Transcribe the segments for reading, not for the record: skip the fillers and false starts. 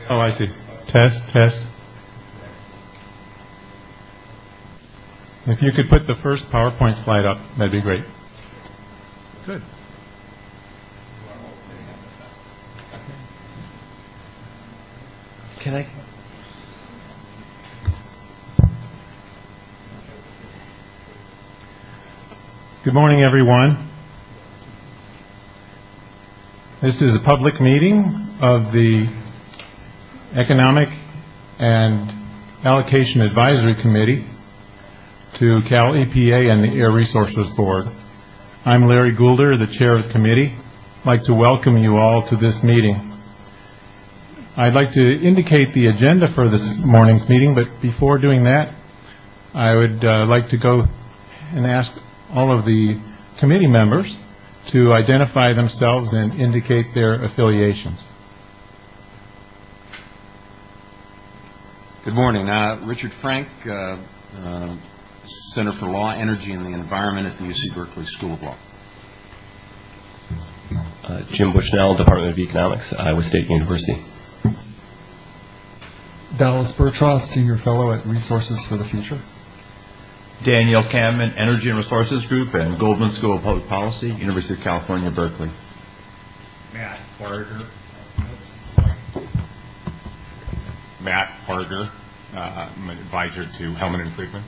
Oh, I see. Test. If you could put the first PowerPoint slide up, that'd be great. Good. Can I? Good morning, everyone. This is a public meeting of the Economic and Allocation Advisory Committee to Cal EPA and the Air Resources Board. I'm Larry Goulder, the chair of the committee. I'd like to welcome you all to this meeting. I'd like to indicate the agenda for this morning's meeting, but before doing that, I would like to go and ask all of the committee members to identify themselves and indicate their affiliations. Good morning. Richard Frank, Center for Law, Energy, and the Environment at the UC Berkeley School of Law. Jim Bushnell, Department of Economics, Iowa State University. Dallas Bertroth, Senior Fellow at Resources for the Future. Daniel Kammen, Energy and Resources Group and Goldman School of Public Policy, University of California, Berkeley. Matt Parger, I'm an advisor to Hellman and Friedman.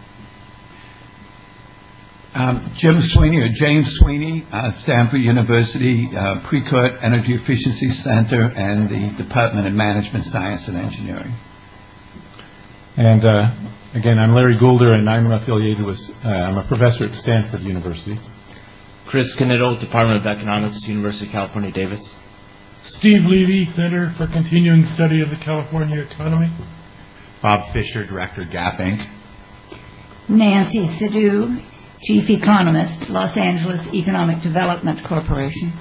James Sweeney, Stanford University, Precourt Energy Efficiency Center, and the Department of Management Science and Engineering. And again, I'm Larry Goulder, and I'm affiliated with, I'm a professor at Stanford University. Chris Canitto, Department of Economics, University of California, Davis. Steve Levy, Center for Continuing Study of the California Economy. Bob Fisher, Director, Gap Inc. Nancy Sidhu, Chief Economist, Los Angeles Economic Development Corporation.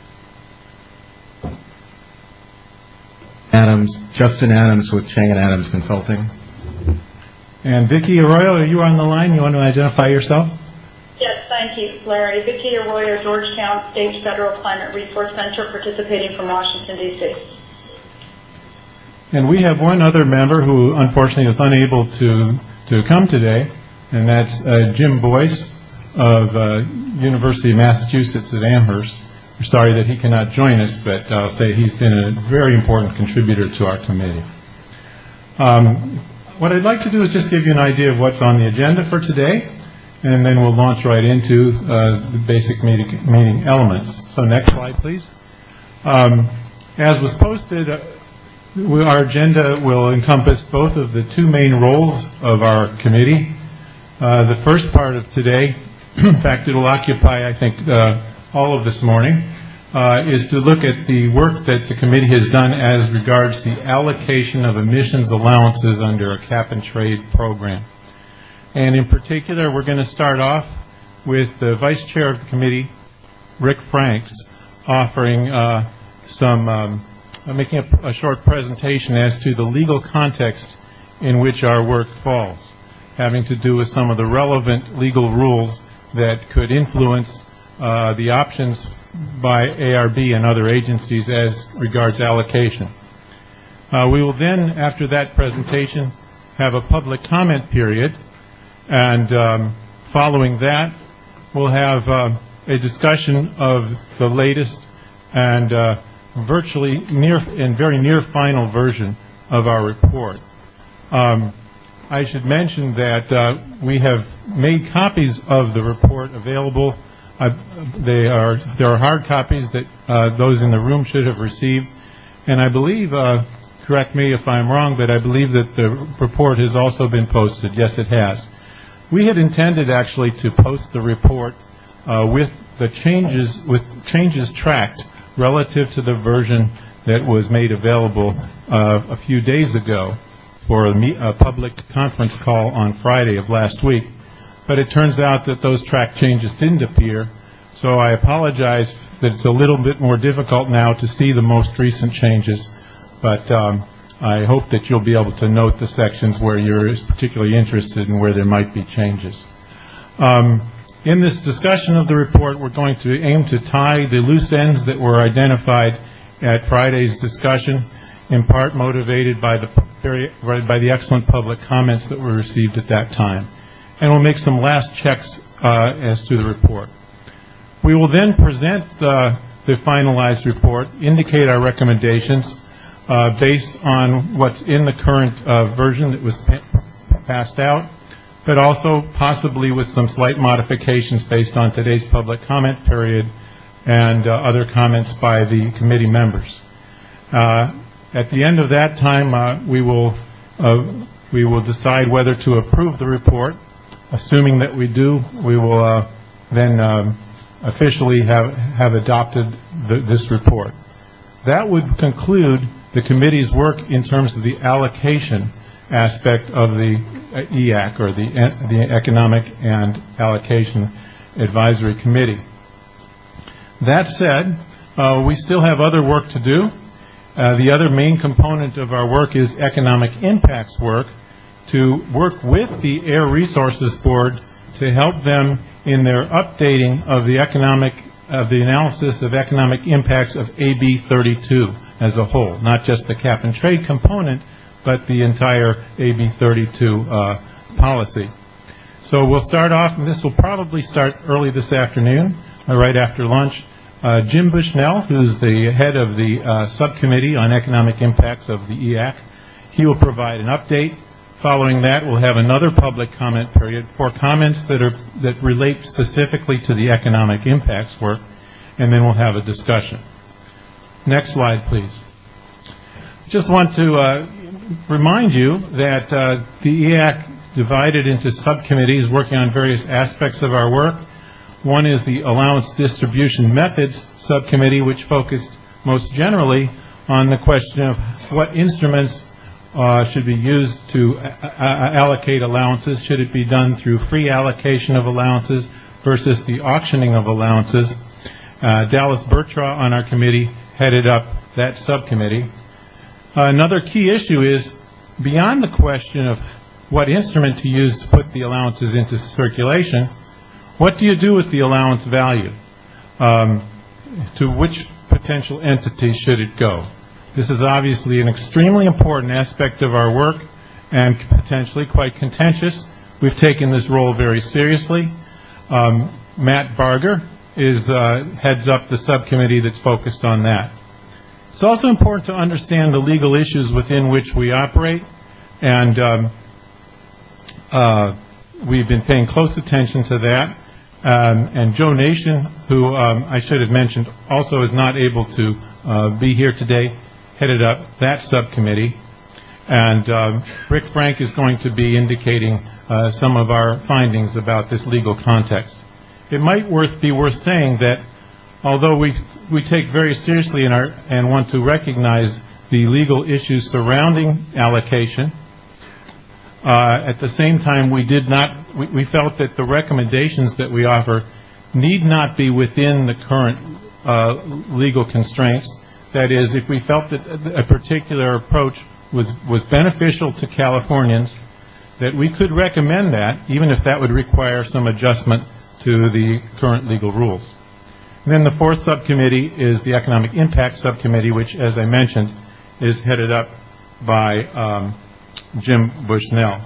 Justin Adams with Chang & Adams Consulting. And Vicki Arroyo, are you on the line? You want to identify yourself? Yes, thank you, Larry. Vicki Arroyo, Georgetown State Federal Climate Resource Center, participating from Washington, D.C. And we have one other member who unfortunately is unable to come today, and that's Jim Boyce of University of Massachusetts at Amherst. We're sorry that he cannot join us, but I'll say he's been a very important contributor to our committee. What I'd like to do is just give you an idea of what's on the agenda for today, and then we'll launch right into the basic meeting elements. So next slide, please. As was posted, our agenda will encompass both of the two main roles of our committee. The first part of today, in fact, it'll occupy, I think, all of this morning, is to look at the work that the committee has done as regards the allocation of emissions allowances under a cap-and-trade program. And in particular, we're going to start off with the Vice Chair of the committee, Rick Franks, offering making a short presentation as to the legal context in which our work falls, having to do with some of the relevant legal rules that could influence the options by ARB and other agencies as regards allocation. We will then, after that presentation, have a public comment period, and following that, we'll have a discussion of the latest and very near final version of our report. I should mention that we have made copies of the report available. There are hard copies that those in the room should have received, and I believe, correct me if I'm wrong, but I believe that the report has also been posted. Yes, it has. We had intended actually to post the report with changes tracked relative to the version that was made available a few days ago for a public conference call on Friday of last week. But it turns out that those track changes didn't appear, so I apologize that it's a little bit more difficult now to see the most recent changes, but I hope that you'll be able to note the sections where you're particularly interested and where there might be changes. In this discussion of the report, we're going to aim to tie the loose ends that were identified at Friday's discussion in part motivated by the excellent public comments that were received at that time. And we'll make some last checks as to the report. We will then present the finalized report, indicate our recommendations based on what's in the current version that was passed out, but also possibly with some slight modifications based on today's public comment period and other comments by the committee members. At the end of that time, we will decide whether to approve the report. Assuming that we do, we will then officially have adopted this report. That would conclude the committee's work in terms of the allocation aspect of the EAC, or the Economic and Allocation Advisory Committee. That said, we still have other work to do. The other main component of our work is economic impacts work, to work with the Air Resources Board to help them in their updating of the analysis of economic impacts of AB 32 as a whole, not just the cap and trade component, but the entire AB 32 policy. So we'll start off, and this will probably start early this afternoon, right after lunch. Jim Bushnell, who's the head of the subcommittee on economic impacts of the EAC, he will provide an update. Following that, we'll have another public comment period for comments that relate specifically to the economic impacts work, and then we'll have a discussion. Next slide, please. Just want to remind you that the EAC divided into subcommittees working on various aspects of our work. One is the Allowance Distribution Methods Subcommittee, which focused most generally on the question of what instruments should be used to allocate allowances. Should it be done through free allocation of allowances versus the auctioning of allowances? Dallas Bertraw on our committee headed up that subcommittee. Another key issue is, beyond the question of what instrument to use to put the allowances into circulation, what do you do with the allowance value? To which potential entity should it go? This is obviously an extremely important aspect of our work and potentially quite contentious. We've taken this role very seriously. Matt Barger heads up the subcommittee that's focused on that. It's also important to understand the legal issues within which we operate, and we've been paying close attention to that. And Joe Nation, who I should have mentioned also is not able to be here today, headed up that subcommittee. And Rick Frank is going to be indicating some of our findings about this legal context. It might be worth saying that although we take very seriously and want to recognize the legal issues surrounding allocation, at the same time we felt that the recommendations that we offer need not be within the current legal constraints. That is, if we felt that a particular approach was beneficial to Californians, that we could recommend that, even if that would require some adjustment to the current legal rules. And then the fourth subcommittee is the Economic Impact Subcommittee, which, as I mentioned, is headed up by Jim Bushnell.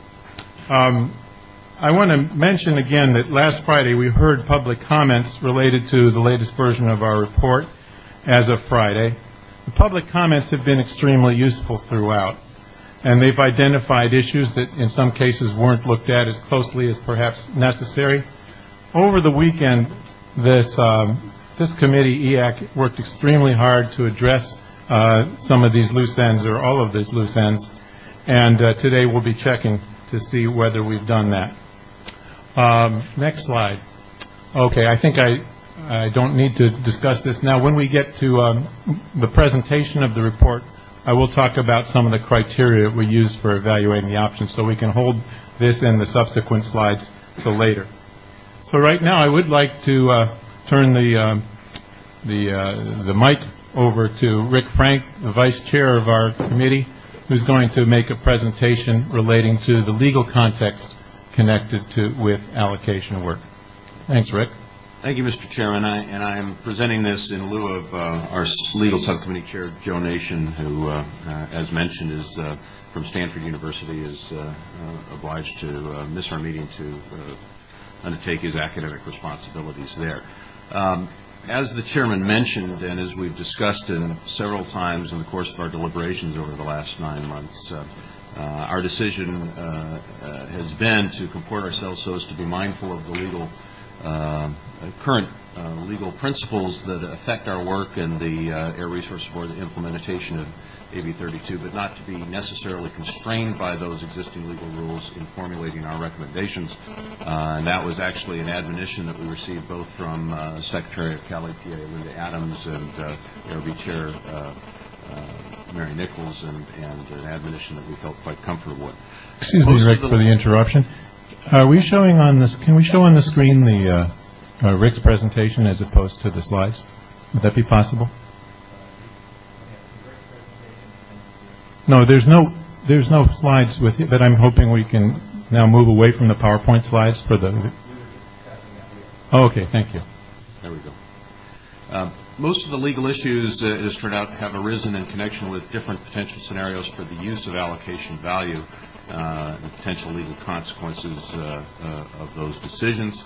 I want to mention again that last Friday we heard public comments related to the latest version of our report as of Friday. The public comments have been extremely useful throughout, and they've identified issues that in some cases weren't looked at as closely as perhaps necessary. Over the weekend, this committee, EAC, worked extremely hard to address some of these loose ends, or all of these loose ends, and today we'll be checking to see whether we've done that. Next slide. Okay, I think I don't need to discuss this now. When we get to the presentation of the report, I will talk about some of the criteria we use for evaluating the options, so we can hold this and the subsequent slides till later. So right now I would like to turn the mic over to Rick Frank, the Vice Chair of our committee, who's going to make a presentation relating to the legal context connected with allocation work. Thanks, Rick. Thank you, Mr. Chairman. I am presenting this in lieu of our legal subcommittee chair, Joe Nation, who, as mentioned, is from Stanford University, is obliged to miss our meeting to undertake his academic responsibilities there. As the chairman mentioned, and as we've discussed several times in the course of our deliberations over the last 9 months, our decision has been to comport ourselves so as to be mindful of the current legal principles that affect our work and the Air Resources Board, the implementation of AB 32, but not to be necessarily constrained by those existing legal rules in formulating our recommendations. And that was actually an admonition that we received both from Secretary of Cal EPA Linda Adams and ARB Chair Mary Nichols, and an admonition that we felt quite comfortable with. Excuse me, Rick, for the interruption. Are we showing on this? Can we show on the screen the Rick's presentation as opposed to the slides? Would that be possible? No, there's no slides with it, but I'm hoping we can now move away from the PowerPoint slides for the. Oh, okay, thank you. There we go. Most of the legal issues, it has turned out, have arisen in connection with different potential scenarios for the use of allocation value and potential legal consequences of those decisions.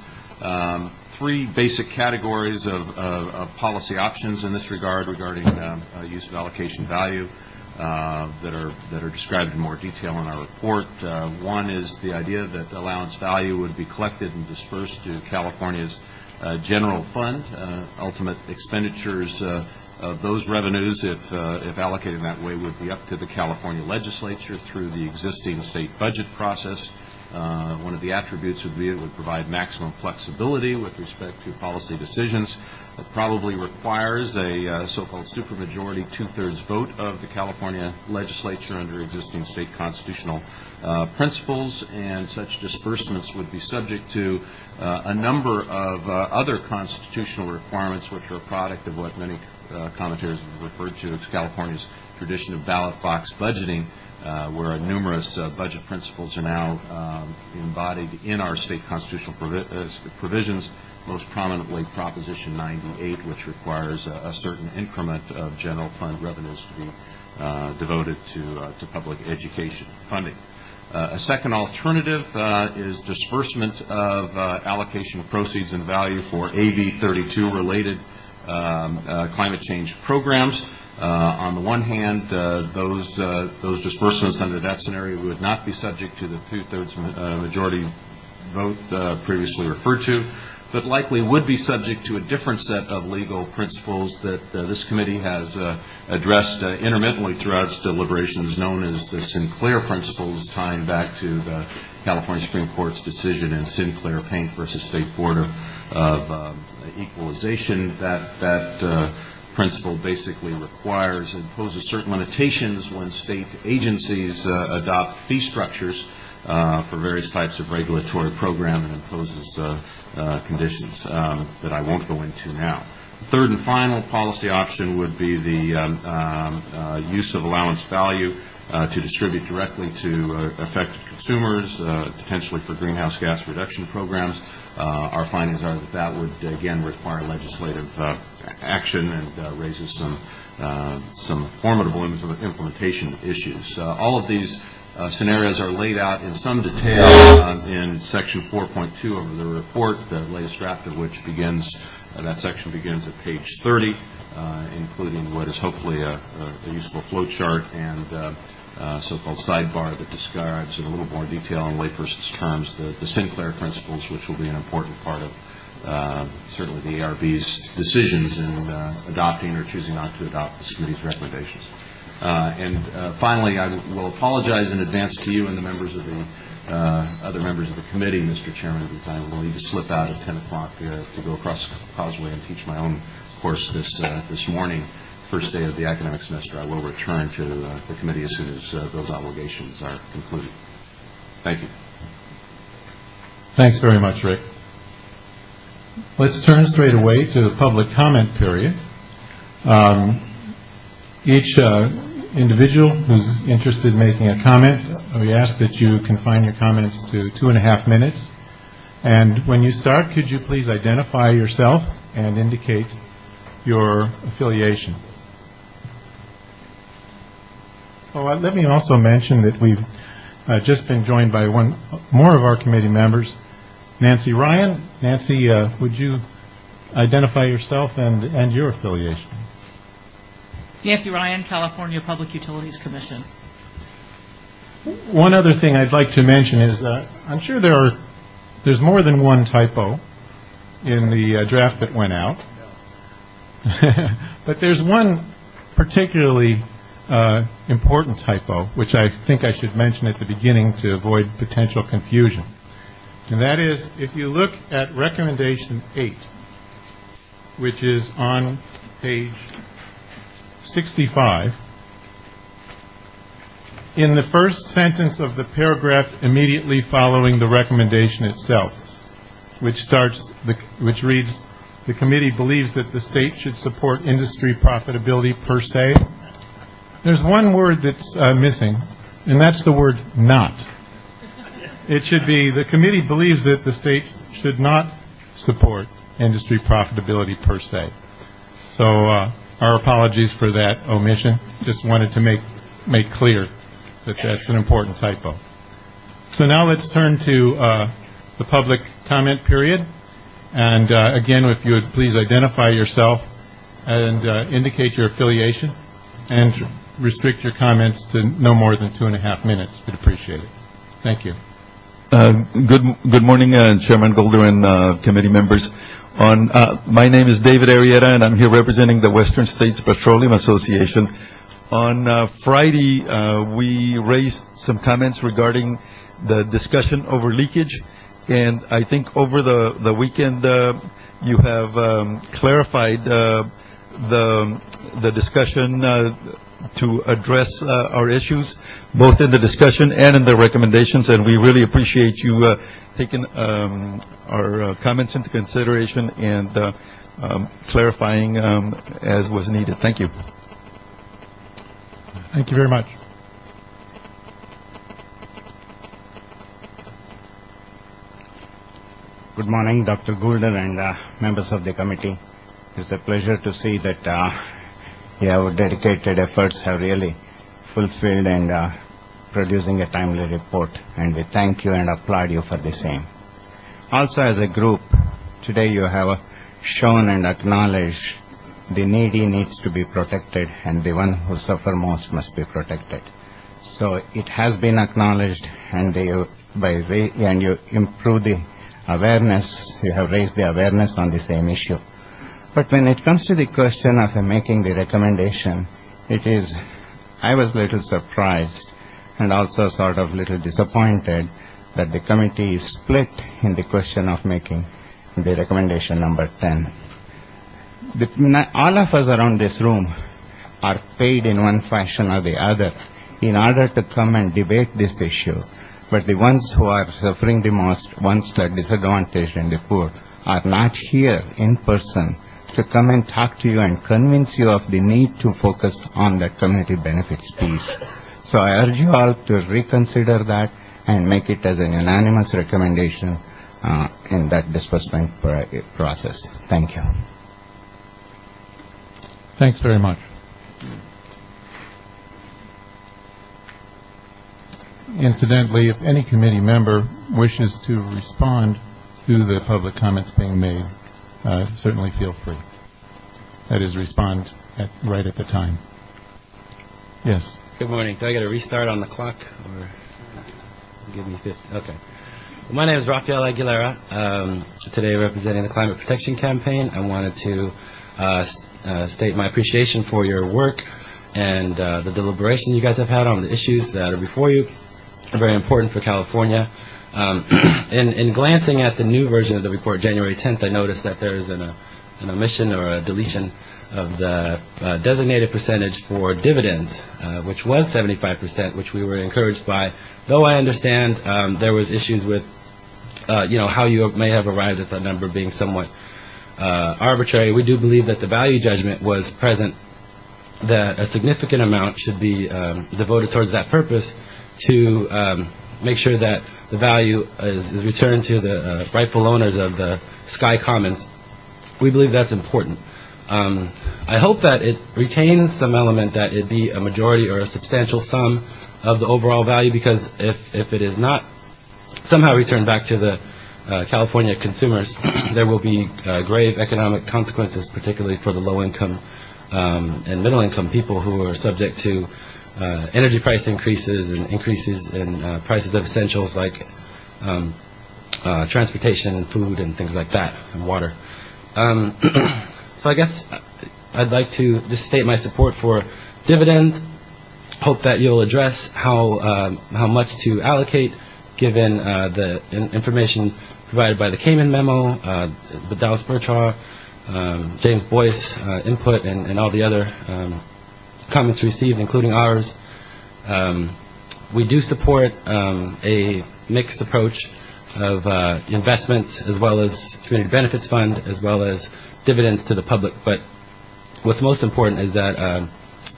3 basic categories of policy options in this regard regarding use of allocation value that are described in more detail in our report. One is the idea that allowance value would be collected and dispersed to California's general fund. Ultimate expenditures of those revenues, if allocated in that way, would be up to the California legislature through the existing state budget process. One of the attributes would be it would provide maximum flexibility with respect to policy decisions. It probably requires a so-called supermajority 2/3 vote of the California legislature under existing state constitutional principles, and such disbursements would be subject to a number of other constitutional requirements, which are a product of what many commentators have referred to as California's tradition of ballot box budgeting, where numerous budget principles are now embodied in our state constitutional provisions, most prominently Proposition 98, which requires a certain increment of general fund revenues to be devoted to public education funding. A second alternative is disbursement of allocation of proceeds and value for AB 32 related climate change programs. On the one hand, those disbursements under that scenario would not be subject to the 2/3 majority vote previously referred to, but likely would be subject to a different set of legal principles that this committee has addressed intermittently throughout its deliberations, known as the Sinclair principles, tying back to the California Supreme Court's decision in Sinclair Paint versus State Board of Equalization. That principle basically requires and imposes certain limitations when state agencies adopt fee structures for various types of regulatory program, and imposes conditions that I won't go into now. The third and final policy option would be the use of allowance value to distribute directly to affected consumers, potentially for greenhouse gas reduction programs. Our findings are that that would, again, require legislative action and raises some formidable implementation issues. All of these scenarios are laid out in some detail in Section 4.2 of the report, the latest draft of which begins, that section begins at page 30, including what is hopefully a useful flow chart and so-called sidebar that describes in a little more detail in layperson's terms the Sinclair principles, which will be an important part of certainly the ARB's decisions in adopting or choosing not to adopt this committee's recommendations. And finally, I will apologize in advance to you and the members of the other members of the committee, Mr. Chairman, because I will need to slip out at 10 o'clock to go across the causeway and teach my own course this morning. First day of the academic semester. I will return to the committee as soon as those obligations are concluded. Thank you. Thanks very much, Rick. Let's turn straight away to the public comment period. Each individual who's interested in making a comment, we ask that you confine your comments to 2.5 minutes. And when you start, could you please identify yourself and indicate your affiliation? Oh, let me also mention that we've just been joined by one more of our committee members, Nancy Ryan. Nancy, would you identify yourself and your affiliation? Nancy Ryan, California Public Utilities Commission. One other thing I'd like to mention is I'm sure there's more than one typo in the draft that went out. But there's one particularly important typo, which I think I should mention at the beginning to avoid potential confusion. And that is, if you look at Recommendation 8, which is on page 65, in the first sentence of the paragraph immediately following the recommendation itself, which reads, "The committee believes that the state should support industry profitability per se." There's one word that's missing, and that's the word "not." It should be, "The committee believes that the state should not support industry profitability per se." So our apologies for that omission. Just wanted to make clear that that's an important typo. So now let's turn to the public comment period. And again, if you would please identify yourself and indicate your affiliation and restrict your comments to no more than 2.5 minutes. We'd appreciate it. Thank you. Good morning, Chairman Golder and committee members. My name is David Arrieta, and I'm here representing the Western States Petroleum Association. On Friday, we raised some comments regarding the discussion over leakage, and I think over the weekend you have clarified the discussion to address our issues, both in the discussion and in the recommendations, and we really appreciate you taking our comments into consideration and clarifying as was needed. Thank you. Thank you very much. Good morning, Dr. Goulden and members of the committee. It's a pleasure to see that your dedicated efforts have really fulfilled and producing a timely report, and we thank you and applaud you for the same. Also, as a group, today you have shown and acknowledged the needy needs to be protected and the one who suffer most must be protected. So it has been acknowledged, and you improve the awareness, you have raised the awareness on the same issue. But when it comes to the question of making the recommendation, I was a little surprised and also sort of little disappointed that the committee is split in the question of making the recommendation number 10. All of us around this room are paid in one fashion or the other in order to come and debate this issue. But the ones who are suffering the most, ones that are disadvantaged and the poor, are not here in person to come and talk to you and convince you of the need to focus on the community benefits piece. So I urge you all to reconsider that and make it as an unanimous recommendation in that disbursement process. Thank you. Thanks very much. Incidentally, if any committee member wishes to respond to the public comments being made, certainly feel free. That is, respond right at the time. Yes. Good morning. Do I get a restart on the clock, or give me 50? Okay. Well, my name is Rafael Aguilera. Today, representing the Climate Protection Campaign, I wanted to state my appreciation for your work and the deliberation you guys have had on the issues that are before you. Are very important for California. In glancing at the new version of the report, January 10th, I noticed that there is an omission or a deletion of the designated percentage for dividends, which was 75%, which we were encouraged by. Though I understand there was issues with, how you may have arrived at that number being somewhat arbitrary. We do believe that the value judgment was present, that a significant amount should be devoted towards that purpose to make sure that the value is returned to the rightful owners of the Sky Commons. We believe that's important. I hope that it retains some element that it be a majority or a substantial sum of the overall value, because if it is not somehow returned back to the California consumers, there will be grave economic consequences, particularly for the low-income and middle-income people who are subject to energy price increases and increases in prices of essentials like transportation, food, and things like that, and water. So I guess I'd like to just state my support for dividends. Hope that you'll address how much to allocate, given the information provided by the Cayman memo, the Dallas Burtraw, James Boyce input, and all the other comments received, including ours. We do support a mixed approach of investments, as well as community benefits fund, as well as dividends to the public. But what's most important is that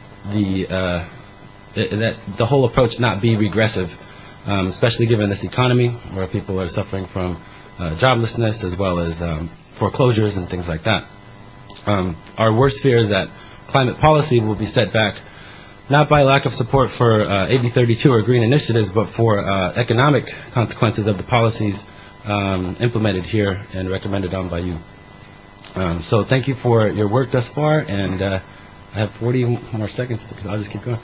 the whole approach not be regressive, especially given this economy where people are suffering from joblessness, as well as foreclosures and things like that. Our worst fear is that climate policy will be set back, not by lack of support for AB 32 or green initiatives, but for economic consequences of the policies implemented here and recommended on by you. So thank you for your work thus far, and I have 40 more seconds, because I'll just keep going.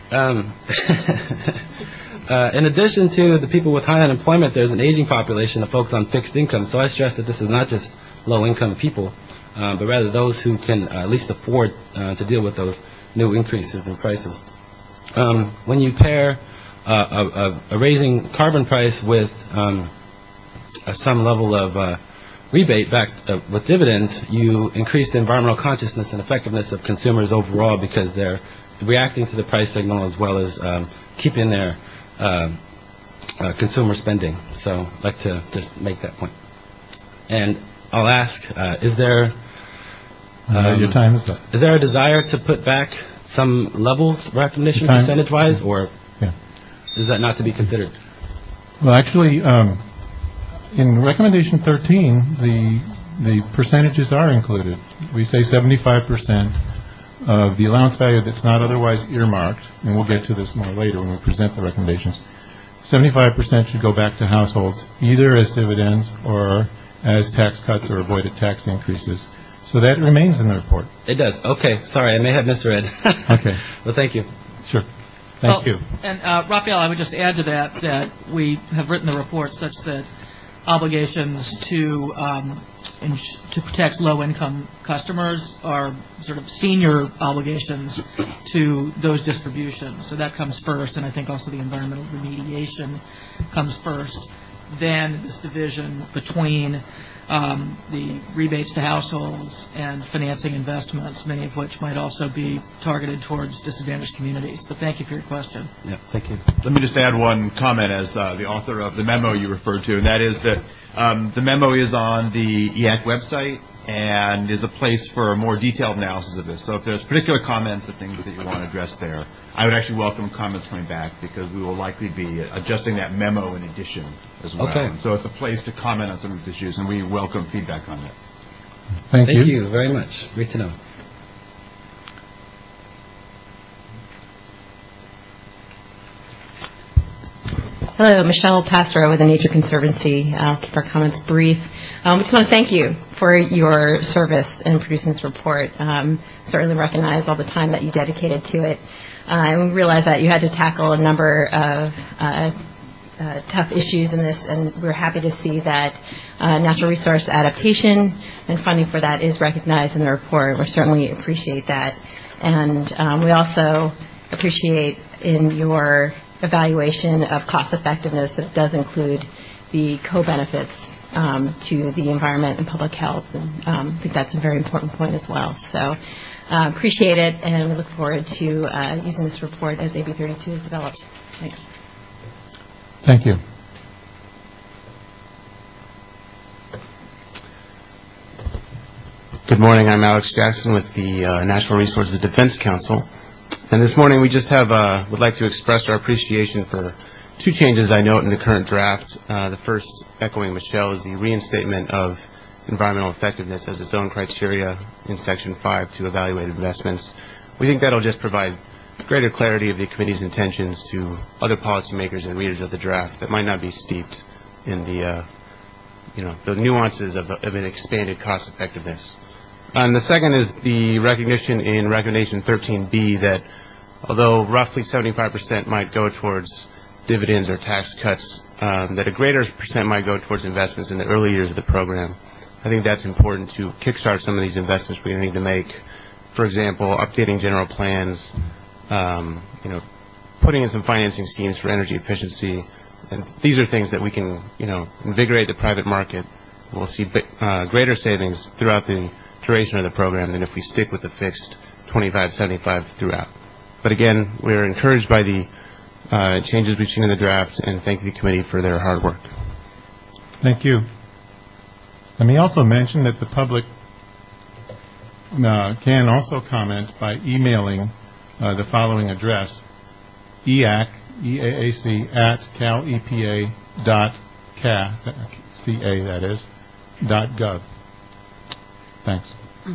In addition to the people with high unemployment, there's an aging population of folks on fixed income. So I stress that this is not just low-income people, but rather those who can at least afford to deal with those new increases in prices. When you pair a raising carbon price with some level of rebate backed with dividends, you increase the environmental consciousness and effectiveness of consumers overall, because they're reacting to the price signal as well as keeping their consumer spending. So I'd like to just make that point. And I'll ask, is there your time is up. Is there a desire to put back some levels recognition percentage-wise, or is that not to be considered? Well, actually, in recommendation 13, the percentages are included. We say 75% of the allowance value that's not otherwise earmarked, and we'll get to this more later when we present the recommendations. 75% should go back to households, either as dividends or as tax cuts or avoided tax increases. So that remains in the report. It does. Okay. Sorry, I may have misread. Okay. Well, thank you. Sure. Thank you. And Raphael, I would just add to that we have written the report such that obligations to protect low-income customers are sort of senior obligations to those distributions. So that comes first, and I think also the environmental remediation comes first. Then this division between the rebates to households and financing investments, many of which might also be targeted towards disadvantaged communities. But thank you for your question. Yeah, thank you. Let me just add one comment as the author of the memo you referred to, and that is that the memo is on the EAC website and is a place for a more detailed analysis of this. So if there's particular comments or things that you want to address there, I would actually welcome comments coming back, because we will likely be adjusting that memo in addition as well. Okay. And so it's a place to comment on some of these issues, and we welcome feedback on that. Thank you. Thank you very much. Great to know. Hello, Michelle Pastro with the Nature Conservancy. I'll keep our comments brief. We just want to thank you for your service in producing this report. Certainly recognize all the time that you dedicated to it. And we realize that you had to tackle a number of tough issues in this, and we're happy to see that natural resource adaptation and funding for that is recognized in the report. We certainly appreciate that. And we also appreciate in your evaluation of cost effectiveness that it does include the co-benefits to the environment and public health. And I think that's a very important point as well. So appreciate it, and we look forward to using this report as AB 32 is developed. Thanks. Thank you. Good morning. I'm Alex Jackson with the Natural Resources Defense Council. And this morning we just have would like to express our appreciation for two changes I note in the current draft. The first, echoing Michelle, is the reinstatement of environmental effectiveness as its own criteria in Section 5 to evaluate investments. We think that'll just provide greater clarity of the committee's intentions to other policymakers and readers of the draft that might not be steeped in the nuances of an expanded cost effectiveness. And the second is the recognition in Recommendation 13B that although roughly 75% might go towards dividends or tax cuts, that a greater percent might go towards investments in the early years of the program. I think that's important to kickstart some of these investments we're going to need to make. For example, updating general plans, putting in some financing schemes for energy efficiency. And these are things that we can, invigorate the private market. We'll see greater savings throughout the duration of the program than if we stick with the fixed 25-75 throughout. But again, we're encouraged by the changes we've seen in the draft, and thank the committee for their hard work. Thank you. Let me also mention that the public can also comment by emailing the following address: EAC at calepa.gov. Thanks.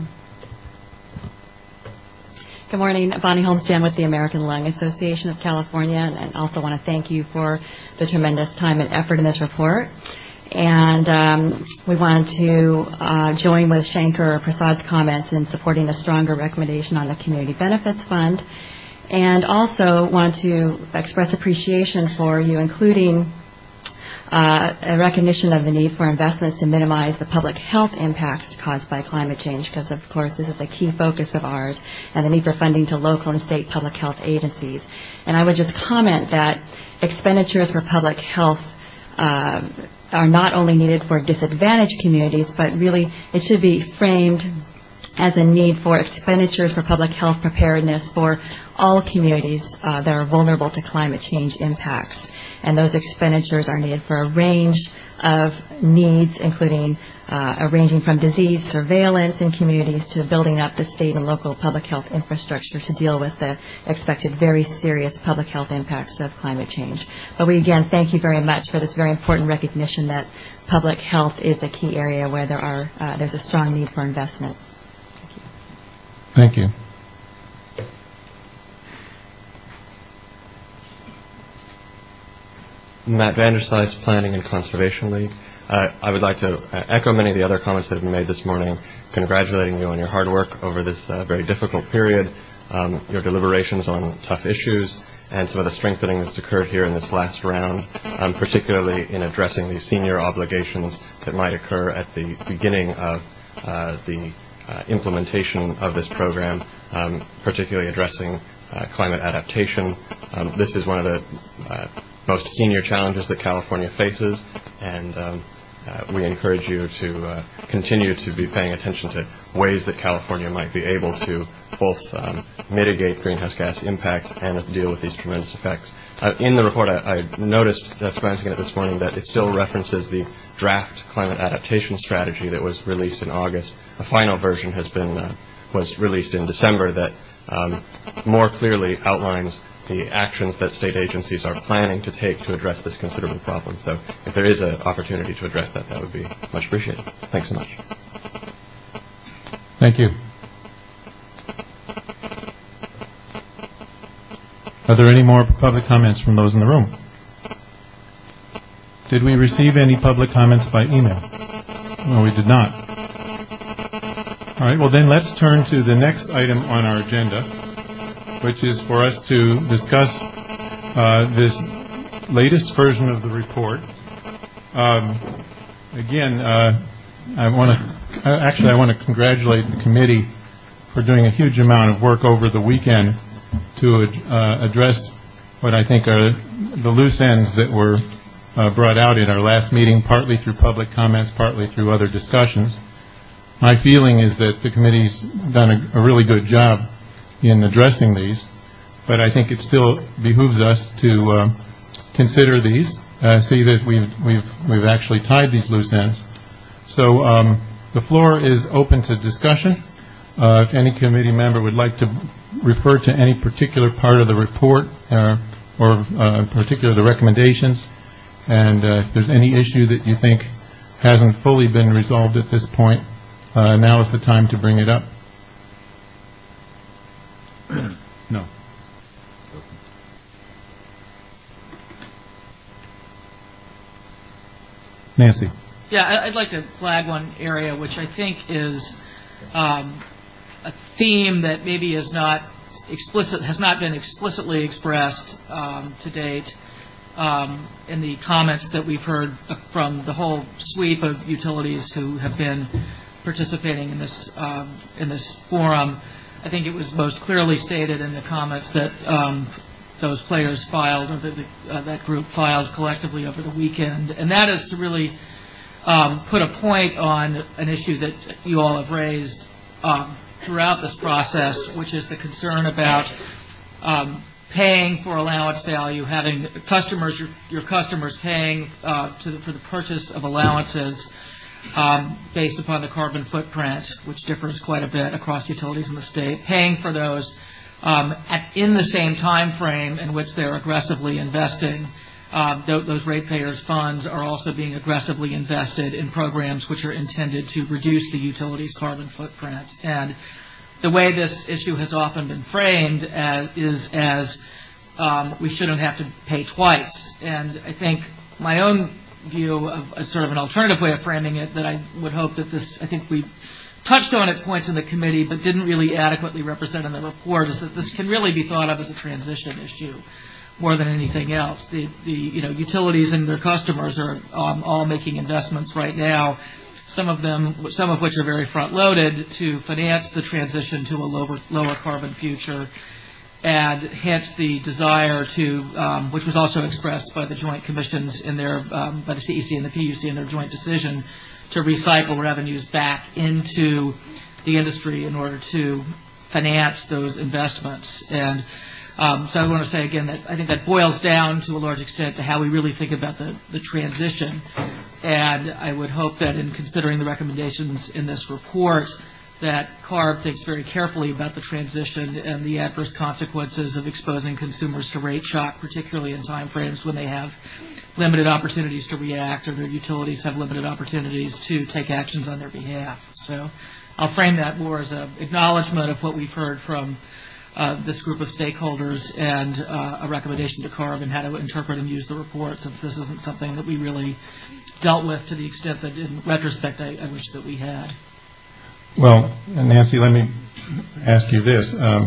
Good morning. Bonnie Holmes-Jan with the American Lung Association of California, and also want to thank you for the tremendous time and effort in this report. And we wanted to join with Shankar Prasad's comments in supporting a stronger recommendation on the Community Benefits Fund, and also want to express appreciation for you including a recognition of the need for investments to minimize the public health impacts caused by climate change, because of course this is a key focus of ours, and the need for funding to local and state public health agencies. And I would just comment that expenditures for public health are not only needed for disadvantaged communities, but really it should be framed as a need for expenditures for public health preparedness for all communities that are vulnerable to climate change impacts. And those expenditures are needed for a range of needs, including ranging from disease surveillance in communities to building up the state and local public health infrastructure to deal with the expected very serious public health impacts of climate change. But we again thank you very much for this very important recognition that public health is a key area where there's a strong need for investment. Thank you. Matt Vanderslice, Planning and Conservation League. I would like to echo many of the other comments that have been made this morning, congratulating you on your hard work over this very difficult period, your deliberations on tough issues, and some of the strengthening that's occurred here in this last round, particularly in addressing the senior obligations that might occur at the beginning of the implementation of this program, particularly addressing climate adaptation. This is one of the most senior challenges that California faces, and we encourage you to continue to be paying attention to ways that California might be able to both mitigate greenhouse gas impacts and deal with these tremendous effects. In the report, I noticed, just glancing at it this morning, that it still references the draft climate adaptation strategy that was released in August. A final version was released in December that more clearly outlines the actions that state agencies are planning to take to address this considerable problem. So if there is an opportunity to address that, that would be much appreciated. Thanks so much. Thank you. Are there any more public comments from those in the room? Did we receive any public comments by email? No, we did not. All right, well then let's turn to the next item on our agenda, which is for us to discuss this latest version of the report. Again, I want to congratulate the committee for doing a huge amount of work over the weekend to address what I think are the loose ends that were brought out in our last meeting, partly through public comments, partly through other discussions. My feeling is that the committee's done a really good job in addressing these, but I think it still behooves us to consider these, see that we've actually tied these loose ends. So the floor is open to discussion. If any committee member would like to refer to any particular part of the report, or in particular the recommendations. And if there's any issue that you think hasn't fully been resolved at this point, now is the time to bring it up. No. Nancy. Yeah, I'd like to flag one area which I think is a theme that maybe has not been explicitly expressed to date in the comments that we've heard from the whole sweep of utilities who have been participating in this forum. I think it was most clearly stated in the comments that those players filed, or that group filed collectively over the weekend, and that is to really put a point on an issue that you all have raised throughout this process, which is the concern about paying for allowance value, having your customers paying for the purchase of allowances based upon the carbon footprint, which differs quite a bit across utilities in the state, paying for those in the same time frame in which they're aggressively investing. Those ratepayers' funds are also being aggressively invested in programs which are intended to reduce the utilities' carbon footprint. And the way this issue has often been framed is as we shouldn't have to pay twice. And I think my own view of sort of an alternative way of framing it that I would hope that I think we touched on at points in the committee but didn't really adequately represent in the report, is that this can really be thought of as a transition issue more than anything else. The utilities and their customers are all making investments right now, some of which are very front-loaded to finance the transition to a lower carbon future, and hence the desire to, which was also expressed by the joint commissions by the CEC and the PUC in their joint decision, to recycle revenues back into the industry in order to finance those investments. And so I want to say again that I think that boils down to a large extent to how we really think about the transition. And I would hope that in considering the recommendations in this report, that CARB thinks very carefully about the transition and the adverse consequences of exposing consumers to rate shock, particularly in time frames when they have limited opportunities to react or their utilities have limited opportunities to take actions on their behalf. So I'll frame that more as an acknowledgement of what we've heard from this group of stakeholders and a recommendation to CARB and how to interpret and use the report, since this isn't something that we really dealt with to the extent that in retrospect I wish that we had. Well, Nancy, let me ask you this. Are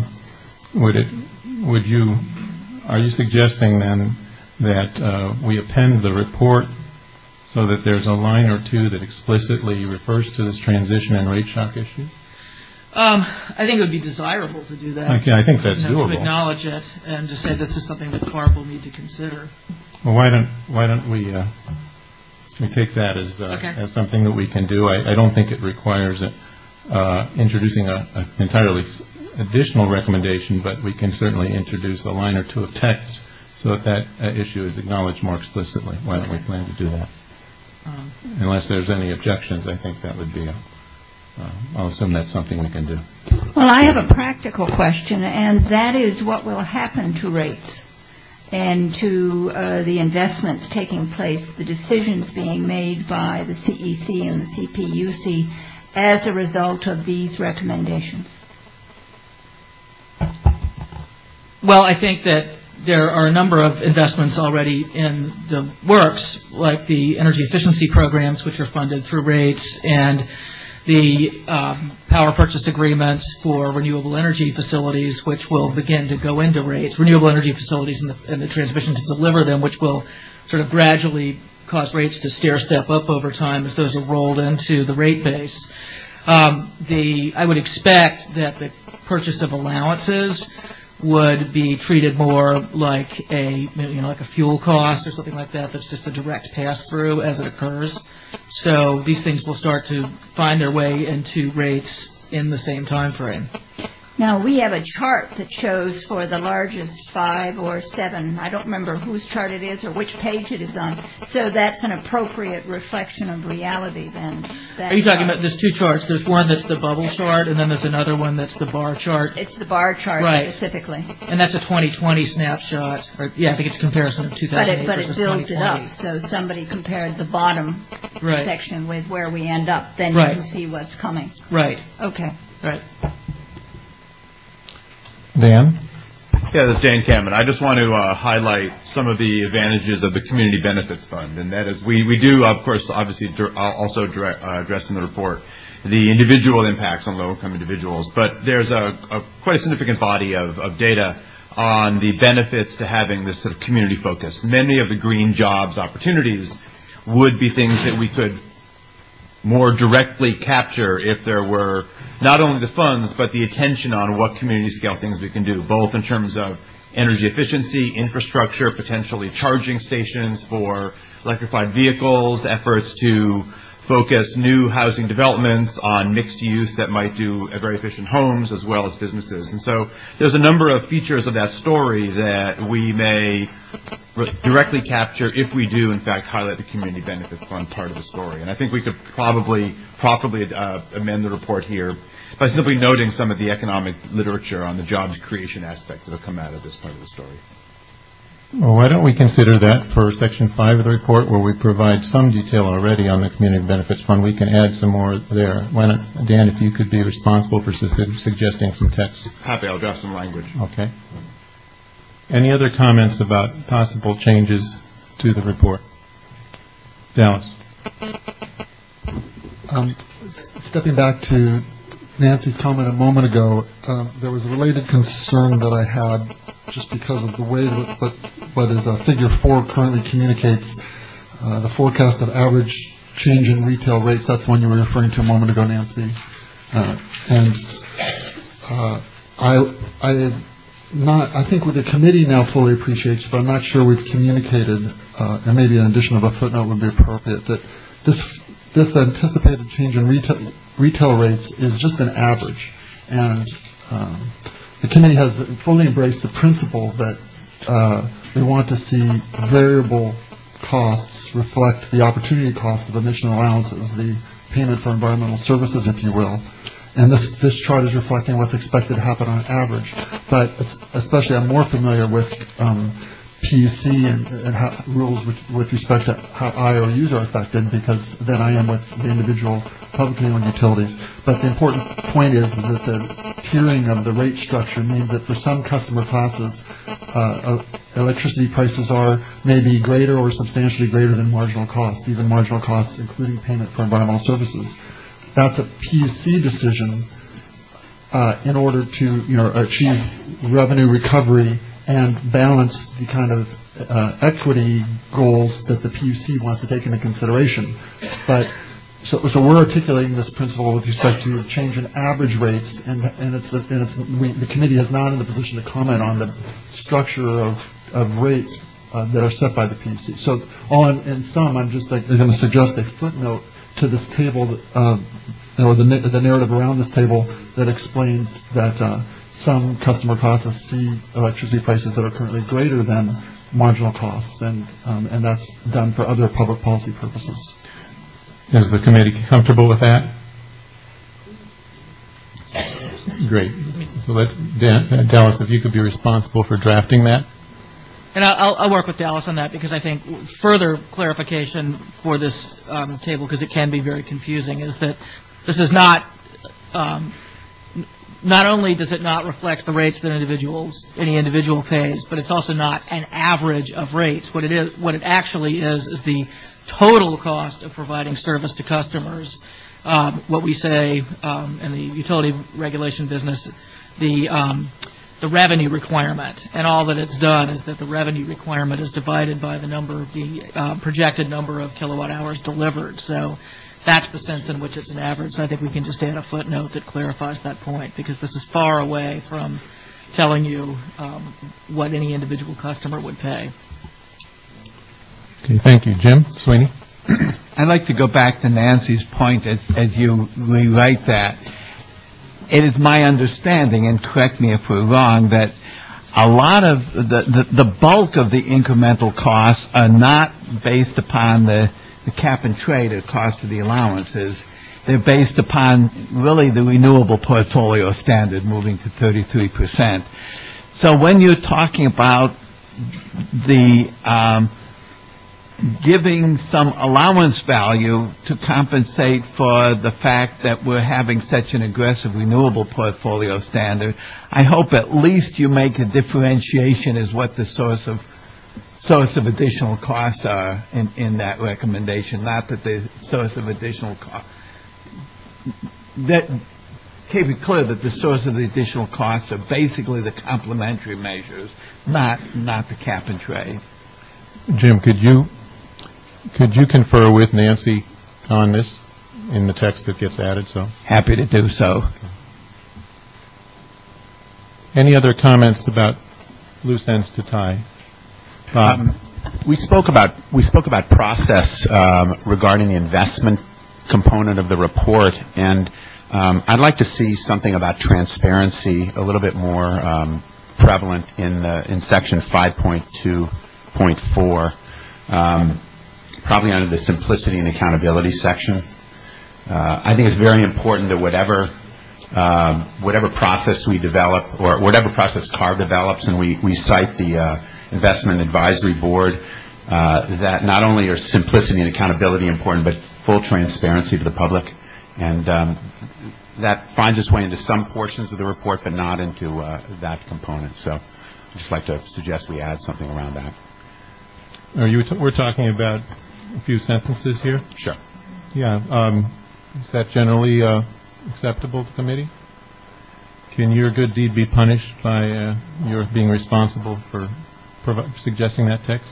you suggesting then that we append the report so that there's a line or two that explicitly refers to this transition and rate shock issue? I think it would be desirable to do that. Okay, I think that's doable. To acknowledge it and to say this is something that CARB will need to consider. Well, why don't we take that as something that we can do? I don't think it requires introducing an entirely additional recommendation, but we can certainly introduce a line or two of text so that issue is acknowledged more explicitly. Why don't we plan to do that? Unless there's any objections, I think that would be I'll assume that's something we can do. Well, I have a practical question, and that is what will happen to rates and to the investments taking place, the decisions being made by the CEC and the CPUC as a result of these recommendations? Well, I think that there are a number of investments already in the works, like the energy efficiency programs, which are funded through rates, and the power purchase agreements for renewable energy facilities, which will begin to go into rates, renewable energy facilities and the transmission to deliver them, which will sort of gradually cause rates to stair-step up over time as those are rolled into the rate base. I would expect that the purchase of allowances would be treated more like a fuel cost or something like that. That's just a direct pass-through as it occurs. So these things will start to find their way into rates in the same time frame. Now, we have a chart that shows for the largest 5 or 7, I don't remember whose chart it is or which page it is on, so that's an appropriate reflection of reality then. Are you talking about, there's two charts, there's one that's the bubble chart, and then there's another one that's the bar chart? It's the bar chart specifically. And that's a 2020 snapshot, or I think it's a comparison of 2008 but versus it builds 2020. it up, so somebody compared the bottom section with where we end up, then you can see what's coming. Right. Okay. Right. Dan? Yeah, this is Dan Cameron. I just want to highlight some of the advantages of the Community Benefits Fund, and that is we do, of course, obviously also address in the report the individual impacts on low-income individuals, but there's a quite a significant body of data on the benefits to having this sort of community focus. Many of the green jobs opportunities would be things that we could more directly capture if there were not only the funds, but the attention on what community scale things we can do, both in terms of energy efficiency, infrastructure, potentially charging stations for electrified vehicles, efforts to focus new housing developments on mixed use that might do very efficient homes as well as businesses. And so there's a number of features of that story that we may directly capture if we do, in fact, highlight the Community Benefits Fund part of the story. And I think we could probably properly amend the report here by simply noting some of the economic literature on the jobs creation aspect that have come out of this part of the story. Well, why don't we consider that for Section 5 of the report, where we provide some detail already on the Community Benefits Fund. We can add some more there. Why not, Dan, if you could be responsible for suggesting some text. Happy, I'll draft some language. Okay. Any other comments about possible changes to the report? Dallas. Stepping back to Nancy's comment a moment ago, there was a related concern that I had just because of the way that what is Figure 4 currently communicates the forecast of average change in retail rates. That's the one you were referring to a moment ago, Nancy. I think what the committee now fully appreciates, but I'm not sure we've communicated, and maybe an addition of a footnote would be appropriate, that this anticipated change in retail rates is just an average, and the committee has fully embraced the principle that we want to see variable costs reflect the opportunity cost of emission allowances, the payment for environmental services, if you will. And this chart is reflecting what's expected to happen on average. But especially I'm more familiar with PUC and how rules with respect to how IOUs are affected than I am with the individual publicly owned utilities. But the important point is that the tiering of the rate structure means that for some customer classes, electricity prices are maybe greater or substantially greater than marginal costs, even marginal costs including payment for environmental services. That's a PUC decision in order to achieve revenue recovery and balance the kind of equity goals that the PUC wants to take into consideration. But so we're articulating this principle with respect to change in average rates, and the committee is not in the position to comment on the structure of rates that are set by the PUC. So in sum, I'm just going to suggest a footnote to this table, or the narrative around this table that explains that some customer classes see electricity prices that are currently greater than marginal costs, and that's done for other public policy purposes. Is the committee comfortable with that? Great. So let's, Dallas, if you could be responsible for drafting that. And I'll work with Dallas on that, because I think further clarification for this table, because it can be very confusing, is that this is not only does it not reflect the rates that any individual pays, but it's also not an average of rates. What it actually is the total cost of providing service to customers. What we say in the utility regulation business, the revenue requirement, and all that it's done is that the revenue requirement is divided by the projected number of kilowatt hours delivered. So that's the sense in which it's an average. So I think we can just add a footnote that clarifies that point, because this is far away from telling you what any individual customer would pay. Okay, thank you. Jim Sweeney? I'd like to go back to Nancy's point as you rewrite that. it is my understanding, and correct me if we're wrong, that a lot of the bulk of the incremental costs are not based upon the cap and trade, the cost of the allowances. They're based upon really the renewable portfolio standard moving to 33%. So when you're talking about the giving some allowance value to compensate for the fact that we're having such an aggressive renewable portfolio standard, I hope at least you make a differentiation as what the source of additional costs are in that recommendation, not that the source of additional costs. That can't be clear that the source of the additional costs are basically the complementary measures, not the cap and trade. Jim, could you confer with Nancy on this in the text that gets added? So happy to do so. Okay. Any other comments about loose ends to tie? We spoke about process regarding the investment component of the report, and I'd like to see something about transparency a little bit more prevalent in section 5.2.4. Probably under the simplicity and accountability section. I think it's very important that whatever process we develop, or whatever process CARB develops, and we cite the Investment Advisory Board, that not only are simplicity and accountability important, but full transparency to the public. And that finds its way into some portions of the report, but not into that component. So I'd just like to suggest we add something around that. We're talking about a few sentences here? Sure. Yeah. Is that generally acceptable to the committee? Can your good deed be punished by your being responsible for suggesting that text?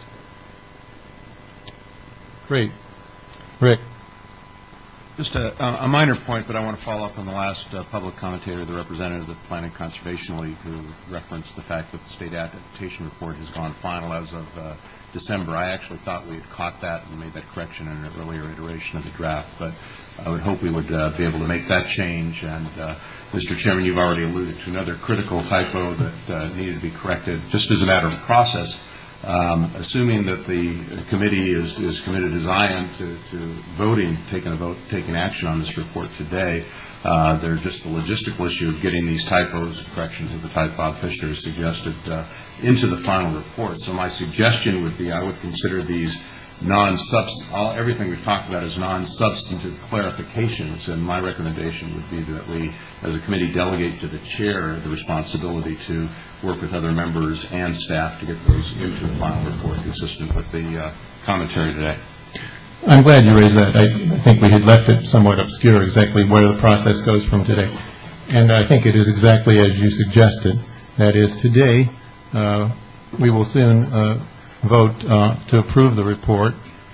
Great. Rick? Just a minor point, but I want to follow up on the last public commentator, the representative of the Planning Conservation League, who referenced the fact that the state adaptation report has gone final as of December. I actually thought we had caught that and made that correction in an earlier iteration of the draft, but I would hope we would be able to make that change. And Mr. Chairman, you've already alluded to another critical typo that needed to be corrected, just as a matter of process. Assuming that the committee is committed as I am to taking action on this report today, there's just the logistical issue of getting these typos, corrections of the type Bob Fisher has suggested, into the final report. So my suggestion would be I would consider these everything we've talked about as non-substantive clarifications, and my recommendation would be that we, as a committee, delegate to the chair the responsibility to work with other members and staff to get those into the final report consistent with the commentary today. I'm glad you raised that. I think we had left it somewhat obscure exactly where the process goes from today. And I think it is exactly as you suggested. That is, today we will soon vote to approve the report,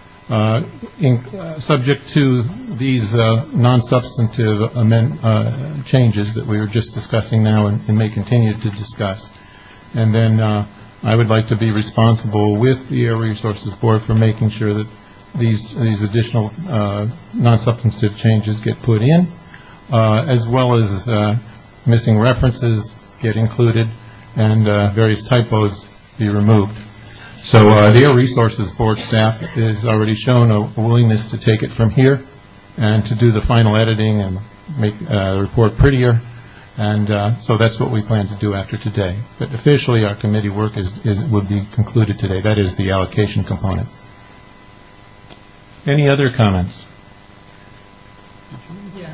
subject to these non-substantive changes that we were just discussing now and may continue to discuss. And then I would like to be responsible with the Air Resources Board for making sure that these additional non-substantive changes get put in, as well as missing references get included and various typos be removed. So the Air Resources Board staff has already shown a willingness to take it from here and to do the final editing and make the report prettier. And so that's what we plan to do after today. But officially, our committee work would be concluded today. That is the allocation component. Any other comments? Yeah.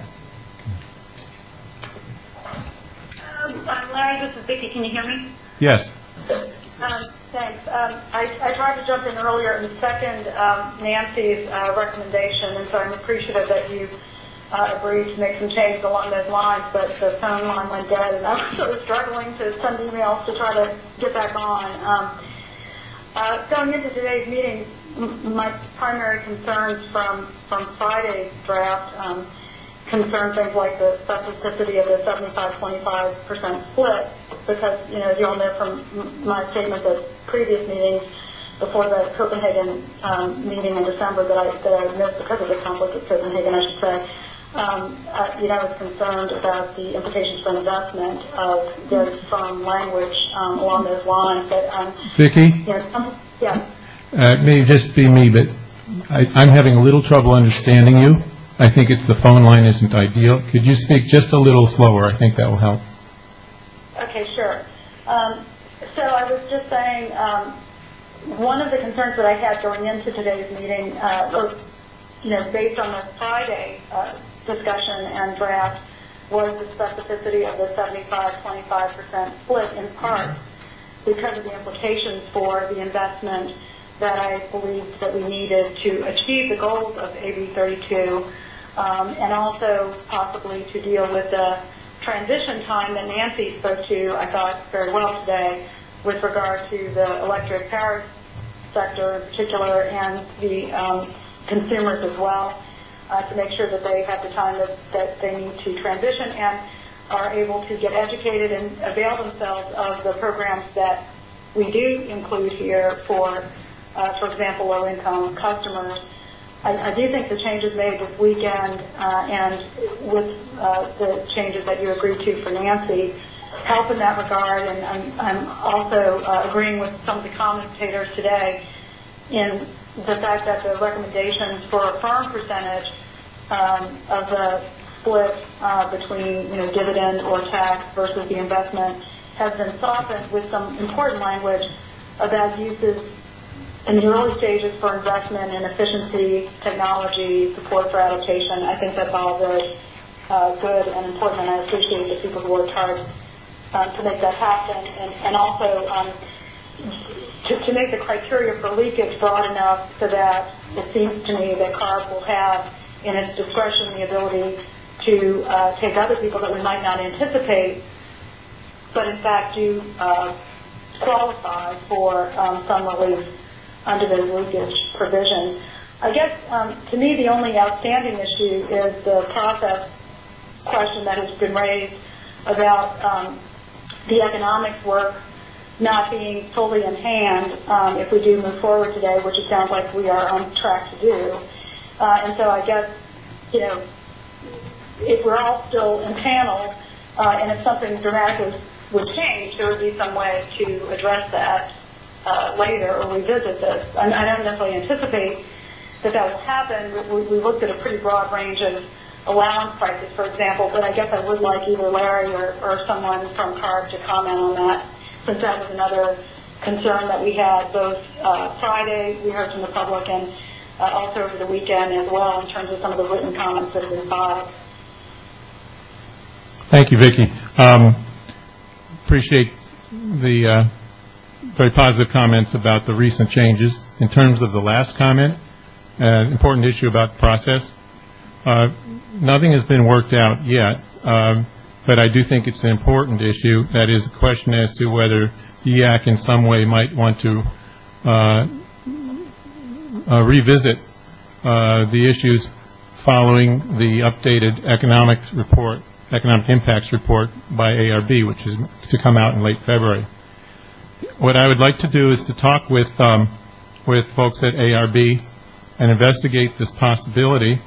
Larry, this is Vicki. Can you hear me? Yes. Thanks. I tried to jump in earlier and second Nancy's recommendation, and so I'm appreciative that you agreed to make some changes along those lines, but the phone line went dead, and I was sort of struggling to send emails to try to get back on. Going into today's meeting, my primary concerns from Friday's draft concern things like the specificity of the 75-25% split, because, as you all know from my statements at previous meetings before the Copenhagen meeting in December that I missed because of the conflict with Copenhagen, I should say, I was concerned about the implications for investment of very firm language along those lines. But, Vicki? Yeah. It may just be me, but I'm having a little trouble understanding you. I think it's the phone line isn't ideal. Could you speak just a little slower? I think that will help. Okay, sure. So I was just saying, one of the concerns that I had going into today's meeting, based on the Friday discussion and draft, was the specificity of the 75-25% split, in part because of the implications for the investment that I believed that we needed to achieve the goals of AB 32, and also possibly to deal with the transition time that Nancy spoke to, I thought, very well today, with regard to the electric power sector in particular and the consumers as well, to make sure that they have the time that they need to transition and are able to get educated and avail themselves of the programs that we do include here for example, low-income customers. I do think the changes made this weekend and with the changes that you agreed to for Nancy help in that regard, and I'm also agreeing with some of the commentators today in the fact that the recommendations for a firm percentage of the split between dividend or tax versus the investment has been softened with some important language about uses in the early stages for investment in efficiency, technology, support for adaptation. I think that's all very good and important, and I appreciate the people who worked hard to make that happen, and also to make the criteria for leakage broad enough so that it seems to me that CARB will have in its discretion the ability to take other people that we might not anticipate, but in fact do qualify for some relief under those leakage provisions. I guess, to me, the only outstanding issue is the process question that has been raised about the economics work not being fully in hand if we do move forward today, which it sounds like we are on track to do. And so I guess, if we're all still impaneled and if something dramatically would change, there would be some way to address that later or revisit this. I don't necessarily anticipate that will happen. We looked at a pretty broad range of allowance prices, for example, but I guess I would like either Larry or someone from CARB to comment on that, since that was another concern that we had both Friday, we heard from the public, and also over the weekend as well in terms of some of the written comments that have been filed. Thank you, Vicki. Appreciate the very positive comments about the recent changes. In terms of the last comment, an important issue about the process, nothing has been worked out yet, but I do think it's an important issue. That is a question as to whether EAC in some way might want to revisit the issues following the updated economic impacts report by ARB, which is to come out in late February. What I would like to do is to talk with folks at ARB and investigate this possibility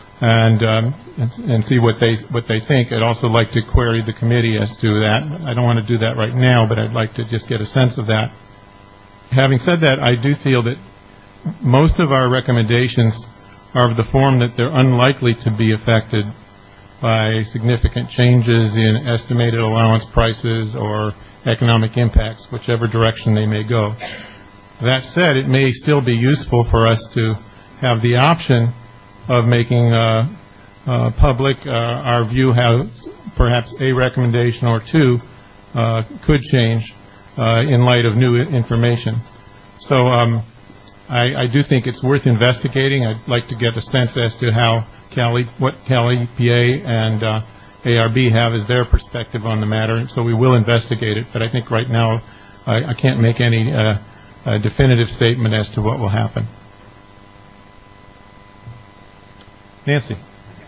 and see what they think. I'd also like to query the committee as to that. I don't want to do that right now, but I'd like to just get a sense of that. Having said that, I do feel that most of our recommendations are of the form that they're unlikely to be affected by significant changes in estimated allowance prices or economic impacts, whichever direction they may go. That said, it may still be useful for us to have the option of making public our view how perhaps a recommendation or two could change in light of new information. So I do think it's worth investigating. I'd like to get a sense as to what Cali EPA and ARB have as their perspective on the matter. So we will investigate it, but I think right now I can't make any definitive statement as to what will happen. Nancy.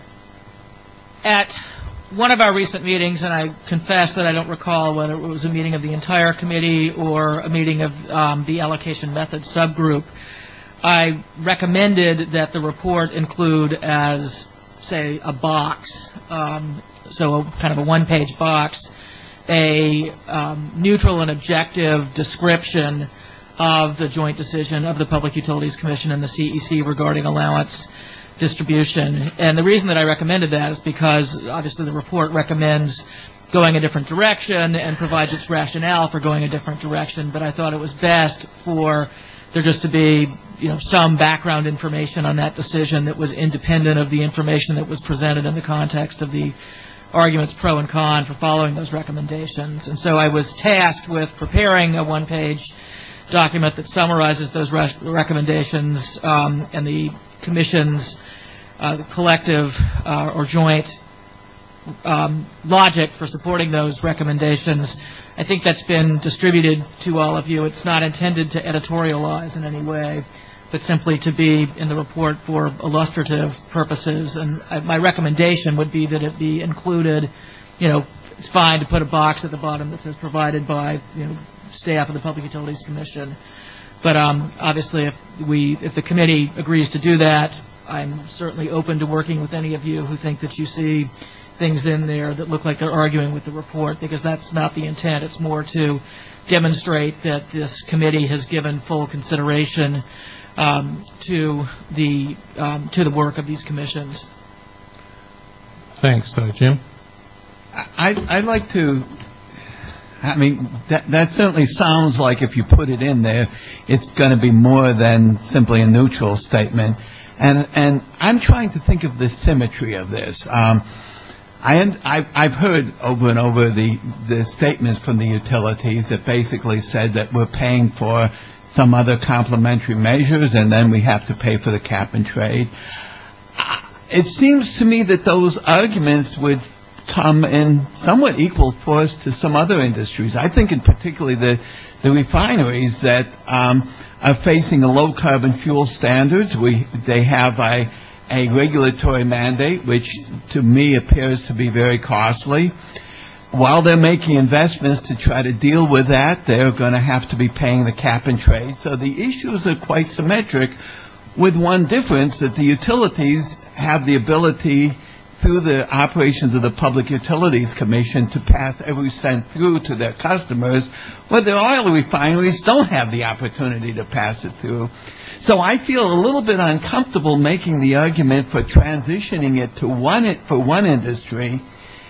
At one of our recent meetings, and I confess that I don't recall whether it was a meeting of the entire committee or a meeting of the allocation method subgroup, I recommended that the report include as say, a box, so kind of a one-page box, a neutral and objective description of the joint decision of the Public Utilities Commission and the CEC regarding allowance distribution. And the reason that I recommended that is because, obviously, the report recommends going a different direction and provides its rationale for going a different direction. But I thought it was best for there just to be, some background information on that decision that was independent of the information that was presented in the context of the arguments pro and con for following those recommendations. And so I was tasked with preparing a one-page document that summarizes those recommendations and the Commission's collective or joint logic for supporting those recommendations. I think that's been distributed to all of you. It's not intended to editorialize in any way, but simply to be in the report for illustrative purposes. And my recommendation would be that it be included. It's fine to put a box at the bottom that says provided by staff of the Public Utilities Commission. But obviously, if the committee agrees to do that, I'm certainly open to working with any of you who think that you see things in there that look like they're arguing with the report, because that's not the intent. It's more to demonstrate that this committee has given full consideration to the work of these commissions. Thanks. Jim? I'd like to, that certainly sounds like if you put it in there, it's going to be more than simply a neutral statement. And I'm trying to think of the symmetry of this. I've heard over and over the statements from the utilities that basically said that we're paying for some other complementary measures and then we have to pay for the cap and trade. It seems to me that those arguments would come in somewhat equal force to some other industries. I think in particularly the refineries that are facing a low carbon fuel standards. They have a regulatory mandate, which to me appears to be very costly. While they're making investments to try to deal with that, they're going to have to be paying the cap and trade. So the issues are quite symmetric, with one difference, that the utilities have the ability through the operations of the Public Utilities Commission to pass every cent through to their customers, where the oil refineries don't have the opportunity to pass it through. So I feel a little bit uncomfortable making the argument for transitioning it to one industry,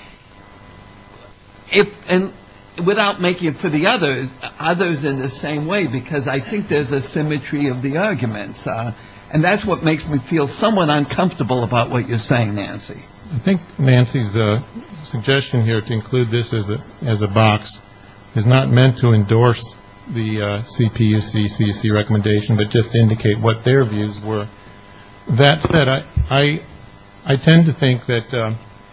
without making it for the others in the same way, because I think there's a symmetry of the arguments. And that's what makes me feel somewhat uncomfortable about what you're saying, Nancy. I think Nancy's suggestion here to include this as a box is not meant to endorse the CPUC recommendation, but just to indicate what their views were. That said, I tend to think that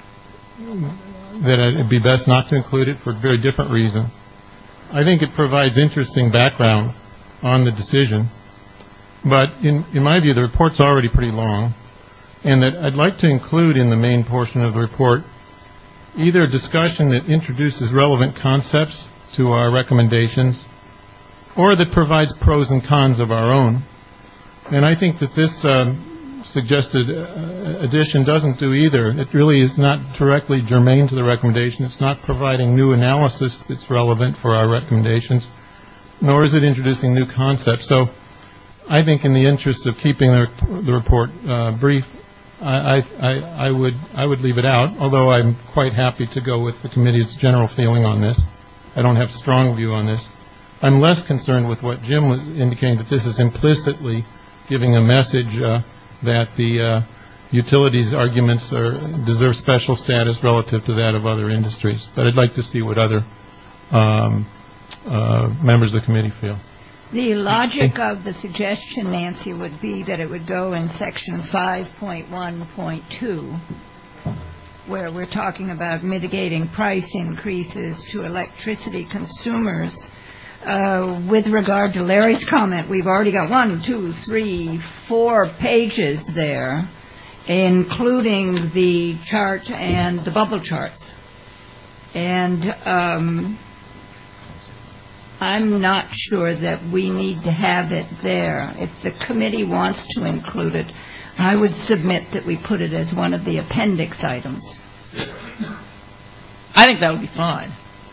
it'd be best not to include it for a very different reason. I think it provides interesting background on the decision, but in my view, the report's already pretty long, and that I'd like to include in the main portion of the report either a discussion that introduces relevant concepts to our recommendations, or that provides pros and cons of our own. And I think that this suggested addition doesn't do either. It really is not directly germane to the recommendation. It's not providing new analysis that's relevant for our recommendations, nor is it introducing new concepts. So I think in the interest of keeping the report brief, I would leave it out, although I'm quite happy to go with the committee's general feeling on this. I don't have a strong view on this. I'm less concerned with what Jim was indicating, that this is implicitly giving a message that the utilities arguments deserve special status relative to that of other industries. But I'd like to see what other members of the committee feel. The logic of the suggestion, Nancy, would be that it would go in section 5.1.2, where we're talking about mitigating price increases to electricity consumers. With regard to Larry's comment, we've already got 1, 2, 3, 4 pages there, including the chart and the bubble charts. And I'm not sure that we need to have it there. If the committee wants to include it, I would submit that we put it as one of the appendix items. I think that would be fine.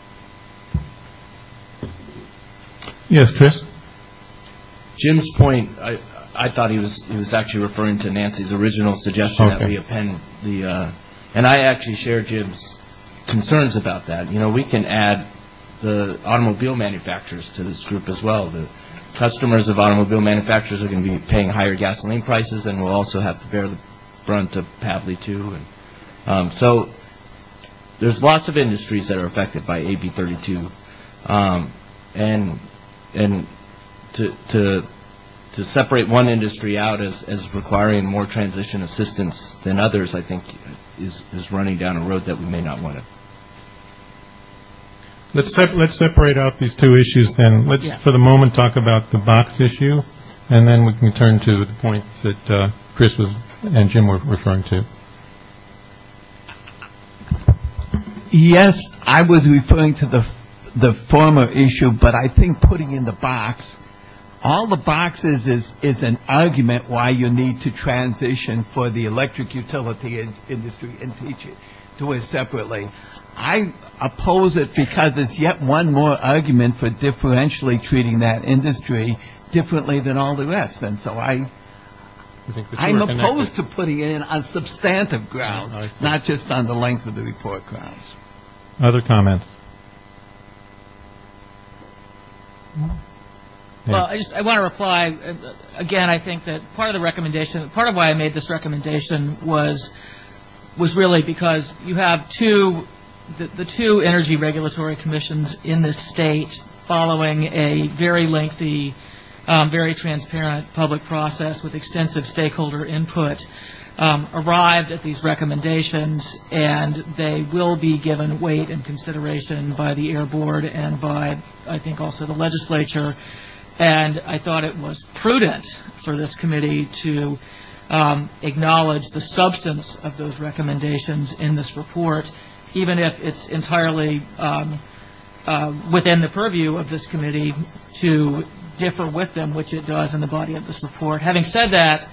Yes, Chris? Jim's point, I thought he was actually referring to Nancy's original suggestion that we append the, and I actually share Jim's concerns about that. You know, we can add the automobile manufacturers to this group as well. The customers of automobile manufacturers are going to be paying higher gasoline prices, and will also have to bear the brunt of Pavley too. And so there's lots of industries that are affected by AB 32, and to separate one industry out as requiring more transition assistance than others, I think is running down a road that we may not want to. Let's separate out these two issues then. Let's, for the moment, talk about the box issue, and then we can turn to the points that Chris and Jim were referring to. Yes, I was referring to the former issue, but I think putting in the box, all the boxes is an argument why you need to transition for the electric utility industry and teach it to it separately. I oppose it because it's yet one more argument for differentially treating that industry differently than all the rest. And so I'm opposed to putting it in on substantive grounds, not just on the length of the report grounds. Other comments? Well, I want to reply. Again, I think that part of the recommendation, part of why I made this recommendation was really because you have the two energy regulatory commissions in this state following a very lengthy, very transparent public process with extensive stakeholder input, arrived at these recommendations, and they will be given weight and consideration by the Air Board and by, I think, also the legislature. And I thought it was prudent for this committee to acknowledge the substance of those recommendations in this report, even if it's entirely within the purview of this committee to differ with them, which it does in the body of this report. Having said that,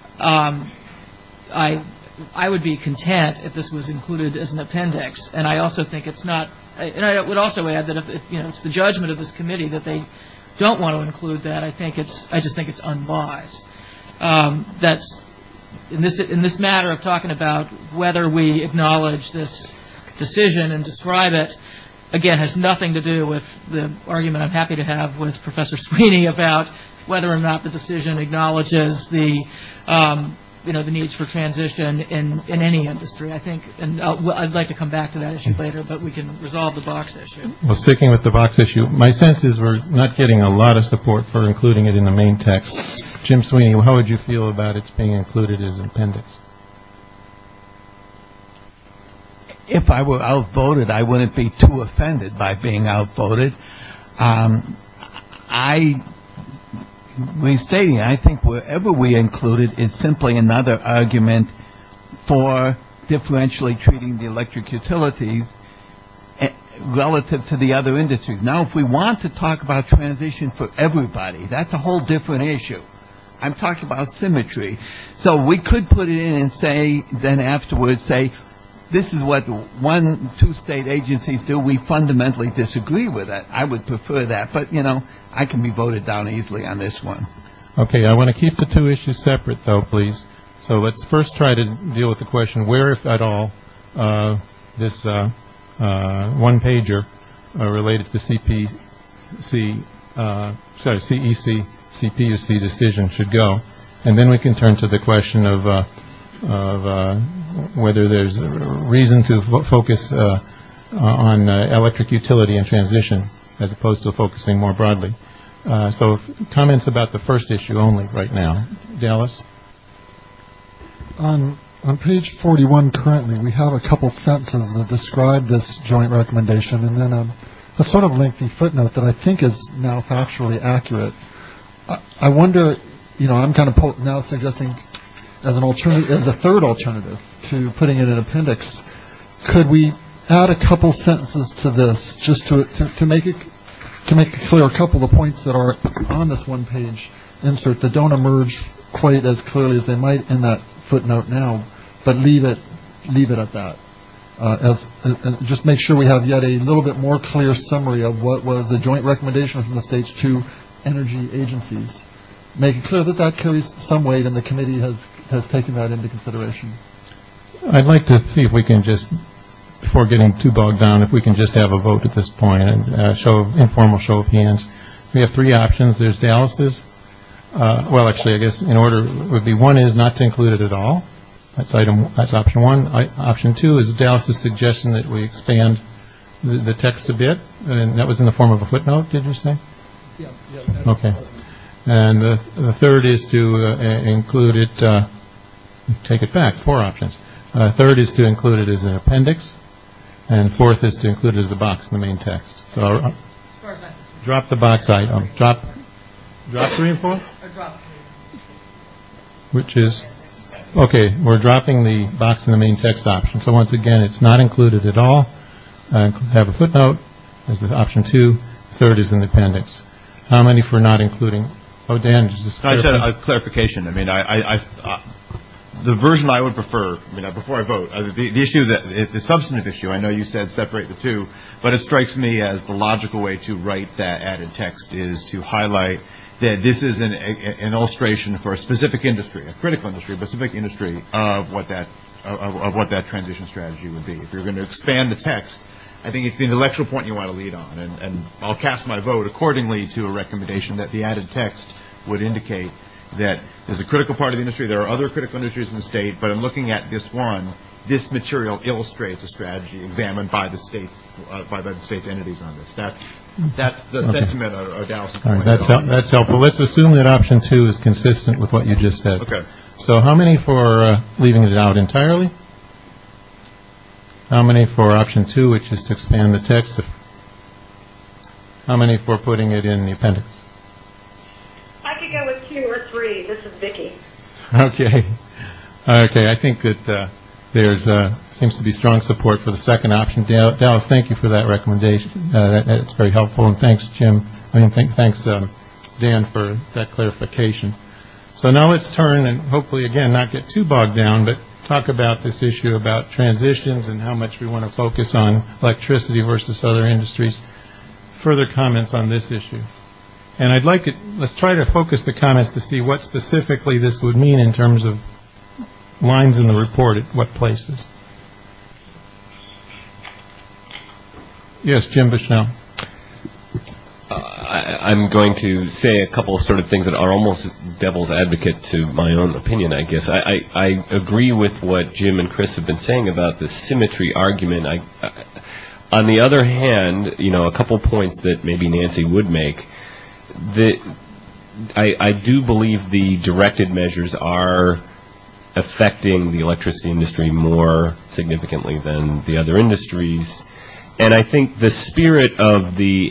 I would be content if this was included as an appendix, and I also think it's not. And I would also add that if it's the judgment of this committee that they don't want to include that, I just think it's unwise. That's in this matter of talking about whether we acknowledge this decision and describe it, again, has nothing to do with the argument I'm happy to have with Professor Sweeney about whether or not the decision acknowledges the needs for transition in any industry. I think, and I'd like to come back to that issue later, but we can resolve the box issue. Well, sticking with the box issue, my sense is we're not getting a lot of support for including it in the main text. Jim Sweeney, how would you feel about its being included as an appendix? If I were outvoted, I wouldn't be too offended by being outvoted. Restating, I think wherever we include it is simply another argument for differentially treating the electric utilities relative to the other industries. Now, if we want to talk about transition for everybody, that's a whole different issue. I'm talking about symmetry. So we could put it in and say, then afterwards say, this is what 2 state agencies do. We fundamentally disagree with it. I would prefer that. But, I can be voted down easily on this one. Okay, I want to keep the two issues separate, though, please. So let's first try to deal with the question where, if at all, this one-pager related to the CEC-CPUC decision should go. And then we can turn to the question of whether there's a reason to focus on electric utility and transition as opposed to focusing more broadly. So comments about the first issue only right now. Dallas? On page 41 currently, we have a couple sentences that describe this joint recommendation, and then a sort of lengthy footnote that I think is now factually accurate. I wonder, I'm kind of now suggesting as an alternative, as a third alternative to putting it in an appendix, could we add a couple sentences to this just to make it to make clear a couple of the points that are on this one-page insert that don't emerge quite as clearly as they might in that footnote now, but leave it at that. Just make sure we have yet a little bit more clear summary of what was the joint recommendation from the state's two energy agencies. Make it clear that carries some weight, and the committee has taken that into consideration. I'd like to see if we can just, before getting too bogged down, if we can just have a vote at this point and informal show of hands. We have three options. There's Dallas's. Well, actually, I guess in order would be one is not to include it at all. That's option one. Option two is Dallas's suggestion that we expand the text a bit, and that was in the form of a footnote. Did you say? Yeah. Okay. And the third is to include it. Take it back. 4 options. Third is to include it as an appendix, and fourth is to include it as a box in the main text. So drop the box item. Drop 3 and 4. Or drop 3. Which is. Okay, we're dropping the box in the main text option. So once again, it's not included at all. Have a footnote as the option 2. Third is in the appendix. How many for not including? Oh, Dan, just I just had a clarification. I mean, the version I would prefer. I mean, before I vote, the issue the substantive issue. I know you said separate the two, but it strikes me as the logical way to write that added text is to highlight that this is an illustration for a specific industry, a critical industry, a specific industry of what that transition strategy would be. If you're going to expand the text, I think it's the intellectual point you want to lead on, and I'll cast my vote accordingly to a recommendation that the added text would indicate that there's a critical part of the industry. There are other critical industries in the state, but in looking at this one, this material illustrates a strategy examined by the state's entities on this. That's the sentiment of Dallas. All right, that's helpful. Let's assume that option 2 is consistent with what you just said. Okay. So how many for leaving it out entirely? How many for option 2, which is to expand the text? How many for putting it in the appendix? I could go with 2 or 3. This is Vicki. Okay, I think that there's seems to be strong support for the second option. Dallas, thank you for that recommendation. That's very helpful, and thanks, Jim. Thanks, Dan, for that clarification. So now let's turn and hopefully, again, not get too bogged down, but talk about this issue about transitions and how much we want to focus on electricity versus other industries. Further comments on this issue. And let's try to focus the comments to see what specifically this would mean in terms of lines in the report at what places. Yes, Jim Bushnell. I'm going to say a couple of sort of things that are almost devil's advocate to my own opinion, I guess. I agree with what Jim and Chris have been saying about the symmetry argument. On the other hand, a couple points that maybe Nancy would make. I do believe the directed measures are affecting the electricity industry more significantly than the other industries. And I think the spirit of the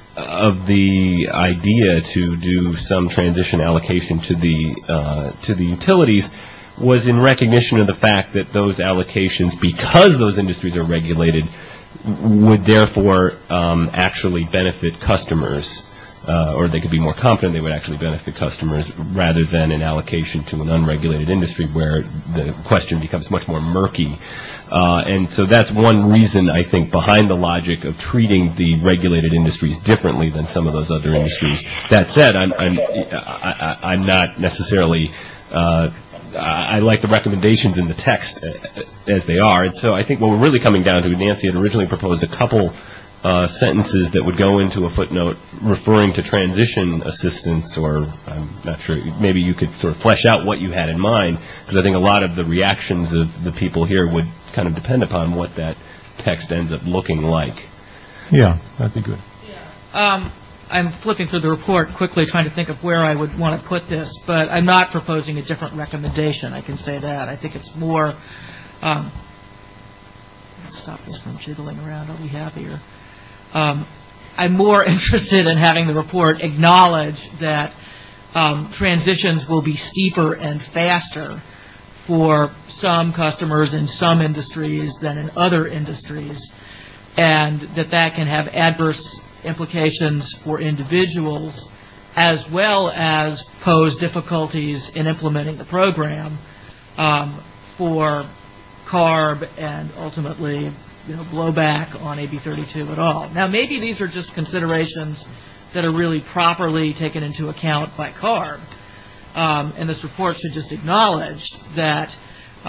idea to do some transition allocation to the utilities was in recognition of the fact that those allocations, because those industries are regulated, would therefore actually benefit customers, or they could be more confident they would actually benefit customers rather than an allocation to an unregulated industry where the question becomes much more murky. And so that's one reason, I think, behind the logic of treating the regulated industries differently than some of those other industries. That said, I'm not necessarily I like the recommendations in the text as they are. And so I think what we're really coming down to, Nancy had originally proposed a couple sentences that would go into a footnote referring to transition assistance, or I'm not sure, maybe you could sort of flesh out what you had in mind, because I think a lot of the reactions of the people here would kind of depend upon what that text ends up looking like. Yeah, that'd be good. I'm flipping through the report quickly, trying to think of where I would want to put this, but I'm not proposing a different recommendation. I can say that. I think it's more. Let's stop this from jiggling around. I'll be happier. I'm more interested in having the report acknowledge that transitions will be steeper and faster for some customers in some industries than in other industries, and that can have adverse implications for individuals as well as pose difficulties in implementing the program for CARB and ultimately blowback on AB 32 at all. Now, maybe these are just considerations that are really properly taken into account by CARB, and this report should just acknowledge that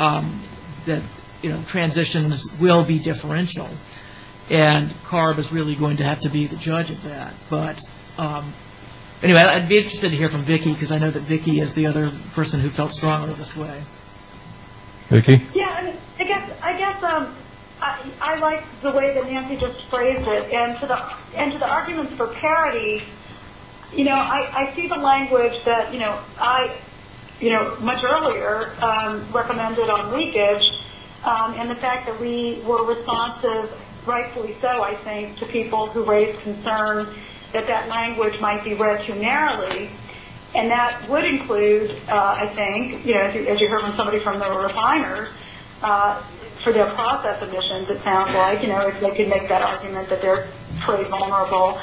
transitions will be differential, and CARB is really going to have to be the judge of that. But anyway, I'd be interested to hear from Vicki, because I know that Vicki is the other person who felt strongly this way. Vicki? Yeah, I guess I like the way that Nancy just phrased it, and to the arguments for parity. I see the language that I much earlier recommended on leakage, and the fact that we were responsive, rightfully so, I think, to people who raised concern that language might be read too narrowly. And that would include, I think, as you heard from somebody from the refiners, for their process emissions, it sounds like, if they could make that argument that they're trade vulnerable,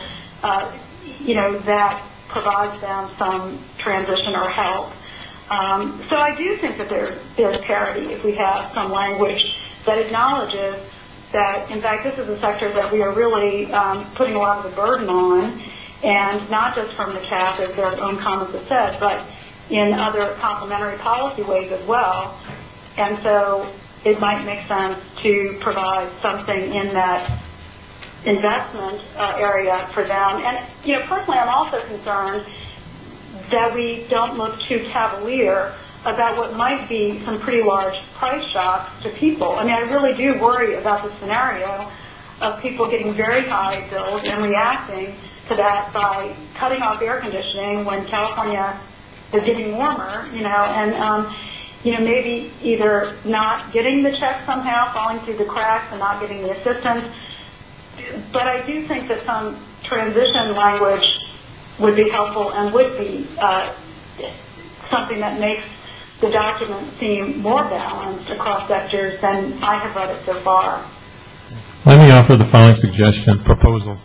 that provides them some transition or help. So I do think that there's parity if we have some language that acknowledges that, in fact, this is a sector that we are really putting a lot of the burden on, and not just from the CAF, as their own comments have said, but in other complementary policy ways as well. And so it might make sense to provide something in that investment area for them. And, personally, I'm also concerned that we don't look too cavalier about what might be some pretty large price shocks to people. I mean, I really do worry about the scenario of people getting very high bills and reacting to that by cutting off air conditioning when California is getting warmer, and maybe either not getting the check somehow, falling through the cracks and not getting the assistance. But I do think that some transition language would be helpful and would be something that makes the document seem more balanced across sectors than I have read it so far. Let me offer the following proposal.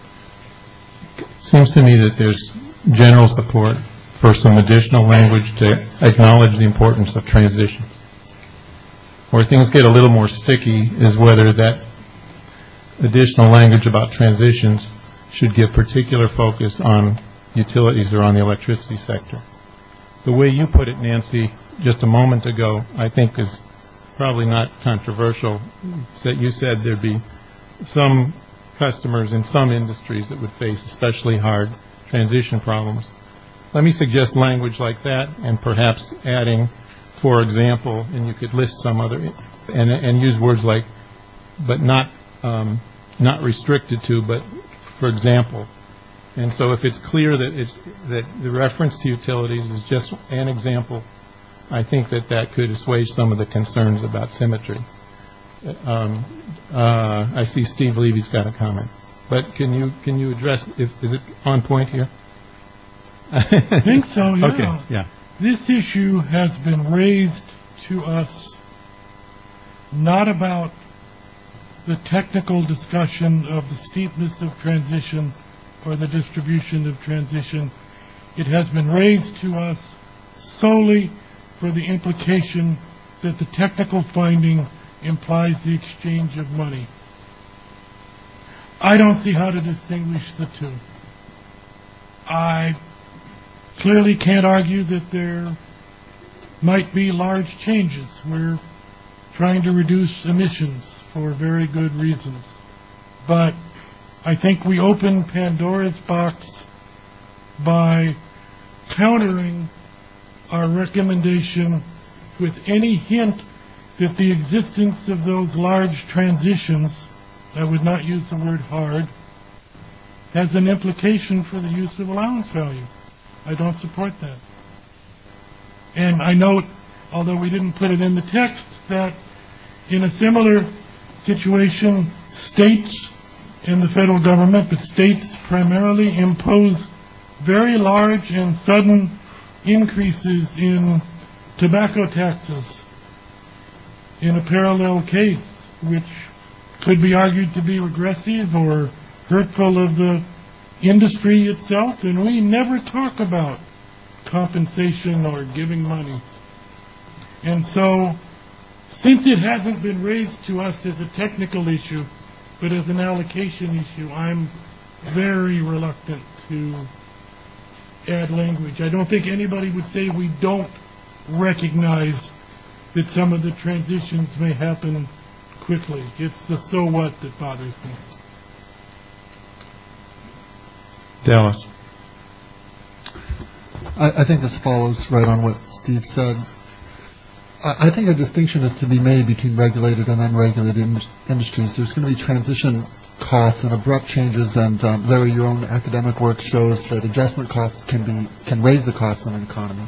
It seems to me that there's general support for some additional language to acknowledge the importance of transition. Where things get a little more sticky is whether that additional language about transitions should give particular focus on utilities or on the electricity sector. The way you put it, Nancy, just a moment ago, I think is probably not controversial. You said there'd be some customers in some industries that would face especially hard transition problems. Let me suggest language like that, and perhaps adding, for example, and you could list some other, and use words like, but not restricted to, but for example. And so if it's clear that the reference to utilities is just an example, I think that could assuage some of the concerns about symmetry. I see Steve Levy's got a comment, but can you address? Is it on point here? I think so. Yeah. Okay. Yeah. This issue has been raised to us not about the technical discussion of the steepness of transition or the distribution of transition. It has been raised to us solely for the implication that the technical finding implies the exchange of money. I don't see how to distinguish the two. I clearly can't argue that there might be large changes. We're trying to reduce emissions for very good reasons. But I think we open Pandora's box by countering our recommendation with any hint that the existence of those large transitions, I would not use the word hard, has an implication for the use of allowance value. I don't support that. And I note, although we didn't put it in the text, that in a similar situation, states and the federal government, but states primarily, impose very large and sudden increases in tobacco taxes in a parallel case, which could be argued to be regressive or hurtful of the industry itself, and we never talk about compensation or giving money. And so, since it hasn't been raised to us as a technical issue, but as an allocation issue, I'm very reluctant to add language. I don't think anybody would say we don't recognize that some of the transitions may happen quickly. It's the so what that bothers me. Dallas. I think this follows right on what Steve said. I think a distinction is to be made between regulated and unregulated industries. There's going to be transition costs and abrupt changes, and Larry, your own academic work shows that adjustment costs can raise the cost of an economy.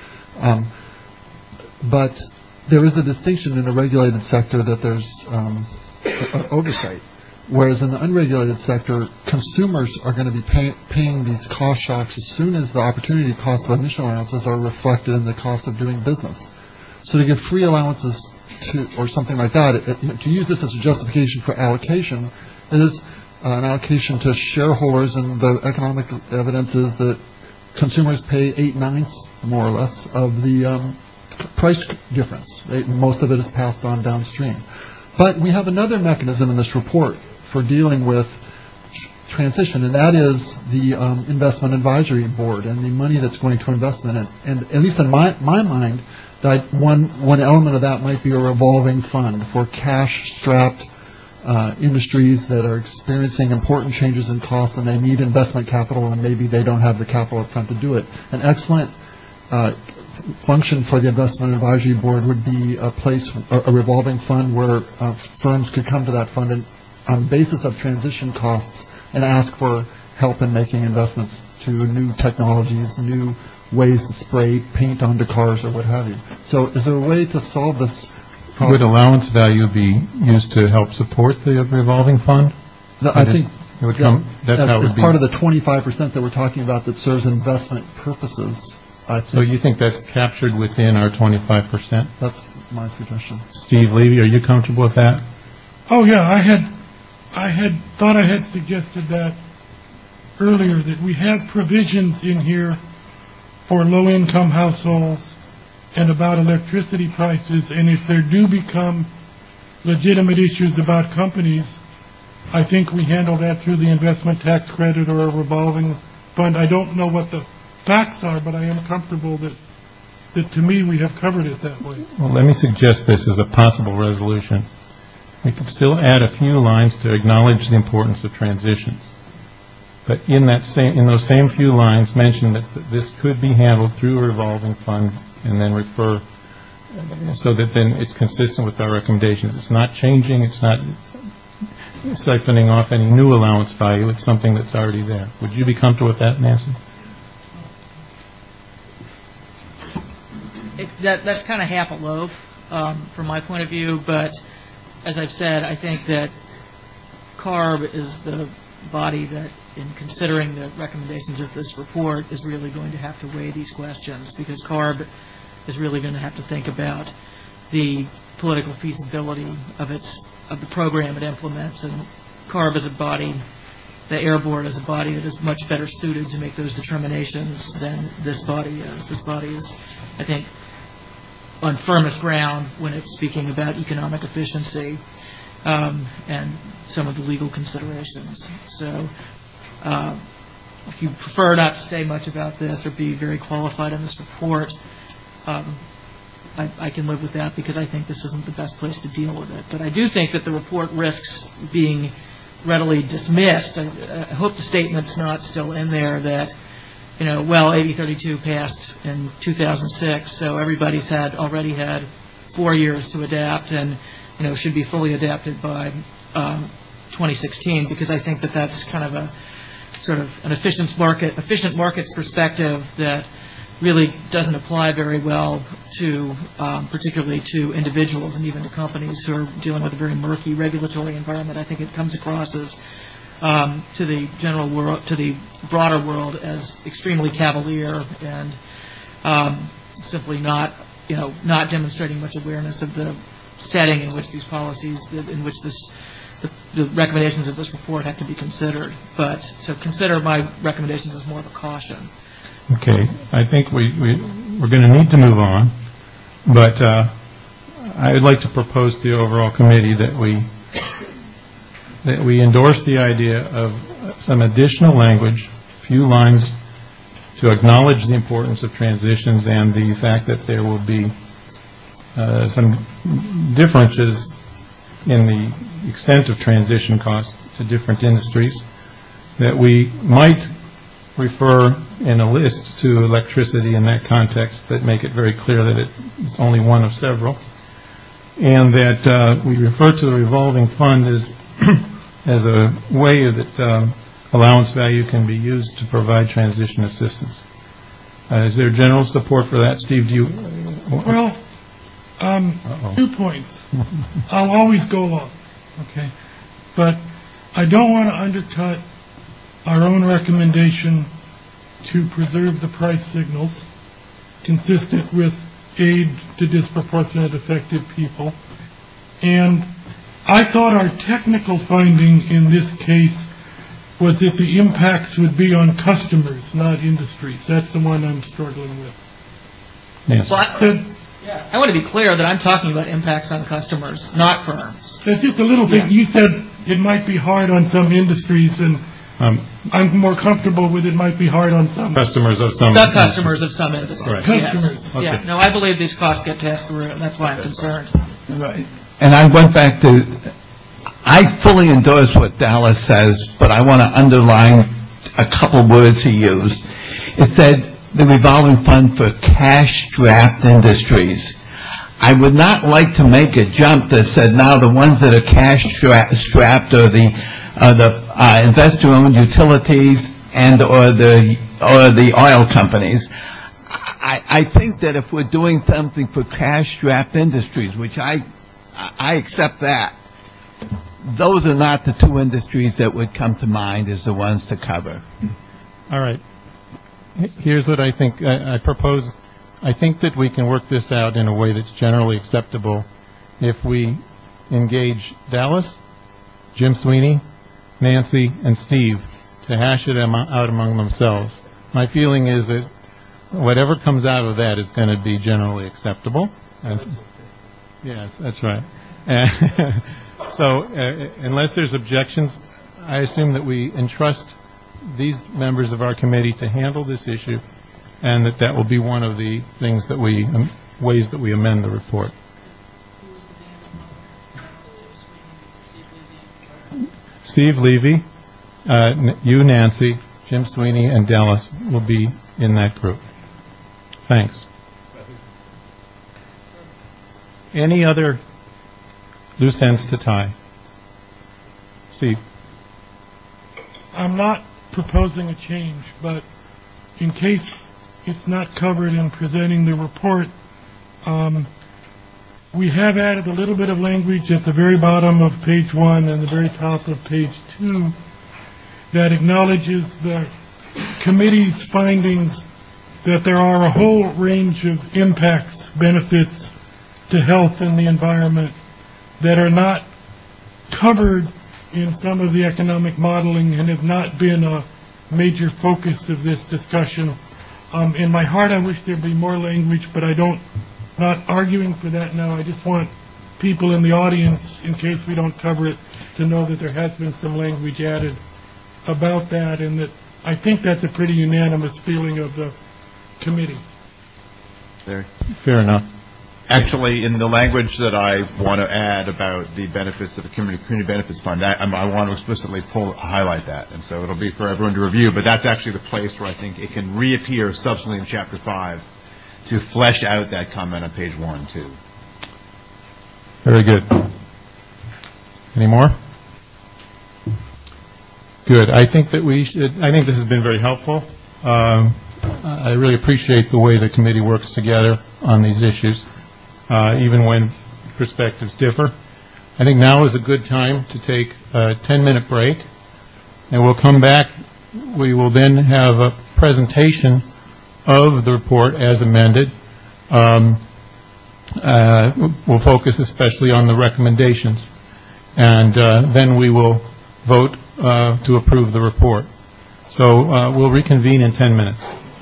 But there is a distinction in a regulated sector that there's oversight, whereas in the unregulated sector, consumers are going to be paying these cost shocks as soon as the opportunity cost of emission allowances are reflected in the cost of doing business. So to give free allowances or something like that, to use this as a justification for allocation, is an allocation to shareholders, and the economic evidence is that consumers pay 8/9 more or less of the price difference. Most of it is passed on downstream. But we have another mechanism in this report for dealing with transition, and that is the Investment Advisory Board and the money that's going to investment in. And at least in my mind, that one element of that might be a revolving fund for cash-strapped industries that are experiencing important changes in costs, and they need investment capital, and maybe they don't have the capital up front to do it. An excellent function for the Investment Advisory Board would be a revolving fund where firms could come to that fund and, on the basis of transition costs, and ask for help in making investments to new technologies, new ways to spray paint onto cars or what have you. So is there a way to solve this problem? Would allowance value be used to help support the revolving fund? I think it would come. That's how it would be. Part of the 25% that we're talking about that serves investment purposes. So you think that's captured within our 25%? That's my suggestion. Steve Levy, are you comfortable with that? Oh yeah, I had thought I had suggested that earlier, that we have provisions in here for low-income households and about electricity prices, and if there do become legitimate issues about companies, I think we handle that through the investment tax credit or a revolving fund. I don't know what the facts are, but I am comfortable that to me we have covered it that way. Well, let me suggest this as a possible resolution. We could still add a few lines to acknowledge the importance of transitions. But in those same few lines, mention that this could be handled through a revolving fund, and then refer so that then it's consistent with our recommendations. It's not changing. It's not siphoning off any new allowance value. It's something that's already there. Would you be comfortable with that, Nancy? That's kind of half a loaf from my point of view, but as I've said, I think that CARB is the body that, in considering the recommendations of this report, is really going to have to weigh these questions, because CARB is really going to have to think about the political feasibility of the program it implements, and CARB is a body, the Air Board is a body that is much better suited to make those determinations than this body is. This body is, I think, on firmest ground when it's speaking about economic efficiency and some of the legal considerations. So if you prefer not to say much about this or be very qualified in this report, I can live with that, because I think this isn't the best place to deal with it. But I do think that the report risks being readily dismissed. I hope the statement's not still in there that, AB 32 passed in 2006, so everybody's already had 4 years to adapt, and should be fully adapted by 2016, because I think that that's kind of a sort of an efficient markets perspective that really doesn't apply very well to particularly to individuals and even to companies who are dealing with a very murky regulatory environment. I think it comes across as to the general world, to the broader world, as extremely cavalier and simply not demonstrating much awareness of the setting in which these policies, in which this the recommendations of this report have to be considered. But to consider my recommendations is more of a caution. Okay. I think we're going to need to move on. But I would like to propose to the overall committee that we endorse the idea of some additional language, a few lines, to acknowledge the importance of transitions and the fact that there will be some differences in the extent of transition costs to different industries, that we might refer in a list to electricity in that context that make it very clear that it's only one of several, and that we refer to the revolving fund as a way that allowance value can be used to provide transition assistance. Is there general support for that? Steve, do you? Well, 2 points. I'll always go along, okay? But I don't want to undercut our own recommendation to preserve the price signals consistent with aid to disproportionate affected people. And I thought our technical finding in this case was that the impacts would be on customers, not industries. That's the one I'm struggling with. Yes. Well, I want to be clear that I'm talking about impacts on customers, not firms. That's just a little thing. You said it might be hard on some industries, and I'm more comfortable with it might be hard on some customers of some industries. Right. Customers. Okay. Yeah. No, I believe these costs get passed through, and that's why I'm concerned. Right. And I went back to, I fully endorse what Dallas says, but I want to underline a couple words he used. It said the revolving fund for cash-strapped industries. I would not like to make a jump that said now the ones that are cash-strapped are the investor-owned utilities and or the oil companies. I think that if we're doing something for cash-strapped industries, which I accept that, those are not the two industries that would come to mind as the ones to cover. All right. Here's what I think. I propose. I think that we can work this out in a way that's generally acceptable if we engage Dallas, Jim Sweeney, Nancy, and Steve to hash it out among themselves. My feeling is that whatever comes out of that is going to be generally acceptable. Yes, that's right. So unless there's objections, I assume that we entrust these members of our committee to handle this issue, and that will be one of the things that ways that we amend the report. Steve Levy, you, Nancy, Jim Sweeney, and Dallas will be in that group. Thanks. Any other loose ends to tie? Steve? I'm not proposing a change, but in case it's not covered in presenting the report, we have added a little bit of language at the very bottom of page 1 and the very top of page 2 that acknowledges the committee's findings that there are a whole range of impacts, benefits to health and the environment that are not covered in some of the economic modeling and have not been a major focus of this discussion. In my heart, I wish there'd be more language, but not arguing for that now. I just want people in the audience, in case we don't cover it, to know that there has been some language added about that, and that I think that's a pretty unanimous feeling of the committee. Fair enough. Actually, in the language that I want to add about the benefits of the Community Benefits Fund, I want to explicitly highlight that, and so it'll be for everyone to review, but that's actually the place where I think it can reappear subsequently in Chapter 5 to flesh out that comment on page 1, too. Very good. Any more? Good. I think that this has been very helpful. I really appreciate the way the committee works together on these issues, even when perspectives differ. I think now is a good time to take a 10-minute break, and we'll come back. We will then have a presentation of the report as amended. We'll focus especially on the recommendations. and then we will vote to approve the report. So we'll reconvene in 10 minutes.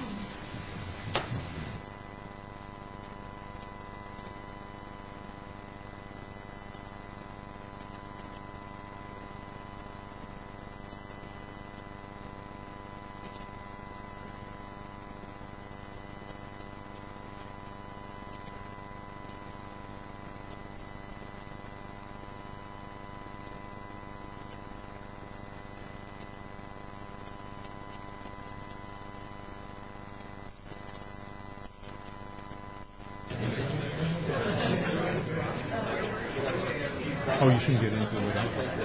Oh, you shouldn't get into it.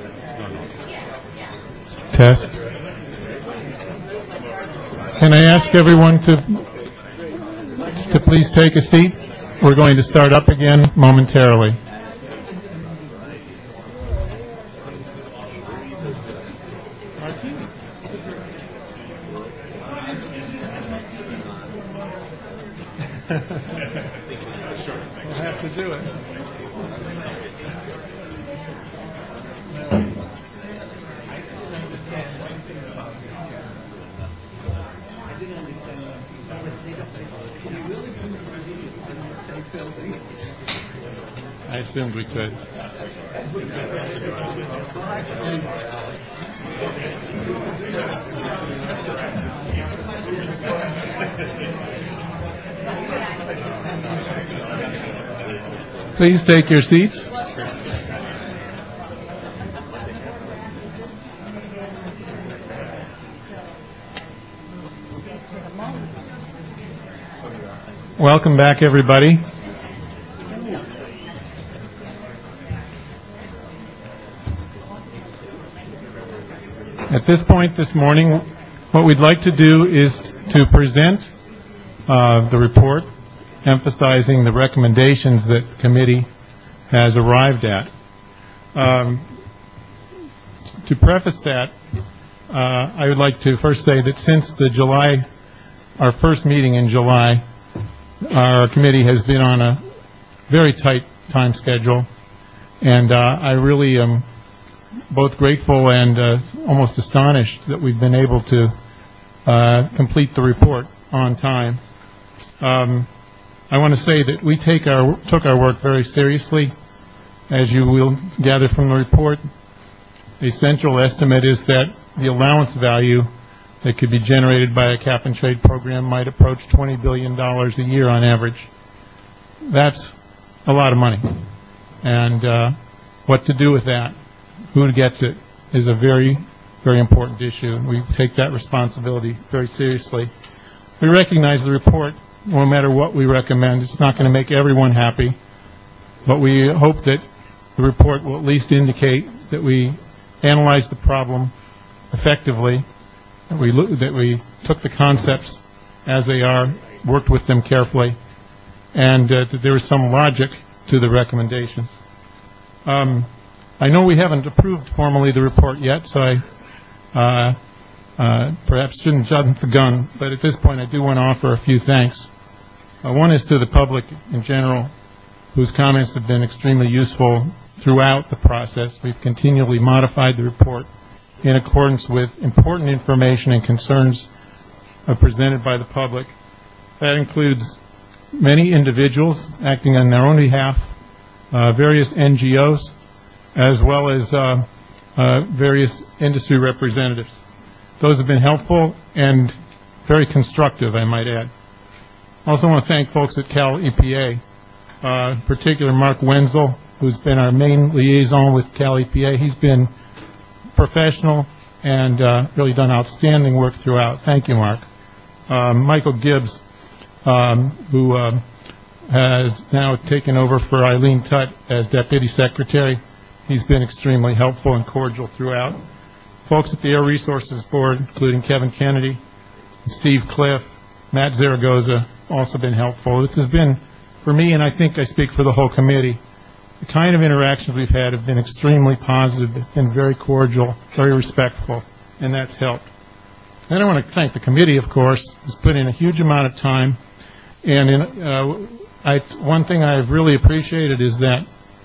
Test. Can I ask everyone to please take a seat? We're going to start up again momentarily. We'll have to do it. I assumed we could. Please take your seats. Welcome back, everybody. At this point this morning, what we'd like to do is to present the report, emphasizing the recommendations that the committee has arrived at. To preface that, I would like to first say that since our first meeting in July, our committee has been on a very tight time schedule, and I really am both grateful and almost astonished that we've been able to complete the report on time. I want to say that we took our work very seriously. As you will gather from the report, a central estimate is that the allowance value that could be generated by a cap-and-trade program might approach $20 billion a year on average. That's a lot of money. And what to do with that, who gets it, is a very, very important issue. We take that responsibility very seriously. We recognize the report, no matter what we recommend, it's not going to make everyone happy, but we hope that the report will at least indicate that we analyzed the problem effectively, that we took the concepts as they are, worked with them carefully, and that there is some logic to the recommendations. I know we haven't approved formally the report yet, so I perhaps shouldn't jump the gun, but at this point I do want to offer a few thanks. One is to the public in general, whose comments have been extremely useful throughout the process. We've continually modified the report in accordance with important information and concerns presented by the public. That includes many individuals acting on their own behalf, various NGOs, as well as various industry representatives. Those have been helpful and very constructive, I might add. I also want to thank folks at Cal EPA, in particular Mark Wenzel, who's been our main liaison with Cal EPA. He's been professional and really done outstanding work throughout. Thank you, Mark. Michael Gibbs, who has now taken over for Eileen Tutt as Deputy Secretary. He's been extremely helpful and cordial throughout. Folks at the Air Resources Board, including Kevin Kennedy, Steve Cliff, Matt Zaragoza, also been helpful. This has been, for me, and I think I speak for the whole committee, the kind of interactions we've had have been extremely positive, been very cordial, very respectful, and that's helped. Then I want to thank the committee, of course, who's put in a huge amount of time. And one thing I've really appreciated is that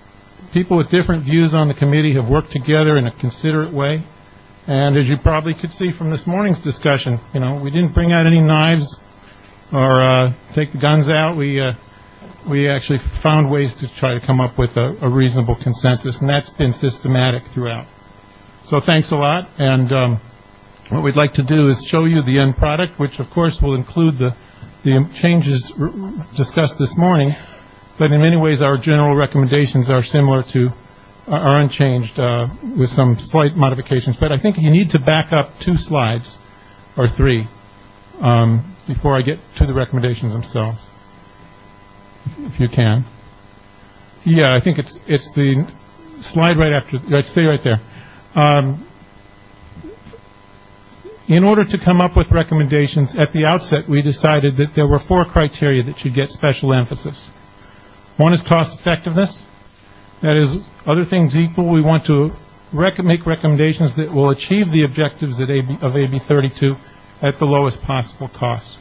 people with different views on the committee have worked together in a considerate way. And as you probably could see from this morning's discussion, we didn't bring out any knives or take the guns out. We actually found ways to try to come up with a reasonable consensus, and that's been systematic throughout. So thanks a lot. And what we'd like to do is show you the end product, which of course will include the changes discussed this morning. But in many ways, our general recommendations are similar to, are unchanged with some slight modifications. But I think you need to back up 2 slides or 3 before I get to the recommendations themselves, if you can. Yeah, I think it's the slide right after. Right, stay right there. In order to come up with recommendations, at the outset, we decided that there were 4 criteria that should get special emphasis. One is cost effectiveness. That is, other things equal, we want to make recommendations that will achieve the objectives of AB 32 at the lowest possible cost.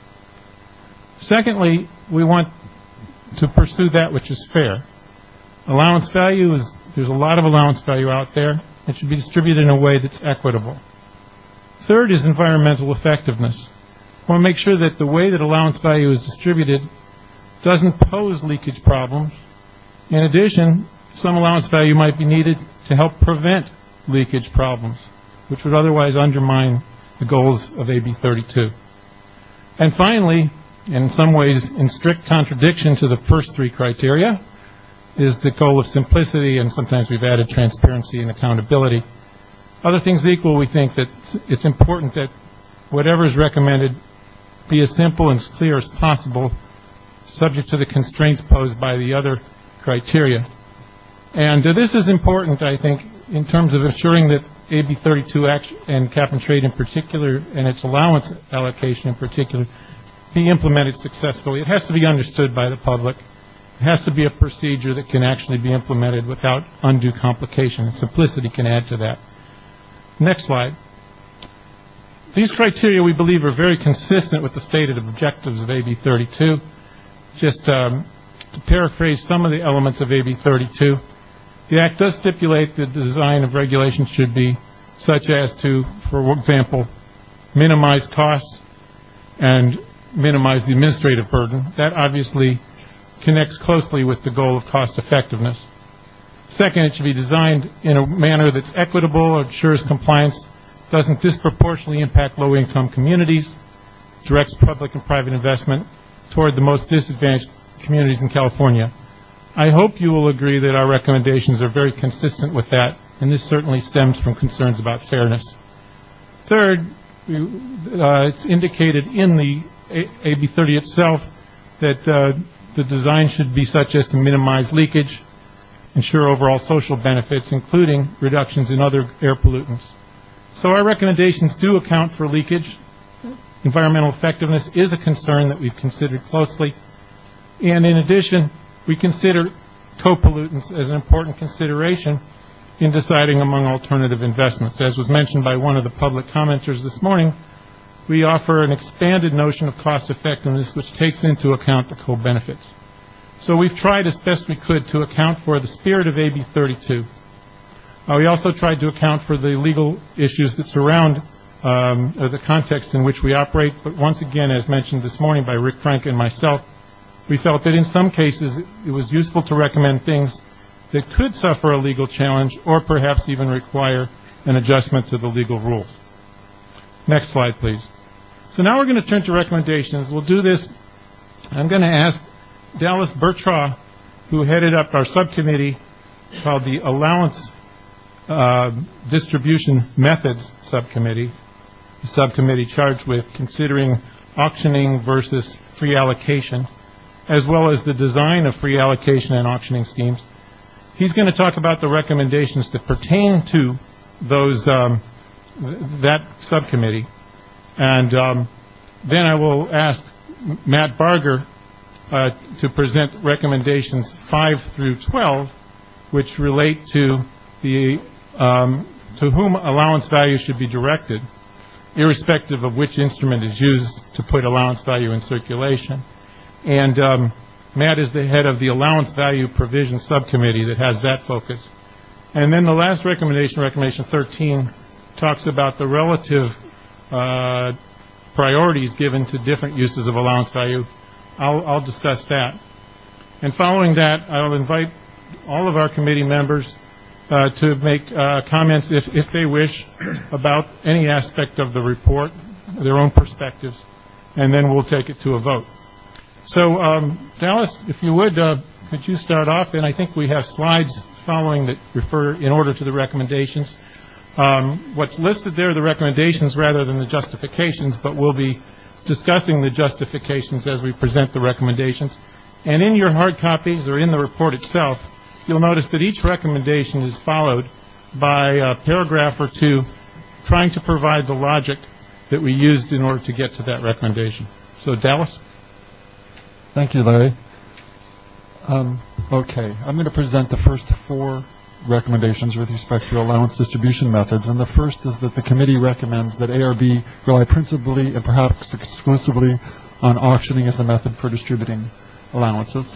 Secondly, we want to pursue that which is fair. Allowance value there's a lot of allowance value out there. It should be distributed in a way that's equitable. Third is environmental effectiveness. We want to make sure that the way that allowance value is distributed doesn't pose leakage problems. In addition, some allowance value might be needed to help prevent leakage problems, which would otherwise undermine the goals of AB 32. And finally, in some ways in strict contradiction to the first 3 criteria, is the goal of simplicity, and sometimes we've added transparency and accountability. Other things equal, we think that it's important that whatever is recommended be as simple and as clear as possible, subject to the constraints posed by the other criteria. And this is important, I think, in terms of ensuring that AB 32 and cap and trade in particular, and its allowance allocation in particular, be implemented successfully. It has to be understood by the public. It has to be a procedure that can actually be implemented without undue complication, and simplicity can add to that. Next slide. These criteria, we believe, are very consistent with the stated objectives of AB 32. Just to paraphrase some of the elements of AB 32, the Act does stipulate that the design of regulations should be such as to, for example, minimize costs and minimize the administrative burden. That obviously connects closely with the goal of cost effectiveness. Second, it should be designed in a manner that's equitable, ensures compliance, doesn't disproportionately impact low-income communities, directs public and private investment toward the most disadvantaged communities in California. I hope you will agree that our recommendations are very consistent with that, and this certainly stems from concerns about fairness. Third, it's indicated in the AB 30 itself that the design should be such as to minimize leakage, ensure overall social benefits, including reductions in other air pollutants. So our recommendations do account for leakage. Environmental effectiveness is a concern that we've considered closely. And in addition, we consider co-pollutants as an important consideration in deciding among alternative investments. As was mentioned by one of the public commenters this morning, we offer an expanded notion of cost effectiveness which takes into account the co-benefits. So we've tried as best we could to account for the spirit of AB 32. We also tried to account for the legal issues that surround the context in which we operate. But once again, as mentioned this morning by Rick Frank and myself, we felt that in some cases it was useful to recommend things that could suffer a legal challenge or perhaps even require an adjustment to the legal rules. Next slide, please. So now we're going to turn to recommendations. We'll do this. I'm going to ask Dallas Bertraw, who headed up our subcommittee called the Allowance Distribution Methods Subcommittee, the subcommittee charged with considering auctioning versus free allocation, as well as the design of free allocation and auctioning schemes. He's going to talk about the recommendations that pertain to those that subcommittee. And then I will ask Matt Barger to present recommendations 5 through 12, which relate to the to whom allowance value should be directed, irrespective of which instrument is used to put allowance value in circulation. And Matt is the head of the Allowance Value Provision Subcommittee that has that focus. And then the last recommendation, Recommendation 13, talks about the relative priorities given to different uses of allowance value. I'll discuss that. And following that, I'll invite all of our committee members to make comments, if they wish, about any aspect of the report, their own perspectives, and then we'll take it to a vote. So, Dallas, if you would, could you start off? And I think we have slides following that refer in order to the recommendations. What's listed there are the recommendations rather than the justifications, but we'll be discussing the justifications as we present the recommendations. And in your hard copies or in the report itself, you'll notice that each recommendation is followed by a paragraph or two trying to provide the logic that we used in order to get to that recommendation. So, Dallas? Thank you, Larry. Okay, I'm going to present the first four recommendations with respect to allowance distribution methods. And the first is that the committee recommends that ARB rely principally and perhaps exclusively on auctioning as a method for distributing allowances.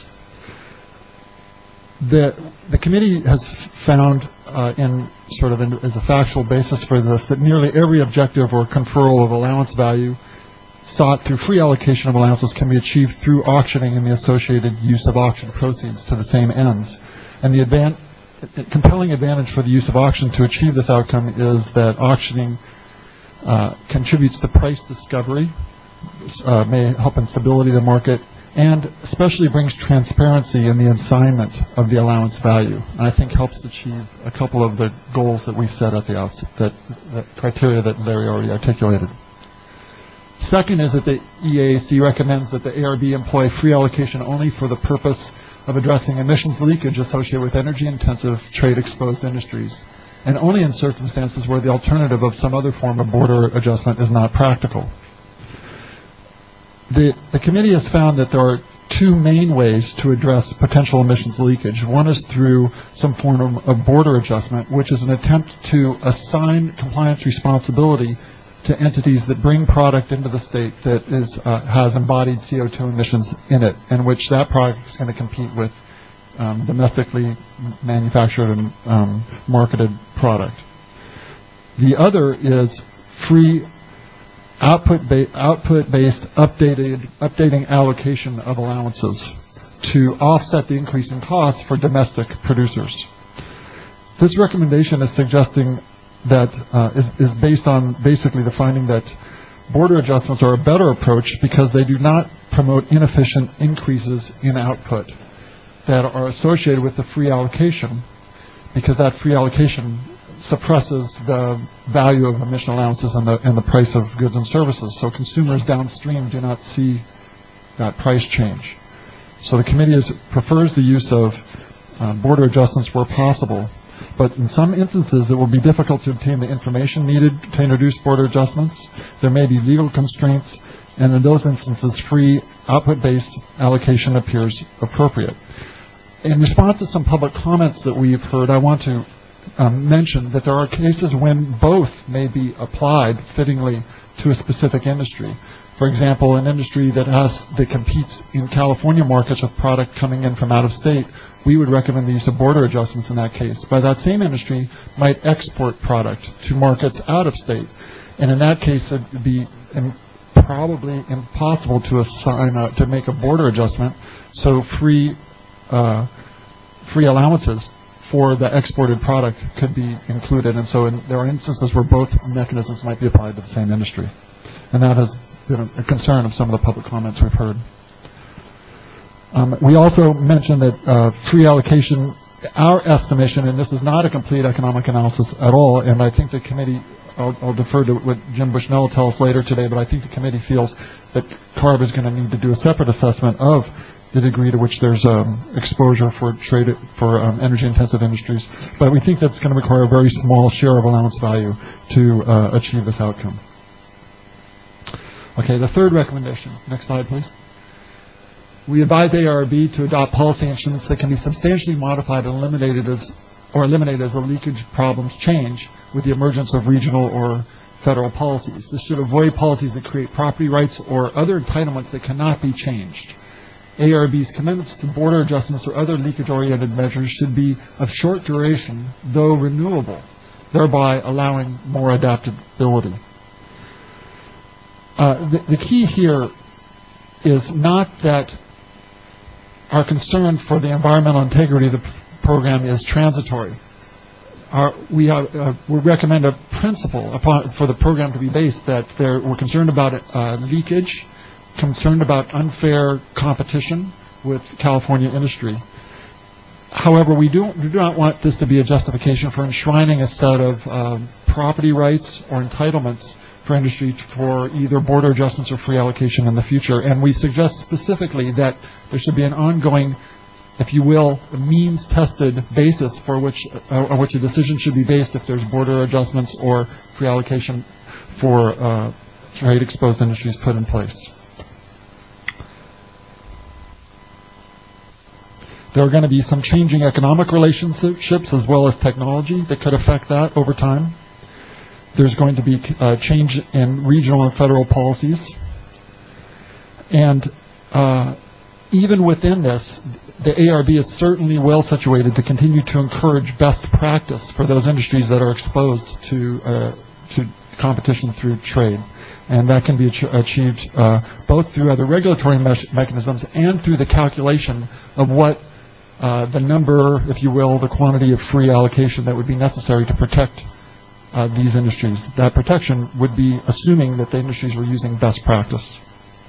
The committee has found as a factual basis for this that nearly every objective or conferral of allowance value sought through free allocation of allowances can be achieved through auctioning and the associated use of auction proceeds to the same ends. And the compelling advantage for the use of auction to achieve this outcome is that auctioning contributes to price discovery, may help in stability of the market, and especially brings transparency in the assignment of the allowance value. And I think helps achieve a couple of the goals that we set at the outset, that criteria that Larry already articulated. Second is that the EAAC recommends that the ARB employ free allocation only for the purpose of addressing emissions leakage associated with energy-intensive, trade-exposed industries, and only in circumstances where the alternative of some other form of border adjustment is not practical. The committee has found that there are two main ways to address potential emissions leakage. One is through some form of border adjustment, which is an attempt to assign compliance responsibility to entities that bring product into the state that has embodied CO2 emissions in it, and which that product is going to compete with domestically manufactured and marketed product. The other is free output-based updating allocation of allowances to offset the increase in costs for domestic producers. This recommendation is suggesting that is based on basically the finding that border adjustments are a better approach because they do not promote inefficient increases in output that are associated with the free allocation, because that free allocation suppresses the value of emission allowances and the price of goods and services. So consumers downstream do not see that price change. So the committee prefers the use of border adjustments where possible. But in some instances, it will be difficult to obtain the information needed to introduce border adjustments. There may be legal constraints, and in those instances, free output-based allocation appears appropriate. In response to some public comments that we've heard, I want to mention that there are cases when both may be applied fittingly to a specific industry. For example, an industry that competes in California markets with product coming in from out of state, we would recommend the use of border adjustments in that case. But that same industry might export product to markets out of state. And in that case, it would be probably impossible to to make a border adjustment, so free allowances for the exported product could be included. And so there are instances where both mechanisms might be applied to the same industry. And that has been a concern of some of the public comments we've heard. We also mentioned that free allocation, our estimation, and this is not a complete economic analysis at all, and I think the committee, I'll defer to what Jim Bushnell will tell us later today, but I think the committee feels that CARB is going to need to do a separate assessment of the degree to which there's exposure for energy-intensive industries. But we think that's going to require a very small share of allowance value to achieve this outcome. Okay, the third recommendation. Next slide, please. We advise ARB to adopt policy instruments that can be substantially modified and eliminated as the leakage problems change with the emergence of regional or federal policies. This should avoid policies that create property rights or other entitlements that cannot be changed. ARB's commitments to border adjustments or other leakage-oriented measures should be of short duration, though renewable, thereby allowing more adaptability. The key here is not that our concern for the environmental integrity of the program is transitory. We recommend a principle for the program to be based that we're concerned about leakage, concerned about unfair competition with California industry. However, we do not want this to be a justification for enshrining a set of property rights or entitlements for industry for either border adjustments or free allocation in the future. And we suggest specifically that there should be an ongoing, if you will, means-tested basis for which a decision should be based if there's border adjustments or free allocation for trade-exposed industries put in place. There are going to be some changing economic relationships as well as technology that could affect that over time. There's going to be a change in regional and federal policies. And even within this, the ARB is certainly well situated to continue to encourage best practice for those industries that are exposed to competition through trade. And that can be achieved both through other regulatory mechanisms and through the calculation of what the number, if you will, the quantity of free allocation that would be necessary to protect these industries. That protection would be assuming that the industries were using best practice.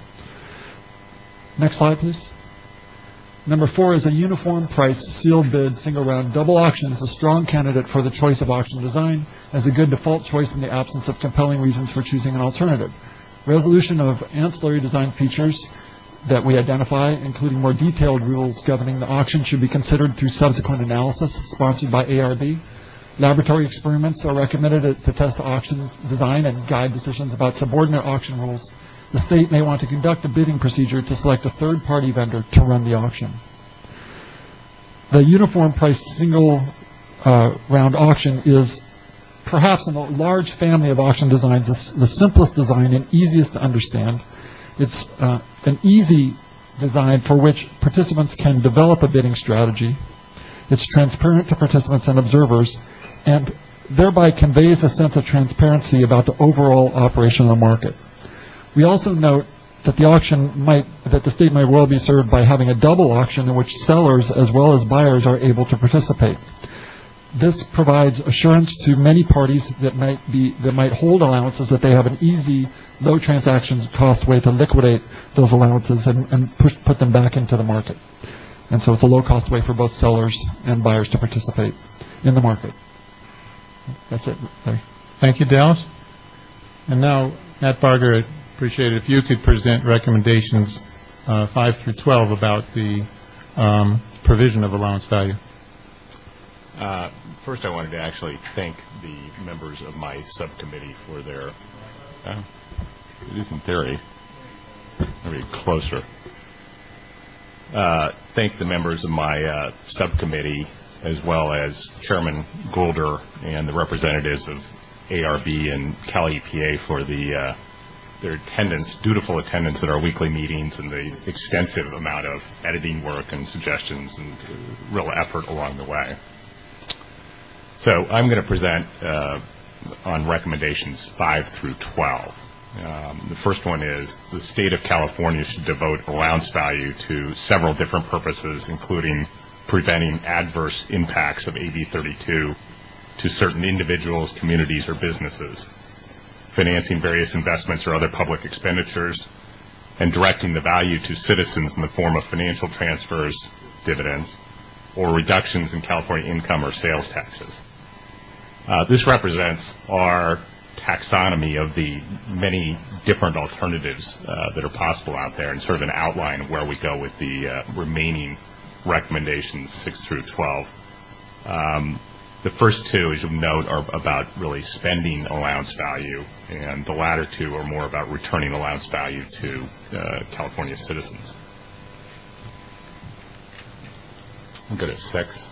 Next slide, please. Number 4 is a uniform price, sealed bid, single round. Double auction is a strong candidate for the choice of auction design as a good default choice in the absence of compelling reasons for choosing an alternative. Resolution of ancillary design features that we identify, including more detailed rules governing the auction, should be considered through subsequent analysis sponsored by ARB. Laboratory experiments are recommended to test auctions design and guide decisions about subordinate auction rules. The state may want to conduct a bidding procedure to select a third-party vendor to run the auction. The uniform price single round auction is perhaps in a large family of auction designs the simplest design and easiest to understand. It's an easy design for which participants can develop a bidding strategy. It's transparent to participants and observers, and thereby conveys a sense of transparency about the overall operation of the market. We also note that the state might well be served by having a double auction in which sellers as well as buyers are able to participate. This provides assurance to many parties that might hold allowances that they have an easy, low transaction cost way to liquidate those allowances and put them back into the market. And so it's a low-cost way for both sellers and buyers to participate in the market. That's it. Larry. Thank you, Dallas. And now, Matt Barger, I'd appreciate it if you could present recommendations 5 through 12 about the provision of allowance value. First, I wanted to actually thank the members of my subcommittee for their, it is in theory, maybe closer. Thank the members of my subcommittee as well as Chairman Goulder and the representatives of ARB and Cal EPA for their attendance, dutiful attendance at our weekly meetings and the extensive amount of editing work and suggestions and real effort along the way. So I'm going to present on recommendations 5 through 12. The first one is the state of California should devote allowance value to several different purposes, including preventing adverse impacts of AB 32 to certain individuals, communities, or businesses, financing various investments or other public expenditures, and directing the value to citizens in the form of financial transfers, dividends, or reductions in California income or sales taxes. This represents our taxonomy of the many different alternatives that are possible out there and sort of an outline of where we go with the remaining recommendations 6 through 12. The first two, as you'll note, are about really spending allowance value, and the latter two are more about returning allowance value to California citizens. I'll go to 6.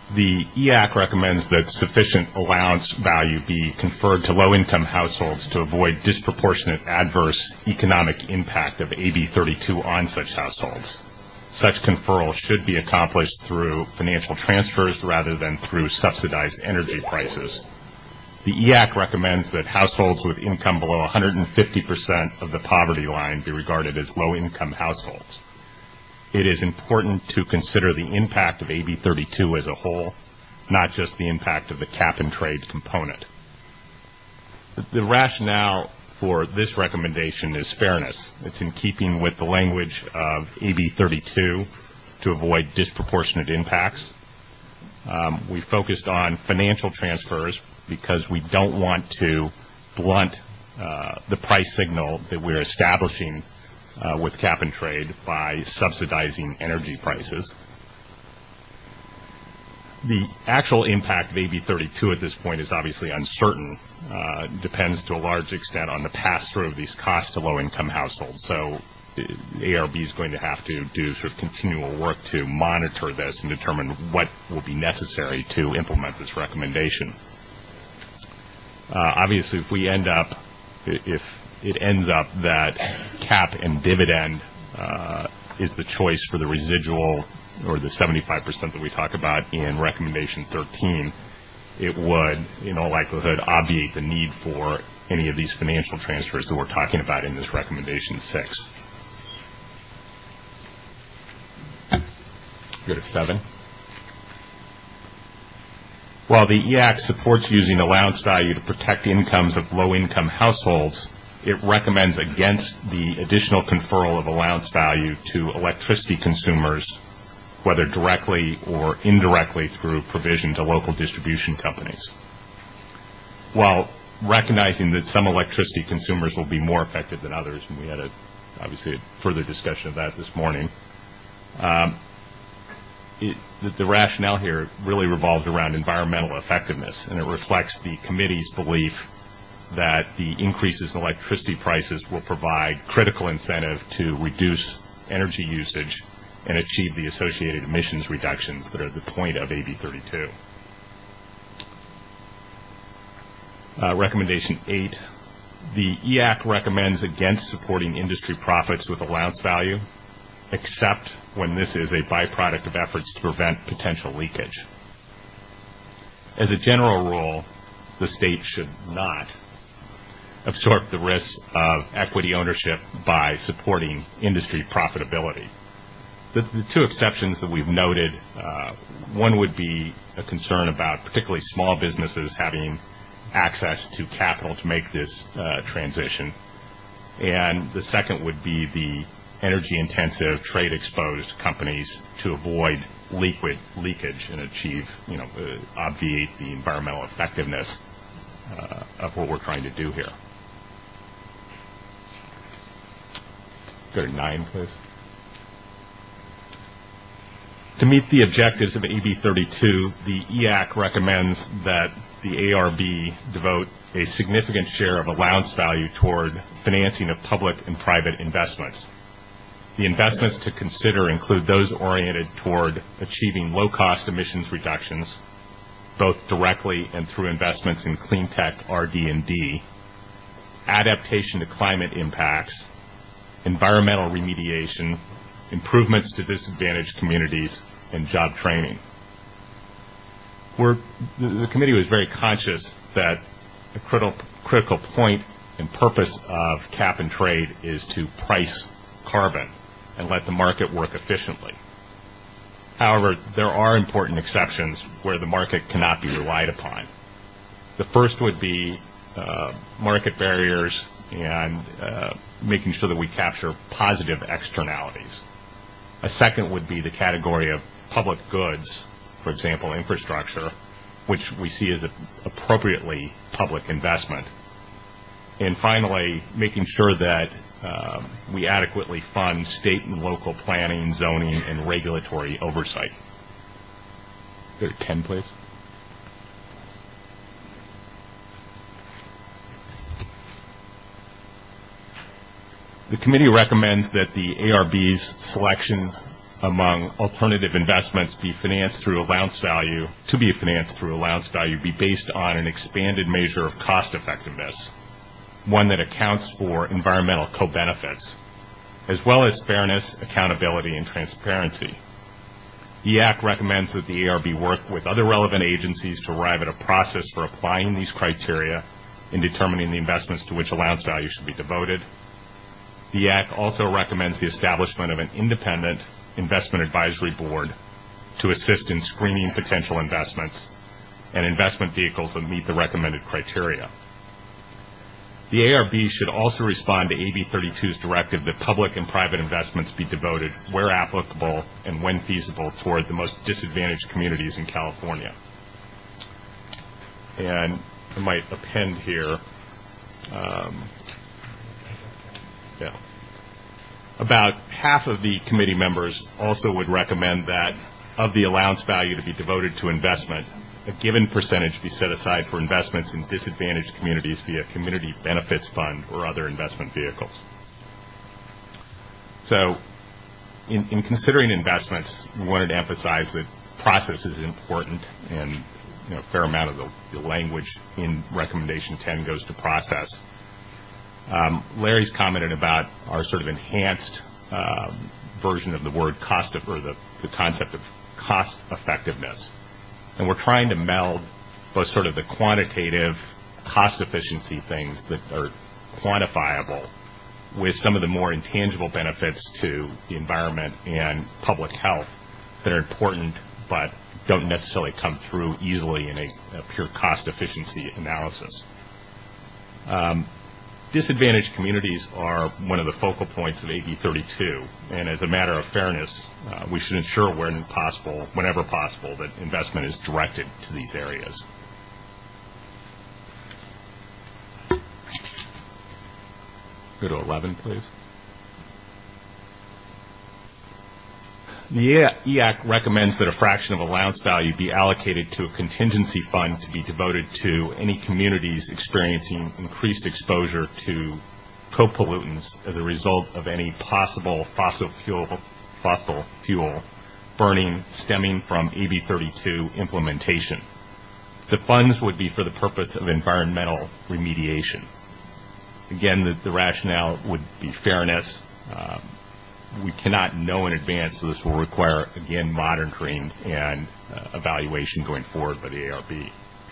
The EAC recommends that sufficient allowance value be conferred to low-income households to avoid disproportionate adverse economic impact of AB 32 on such households. Such conferral should be accomplished through financial transfers rather than through subsidized energy prices. The EAC recommends that households with income below 150% of the poverty line be regarded as low-income households. It is important to consider the impact of AB 32 as a whole, not just the impact of the cap-and-trade component. The rationale for this recommendation is fairness. It's in keeping with the language of AB 32 to avoid disproportionate impacts. We focused on financial transfers because we don't want to blunt the price signal that we're establishing with cap and trade by subsidizing energy prices. The actual impact of AB 32 at this point is obviously uncertain. Depends to a large extent on the pass-through of these costs to low-income households. So ARB is going to have to do sort of continual work to monitor this and determine what will be necessary to implement this recommendation. Obviously, if it ends up that cap and dividend is the choice for the residual, or the 75% that we talk about in recommendation 13, it would, in all likelihood, obviate the need for any of these financial transfers that we're talking about in this recommendation 6. Go to 7. While the EAC supports using allowance value to protect incomes of low-income households, it recommends against the additional conferral of allowance value to electricity consumers, whether directly or indirectly through provision to local distribution companies. While recognizing that some electricity consumers will be more affected than others, and we had obviously a further discussion of that this morning, the rationale here really revolves around environmental effectiveness, and it reflects the committee's belief that the increases in electricity prices will provide critical incentive to reduce energy usage and achieve the associated emissions reductions that are the point of AB 32. Recommendation 8, the EAC recommends against supporting industry profits with allowance value, except when this is a byproduct of efforts to prevent potential leakage. As a general rule, the state should not absorb the risks of equity ownership by supporting industry profitability. The two exceptions that we've noted, one would be a concern about particularly small businesses having access to capital to make this transition, and the second would be the energy-intensive, trade-exposed companies to avoid leakage and achieve, obviate the environmental effectiveness of what we're trying to do here. Go to 9, please. To meet the objectives of AB 32, the EAC recommends that the ARB devote a significant share of allowance value toward financing of public and private investments. The investments to consider include those oriented toward achieving low-cost emissions reductions, both directly and through investments in clean tech RD&D, adaptation to climate impacts, environmental remediation, improvements to disadvantaged communities, and job training. The committee was very conscious that a critical point and purpose of cap and trade is to price carbon and let the market work efficiently. However, there are important exceptions where the market cannot be relied upon. The first would be market barriers and making sure that we capture positive externalities. A second would be the category of public goods, for example, infrastructure, which we see as appropriately public investment. And finally, making sure that we adequately fund state and local planning, zoning, and regulatory oversight. Go to 10, please. The committee recommends that the ARB's selection among alternative investments be financed through allowance value, be based on an expanded measure of cost effectiveness, one that accounts for environmental co-benefits, as well as fairness, accountability, and transparency. EAC recommends that the ARB work with other relevant agencies to arrive at a process for applying these criteria in determining the investments to which allowance value should be devoted. The EAC also recommends the establishment of an independent investment advisory board to assist in screening potential investments and investment vehicles that meet the recommended criteria. The ARB should also respond to AB 32's directive that public and private investments be devoted, where applicable and when feasible, toward the most disadvantaged communities in California. And I might append here, about half of the committee members also would recommend that of the allowance value to be devoted to investment, a given percentage be set aside for investments in disadvantaged communities via community benefits fund or other investment vehicles. So in considering investments, we wanted to emphasize that process is important, and a fair amount of the language in Recommendation 10 goes to process. Larry's commented about our sort of enhanced version of the word cost, or the concept of cost effectiveness. And we're trying to meld both sort of the quantitative cost efficiency things that are quantifiable with some of the more intangible benefits to the environment and public health that are important but don't necessarily come through easily in a pure cost efficiency analysis. Disadvantaged communities are one of the focal points of AB 32, and as a matter of fairness, we should ensure whenever possible, that investment is directed to these areas. Go to 11, please. The EAC recommends that a fraction of allowance value be allocated to a contingency fund to be devoted to any communities experiencing increased exposure to co-pollutants as a result of any possible fossil fuel burning stemming from AB 32 implementation. The funds would be for the purpose of environmental remediation. Again, the rationale would be fairness. We cannot know in advance, so this will require, again, monitoring and evaluation going forward by the ARB.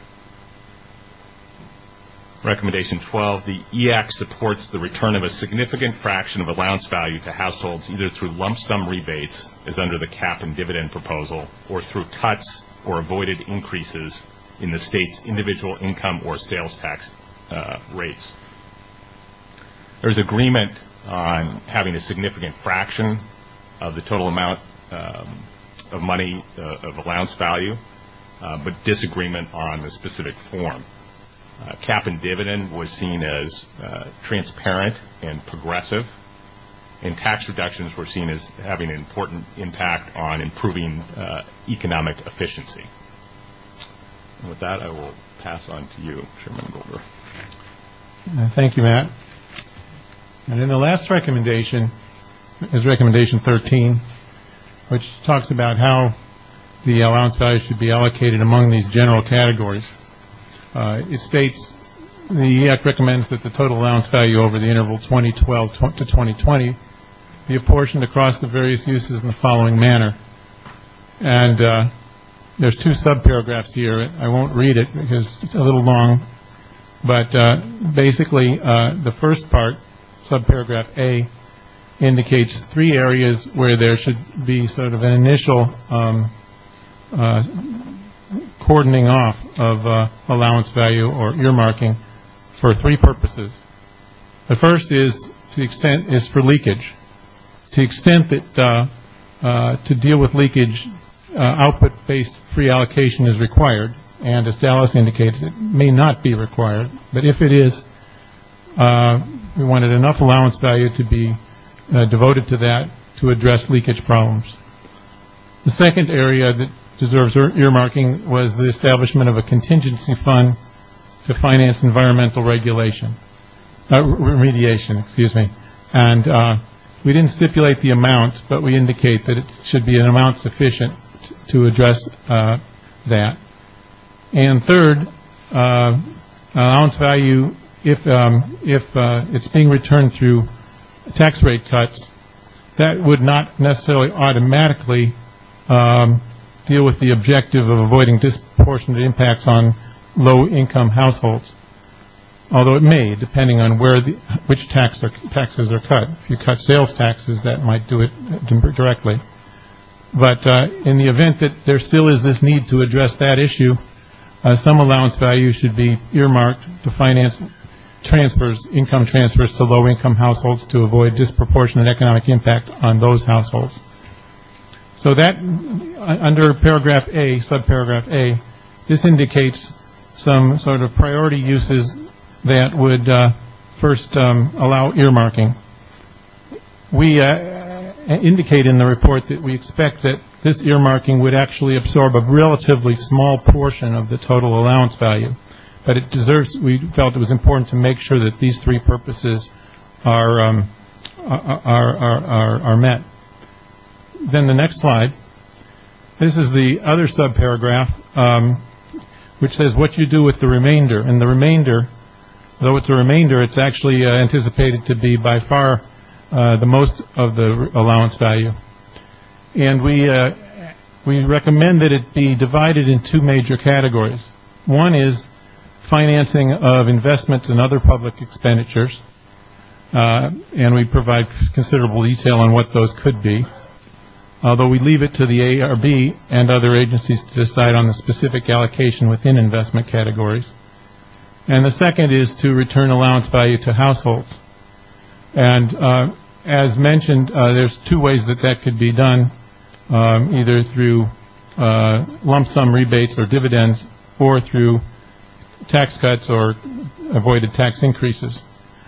Recommendation 12, the EAC supports the return of a significant fraction of allowance value to households either through lump sum rebates, as under the cap and dividend proposal, or through cuts or avoided increases in the state's individual income or sales tax rates. There's agreement on having a significant fraction of the total amount of money of allowance value, but disagreement on the specific form. Cap and dividend was seen as transparent and progressive, and tax reductions were seen as having an important impact on improving economic efficiency. And with that, I will pass on to you, Chairman Golder. Thank you, Matt. And in the last recommendation is Recommendation 13, which talks about how the allowance value should be allocated among these general categories. It states the EAC recommends that the total allowance value over the interval 2012 to 2020 be apportioned across the various uses in the following manner. And there's two subparagraphs here. I won't read it because it's a little long, but basically the first part, subparagraph A, indicates three areas where there should be sort of an initial cordoning off of allowance value or earmarking for three purposes. The first is for leakage. To the extent that to deal with leakage, output-based free allocation is required, and as Dallas indicated, it may not be required, but if it is, we wanted enough allowance value to be devoted to that to address leakage problems. The second area that deserves earmarking was the establishment of a contingency fund to finance environmental remediation. And We didn't stipulate the amount, but we indicate that it should be an amount sufficient to address that. And third, allowance value, if it's being returned through tax rate cuts, that would not necessarily automatically deal with the objective of avoiding disproportionate impacts on low-income households, although it may, depending on which taxes are cut. If you cut sales taxes, that might do it directly. But in the event that there still is this need to address that issue, some allowance value should be earmarked to finance income transfers to low-income households to avoid disproportionate economic impact on those households. So that, under paragraph A, subparagraph A, this indicates some sort of priority uses that would first allow earmarking. We indicate in the report that we expect that this earmarking would actually absorb a relatively small portion of the total allowance value, but we felt it was important to make sure that these three purposes are met. Then the next slide. This is the other subparagraph, which says what you do with the remainder. And the remainder, though it's a remainder, it's actually anticipated to be by far the most of the allowance value. And we recommend that it be divided in two major categories. One is financing of investments and other public expenditures, and we provide considerable detail on what those could be, although we leave it to the ARB and other agencies to decide on the specific allocation within investment categories. And the second is to return allowance value to households. And as mentioned, there's two ways that could be done, either through lump sum rebates or dividends, or through tax cuts or avoided tax increases.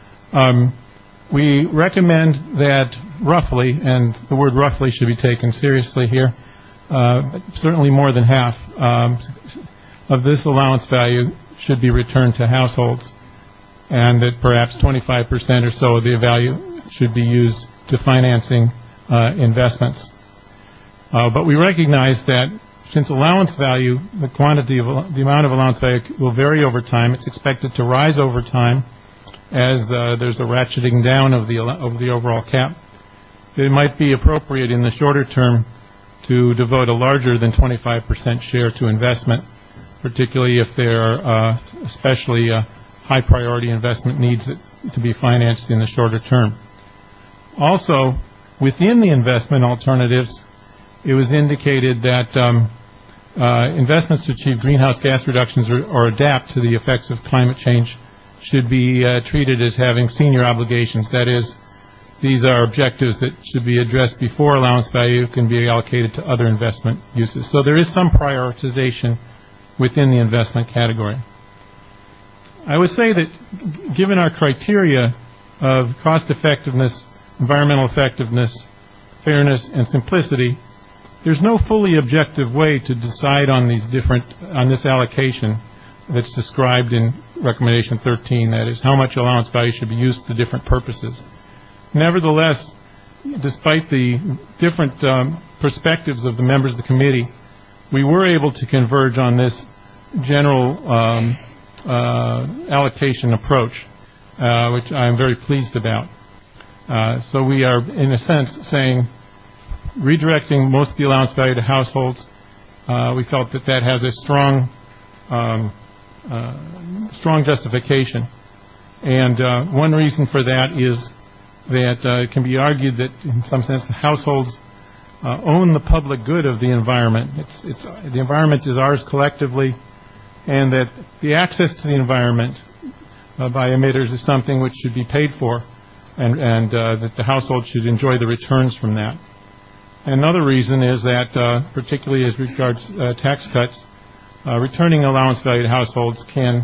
We recommend that roughly, and the word roughly should be taken seriously here, certainly more than half of this allowance value should be returned to households, and that perhaps 25% or so of the value should be used to financing investments. But we recognize that since allowance value, the amount of allowance value will vary over time. It's expected to rise over time as there's a ratcheting down of the overall cap. It might be appropriate in the shorter term to devote a larger than 25% share to investment, particularly if there are especially high priority investment needs to be financed in the shorter term. Also, within the investment alternatives, it was indicated that investments to achieve greenhouse gas reductions or adapt to the effects of climate change should be treated as having senior obligations. That is, these are objectives that should be addressed before allowance value can be allocated to other investment uses. So there is some prioritization within the investment category. I would say that given our criteria of cost effectiveness, environmental effectiveness, fairness, and simplicity, there's no fully objective way to decide on this allocation that's described in recommendation 13, that is, how much allowance value should be used for different purposes. Nevertheless, despite the different perspectives of the members of the committee, we were able to converge on this general allocation approach, which I'm very pleased about. So we are, in a sense, saying redirecting most of the allowance value to households. We felt that has a strong justification. And one reason for that is that it can be argued that, in some sense, the households own the public good of the environment. The environment is ours collectively, and that the access to the environment by emitters is something which should be paid for, and that the household should enjoy the returns from that. Another reason is that, particularly as regards tax cuts, returning allowance value to households can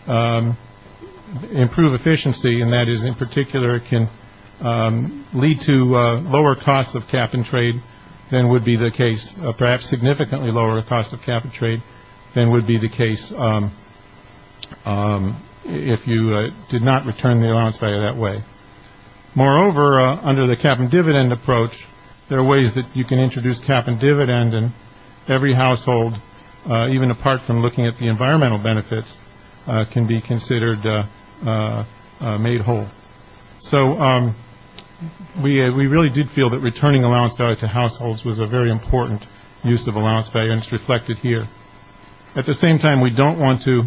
improve efficiency, and that is, in particular, it can lead to lower costs of cap and trade than would be the case, perhaps significantly lower cost of cap and trade than would be the case if you did not return the allowance value that way. Moreover, under the cap and dividend approach, there are ways that you can introduce cap and dividend, and every household, even apart from looking at the environmental benefits, can be considered made whole. So we really did feel that returning allowance value to households was a very important use of allowance value, and it's reflected here. At the same time, we don't want to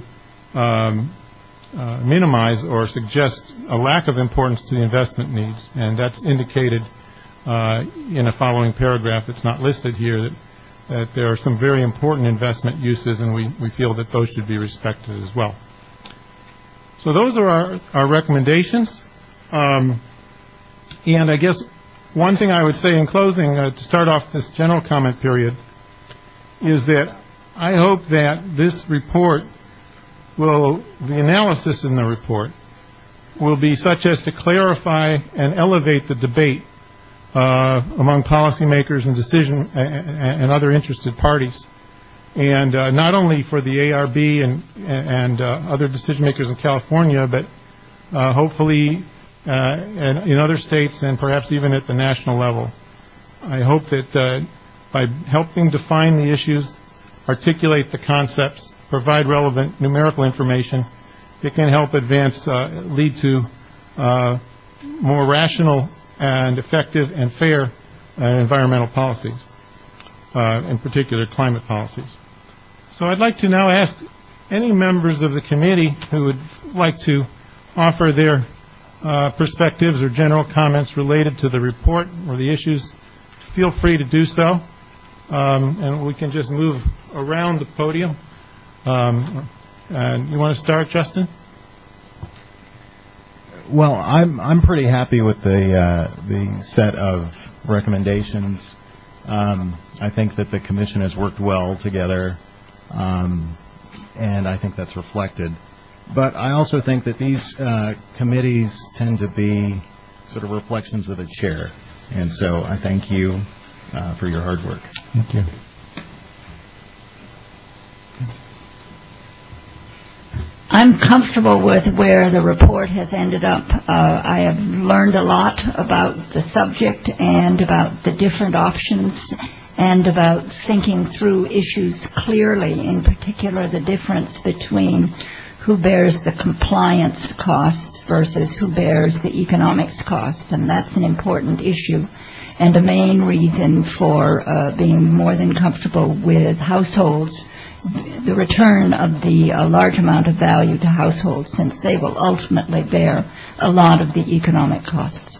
minimize or suggest a lack of importance to the investment needs, and that's indicated in a following paragraph that's not listed here, that there are some very important investment uses, and we feel that those should be respected as well. So those are our recommendations. And I guess one thing I would say in closing, to start off this general comment period, is that I hope that this report the analysis in the report will be such as to clarify and elevate the debate among policymakers and other interested parties, and not only for the ARB and other decision makers in California, but hopefully in other states and perhaps even at the national level. I hope that by helping define the issues, articulate the concepts, provide relevant numerical information, it can help lead to more rational and effective and fair environmental policies, in particular climate policies. So I'd like to now ask any members of the committee who would like to offer their perspectives or general comments related to the report or the issues, feel free to do so. And we can just move around the podium. And you want to start, Justin? Well, I'm pretty happy with the set of recommendations. I think that the commission has worked well together, and I think that's reflected. But I also think that these committees tend to be sort of reflections of the chair, and so I thank you for your hard work. Thank you. I'm comfortable with where the report has ended up. I have learned a lot about the subject and about the different options and about thinking through issues clearly, in particular the difference between who bears the compliance costs versus who bears the economics costs, and that's an important issue and a main reason for being more than comfortable with households, the return of the large amount of value to households, since they will ultimately bear a lot of the economic costs.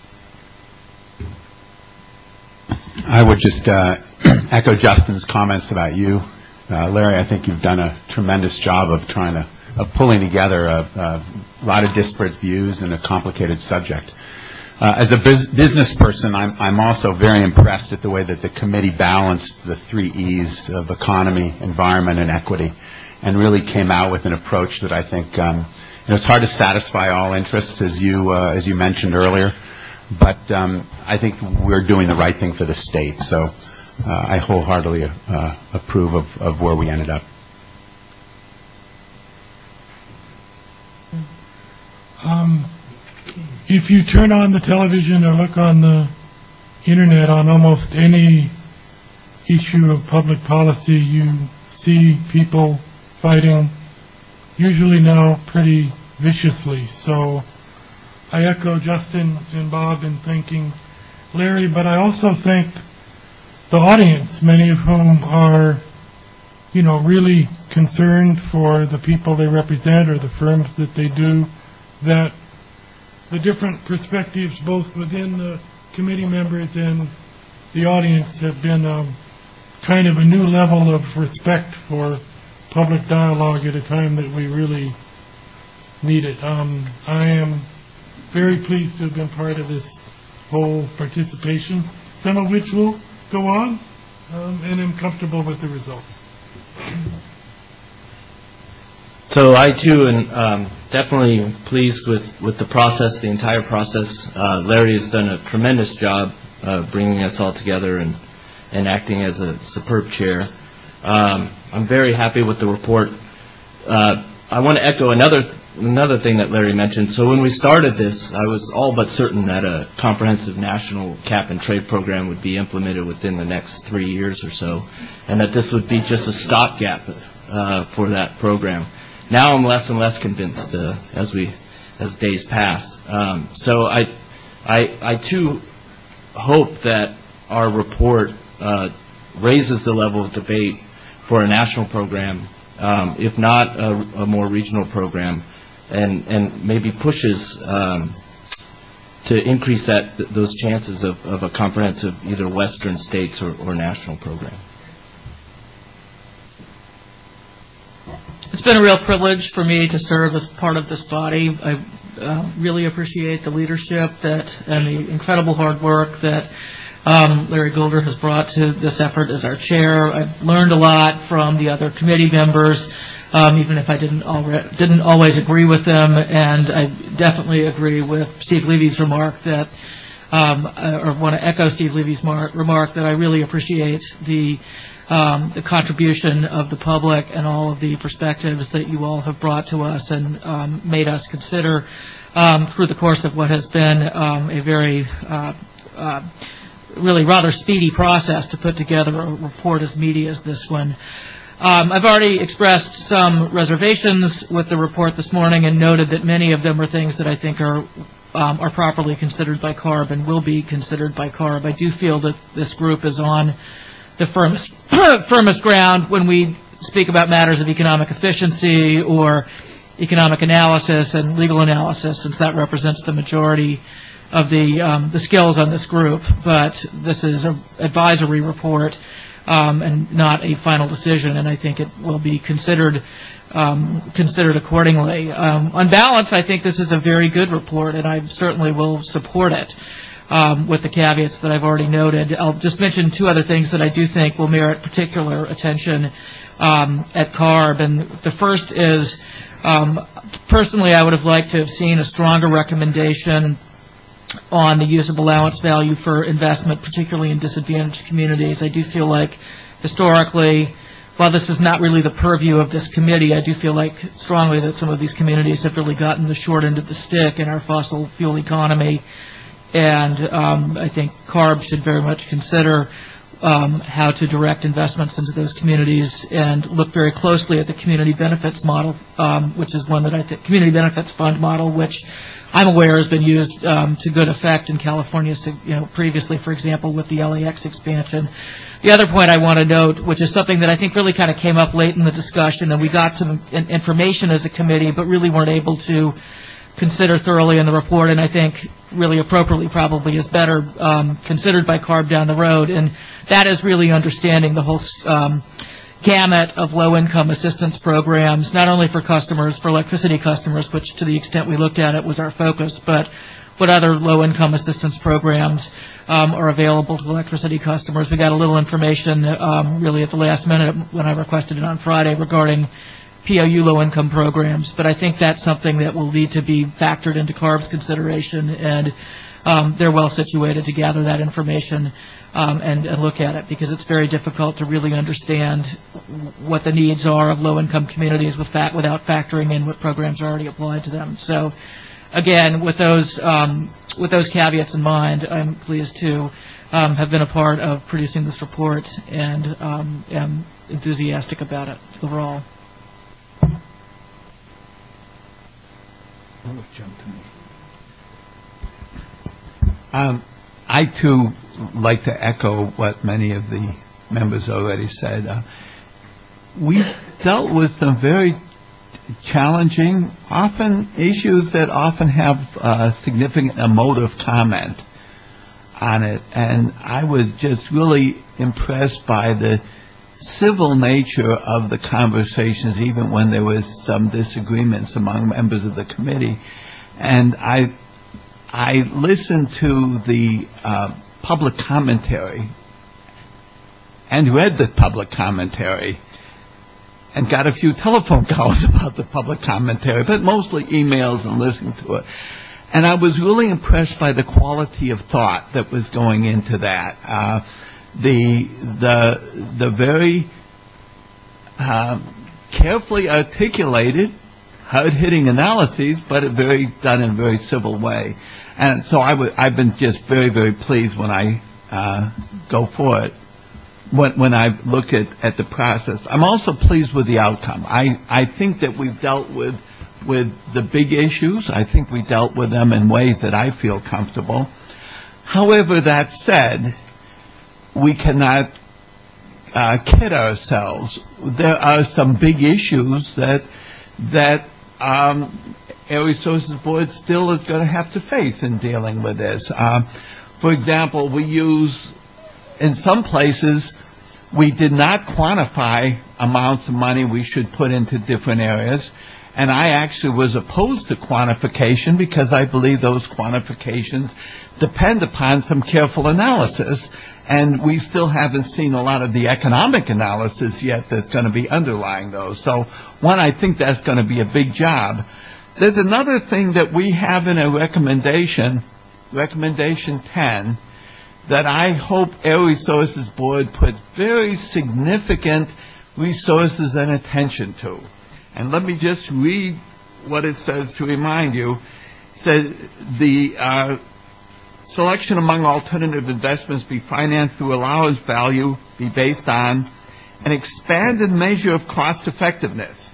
I would just echo Justin's comments about you. Larry, I think you've done a tremendous job of pulling together a lot of disparate views in a complicated subject. As a business person, I'm also very impressed at the way that the committee balanced the 3 E's of economy, environment, and equity, and really came out with an approach that I think it's hard to satisfy all interests, as you mentioned earlier, but I think we're doing the right thing for the state. So I wholeheartedly approve of where we ended up. If you turn on the television or look on the internet on almost any issue of public policy, you see people fighting, usually now pretty viciously. So I echo Justin and Bob in thanking Larry, but I also thank the audience, many of whom are, really concerned for the people they represent or the firms that they do, that the different perspectives, both within the committee members and the audience, have been kind of a new level of respect for public dialogue at a time that we really need it. I am very pleased to have been part of this whole participation, some of which will go on, and am comfortable with the results. So I, too, am definitely pleased with the process, the entire process. Larry has done a tremendous job bringing us all together and acting as a superb chair. I'm very happy with the report. I want to echo another another thing that Larry mentioned. So when we started this, I was all but certain that a comprehensive national cap and trade program would be implemented within the next 3 years or so, and that this would be just a stopgap for that program. Now I'm less and less convinced as days pass. So I too hope that our report raises the level of debate for a national program, if not a more regional program, and maybe pushes to increase those chances of a comprehensive either Western states or national program. It's been a real privilege for me to serve as part of this body. I really appreciate the leadership and the incredible hard work that Larry Goulder has brought to this effort as our chair. I've learned a lot from the other committee members, even if I didn't always agree with them. And I definitely agree with Steve Levy's remark that, or want to echo Steve Levy's remark that I really appreciate the contribution of the public and all of the perspectives that you all have brought to us and made us consider through the course of what has been a very really rather speedy process to put together a report as meaty as this one. I've already expressed some reservations with the report this morning and noted that many of them are things that I think are properly considered by CARB and will be considered by CARB. I do feel that this group is on the firmest ground when we speak about matters of economic efficiency or economic analysis and legal analysis, since that represents the majority of the skills on this group. But this is an advisory report and not a final decision, and I think it will be considered accordingly. On balance, I think this is a very good report, and I certainly will support it. With the caveats that I've already noted. I'll just mention two other things that I do think will merit particular attention at CARB. And the first is, personally, I would have liked to have seen a stronger recommendation on the use of allowance value for investment, particularly in disadvantaged communities. I do feel like, historically, while this is not really the purview of this committee, I do feel like strongly that some of these communities have really gotten the short end of the stick in our fossil fuel economy. And I think CARB should very much consider how to direct investments into those communities and look very closely at the community benefits model, which is one that I think, community benefits fund model, which I'm aware has been used to good effect in California, previously, for example, with the LAX expansion. The other point I want to note, which is something that I think really kind of came up late in the discussion, and we got some information as a committee, but really weren't able to consider thoroughly in the report, and I think really appropriately probably is better considered by CARB down the road, and that is really understanding the whole gamut of low-income assistance programs, not only for customers, for electricity customers, which to the extent we looked at it was our focus, but what other low-income assistance programs are available to electricity customers. We got a little information really at the last minute when I requested it on Friday regarding POU low-income programs, but I think that's something that will need to be factored into CARB's consideration, and they're well situated to gather that information and look at it, because it's very difficult to really understand what the needs are of low-income communities without factoring in what programs are already applied to them. So, again, with those caveats in mind, I'm pleased to have been a part of producing this report and am enthusiastic about it overall. I, too, like to echo what many of the members already said. We've dealt with some very challenging, often issues that often have significant emotive comment on it, and I was just really impressed by the civil nature of the conversations, even when there was some disagreements among members of the committee. And I listened to the public commentary and read the public commentary and got a few telephone calls about the public commentary, but mostly emails and listening to it. And I was really impressed by the quality of thought that was going into that. The very carefully articulated hard-hitting analyses, but done in a very civil way. And so I've been just very, very pleased when I go for it, when I look at the process. I'm also pleased with the outcome. I think that we've dealt with the big issues. I think we dealt with them in ways that I feel comfortable. However, that said, we cannot kid ourselves. There are some big issues that Air Resources Board still is going to have to face in dealing with this. For example, we use, in some places, we did not quantify amounts of money we should put into different areas. And I actually was opposed to quantification because I believe those quantifications depend upon some careful analysis. And we still haven't seen a lot of the economic analysis yet that's going to be underlying those. So, one, I think that's going to be a big job. There's another thing that we have in a recommendation 10, that I hope Air Resources Board puts very significant resources and attention to. And let me just read what it says to remind you. It says the selection among alternative investments be financed through allowance value, be based on an expanded measure of cost effectiveness.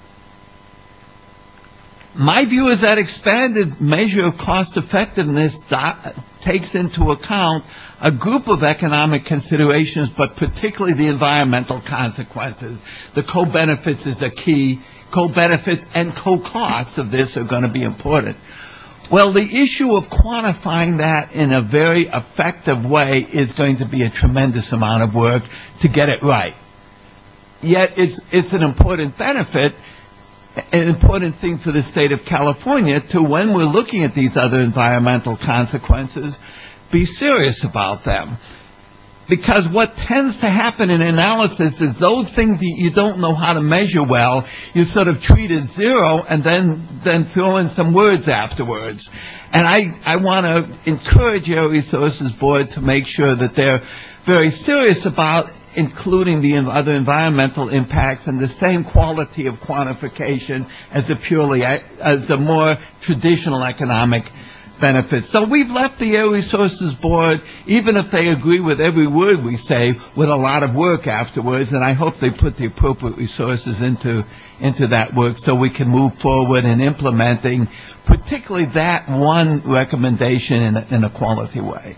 My view is that expanded measure of cost effectiveness takes into account a group of economic considerations, but particularly the environmental consequences. The co-benefits is a key. Co-benefits and co-costs of this are going to be important. Well, the issue of quantifying that in a very effective way is going to be a tremendous amount of work to get it right. Yet it's an important benefit, an important thing for the state of California to, when we're looking at these other environmental consequences, be serious about them. Because what tends to happen in analysis is those things that you don't know how to measure well, you sort of treat as zero and then throw in some words afterwards. And I want to encourage Air Resources Board to make sure that they're very serious about including the other environmental impacts and the same quality of quantification as a more traditional economic benefits. So we've left the Air Resources Board, even if they agree with every word we say, with a lot of work afterwards, and I hope they put the appropriate resources into that work so we can move forward in implementing particularly that one recommendation in a quality way.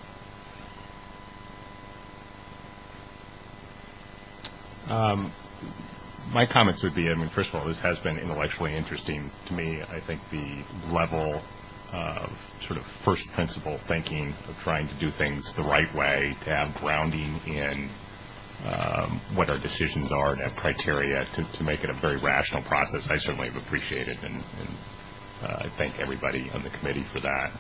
My comments would be, first of all, this has been intellectually interesting to me. I think the level of sort of first principle thinking of trying to do things the right way, to have grounding in what our decisions are, to have criteria to make it a very rational process, I certainly have appreciated, and I thank everybody on the committee for that.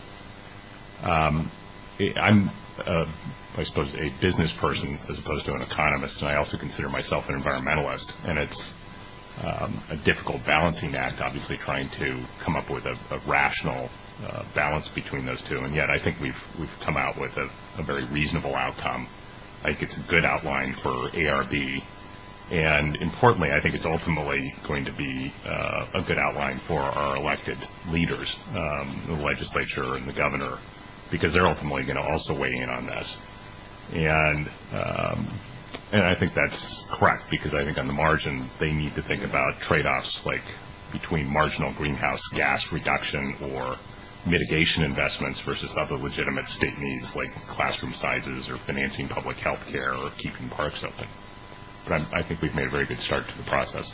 I'm, I suppose, a business person as opposed to an economist, and I also consider myself an environmentalist, and it's a difficult balancing act, obviously, trying to come up with a rational balance between those two, and yet I think we've come out with a very reasonable outcome. I think it's a good outline for ARB, and importantly, I think it's ultimately going to be a good outline for our elected leaders, the legislature and the governor, because they're ultimately going to also weigh in on this. And I think that's correct, because I think on the margin they need to think about trade-offs like between marginal greenhouse gas reduction or mitigation investments versus other legitimate state needs like classroom sizes or financing public health care or keeping parks open. But I think we've made a very good start to the process.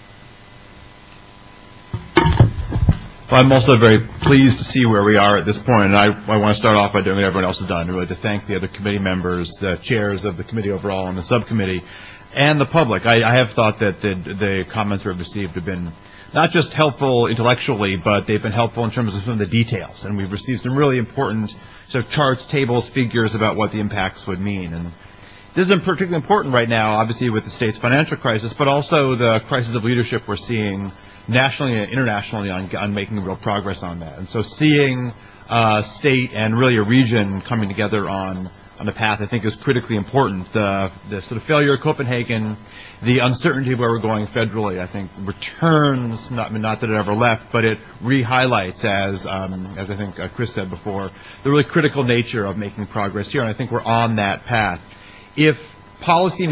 Well, I'm also very pleased to see where we are at this point, and I want to start off by doing what everyone else has done, really to thank the other committee members, the chairs of the committee overall and the subcommittee, and the public. I have thought that the comments we've received have been not just helpful intellectually, but they've been helpful in terms of some of the details, and we've received some really important sort of charts, tables, figures about what the impacts would mean. And this is particularly important right now, obviously, with the state's financial crisis, but also the crisis of leadership we're seeing nationally and internationally on making real progress on that. And so seeing state and really a region coming together on on the path I think is critically important. The sort of failure of Copenhagen, the uncertainty of where we're going federally, I think returns, not that it ever left, but it re-highlights, as I think Chris said before, the really critical nature of making progress here, and I think we're on that path. If policy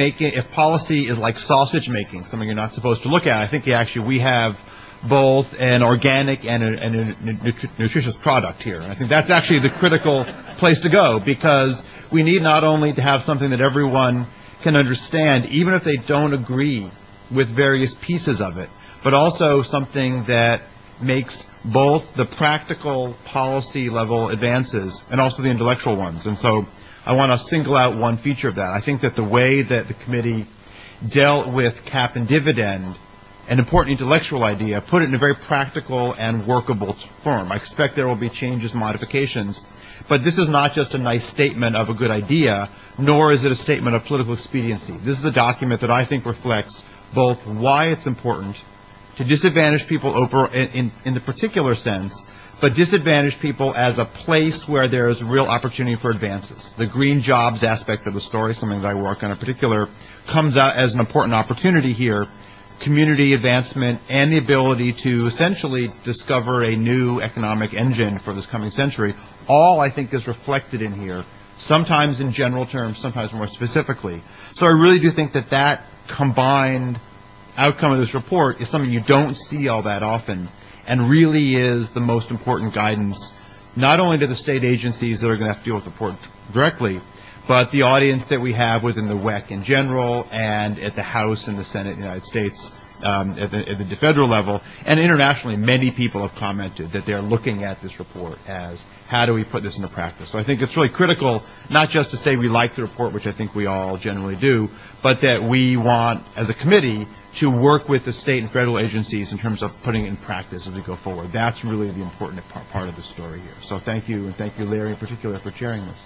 is like sausage making, something you're not supposed to look at, I think we have both an organic and a nutritious product here. And I think that's actually the critical place to go, because we need not only to have something that everyone can understand, even if they don't agree with various pieces of it, but also something that makes both the practical policy level advances and also the intellectual ones. And so I want to single out one feature of that. I think that the way that the committee dealt with cap and dividend, an important intellectual idea, put it in a very practical and workable form. I expect there will be changes, modifications, but this is not just a nice statement of a good idea, nor is it a statement of political expediency. This is a document that I think reflects both why it's important to disadvantage people over in the particular sense, but disadvantage people as a place where there is real opportunity for advances. The green jobs aspect of the story, something that I work on in particular, comes out as an important opportunity here. Community advancement and the ability to essentially discover a new economic engine for this coming century, all I think is reflected in here, sometimes in general terms, sometimes more specifically. So I really do think that that combined outcome of this report is something you don't see all that often, and really is the most important guidance, not only to the state agencies that are going to have to deal with the report directly, but the audience that we have within the WEC in general, and at the House and the Senate in the United States, at the federal level, and internationally, many people have commented that they're looking at this report as, how do we put this into practice? So I think it's really critical, not just to say we like the report, which I think we all generally do, but that we want, as a committee, to work with the state and federal agencies in terms of putting it in practice as we go forward. That's really the important part of the story here. So thank you, and thank you, Larry, in particular, for chairing this.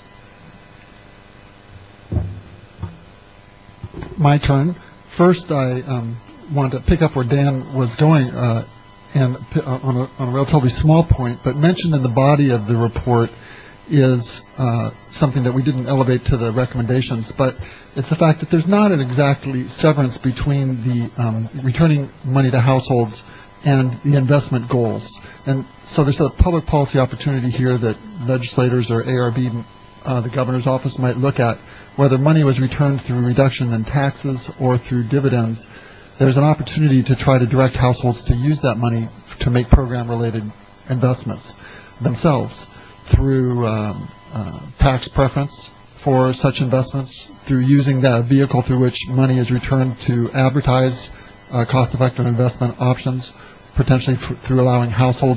My turn. First, I wanted to pick up where Dan was going, and on a relatively small point, but mentioned in the body of the report is something that we didn't elevate to the recommendations, but it's the fact that there's not an exactly severance between the returning money to households and the investment goals. And so there's a public policy opportunity here that legislators or ARB, the governor's office, might look at, whether money was returned through reduction in taxes or through dividends. There's an opportunity to try to direct households to use that money to make program-related investments themselves through tax preference for such investments, through using that vehicle through which money is returned to advertise cost-effective investment options, potentially through allowing households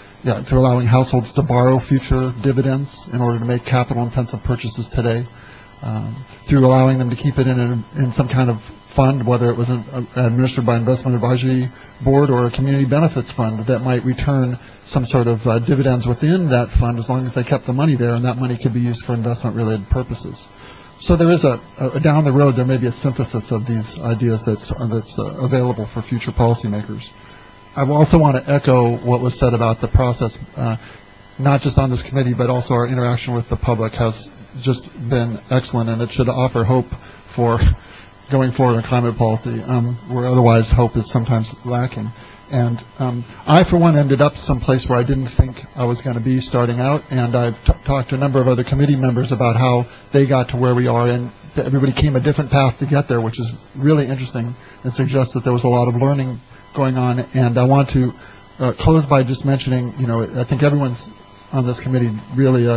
to borrow future dividends in order to make capital-intensive purchases today, through allowing them to keep it in some kind of fund, whether it was administered by Investment Advisory Board or a community benefits fund that might return some sort of dividends within that fund, as long as they kept the money there, and that money could be used for investment-related purposes. So there is down the road, there may be a synthesis of these ideas that's available for future policymakers. I also want to echo what was said about the process, not just on this committee, but also our interaction with the public has just been excellent, and it should offer hope for going forward in climate policy, where otherwise hope is sometimes lacking. And I, for one, ended up someplace where I didn't think I was going to be starting out, and I've talked to a number of other committee members about how they got to where we are, and everybody came a different path to get there, which is really interesting and suggests that there was a lot of learning going on. And I want to close by just mentioning, I think everyone's on this committee really,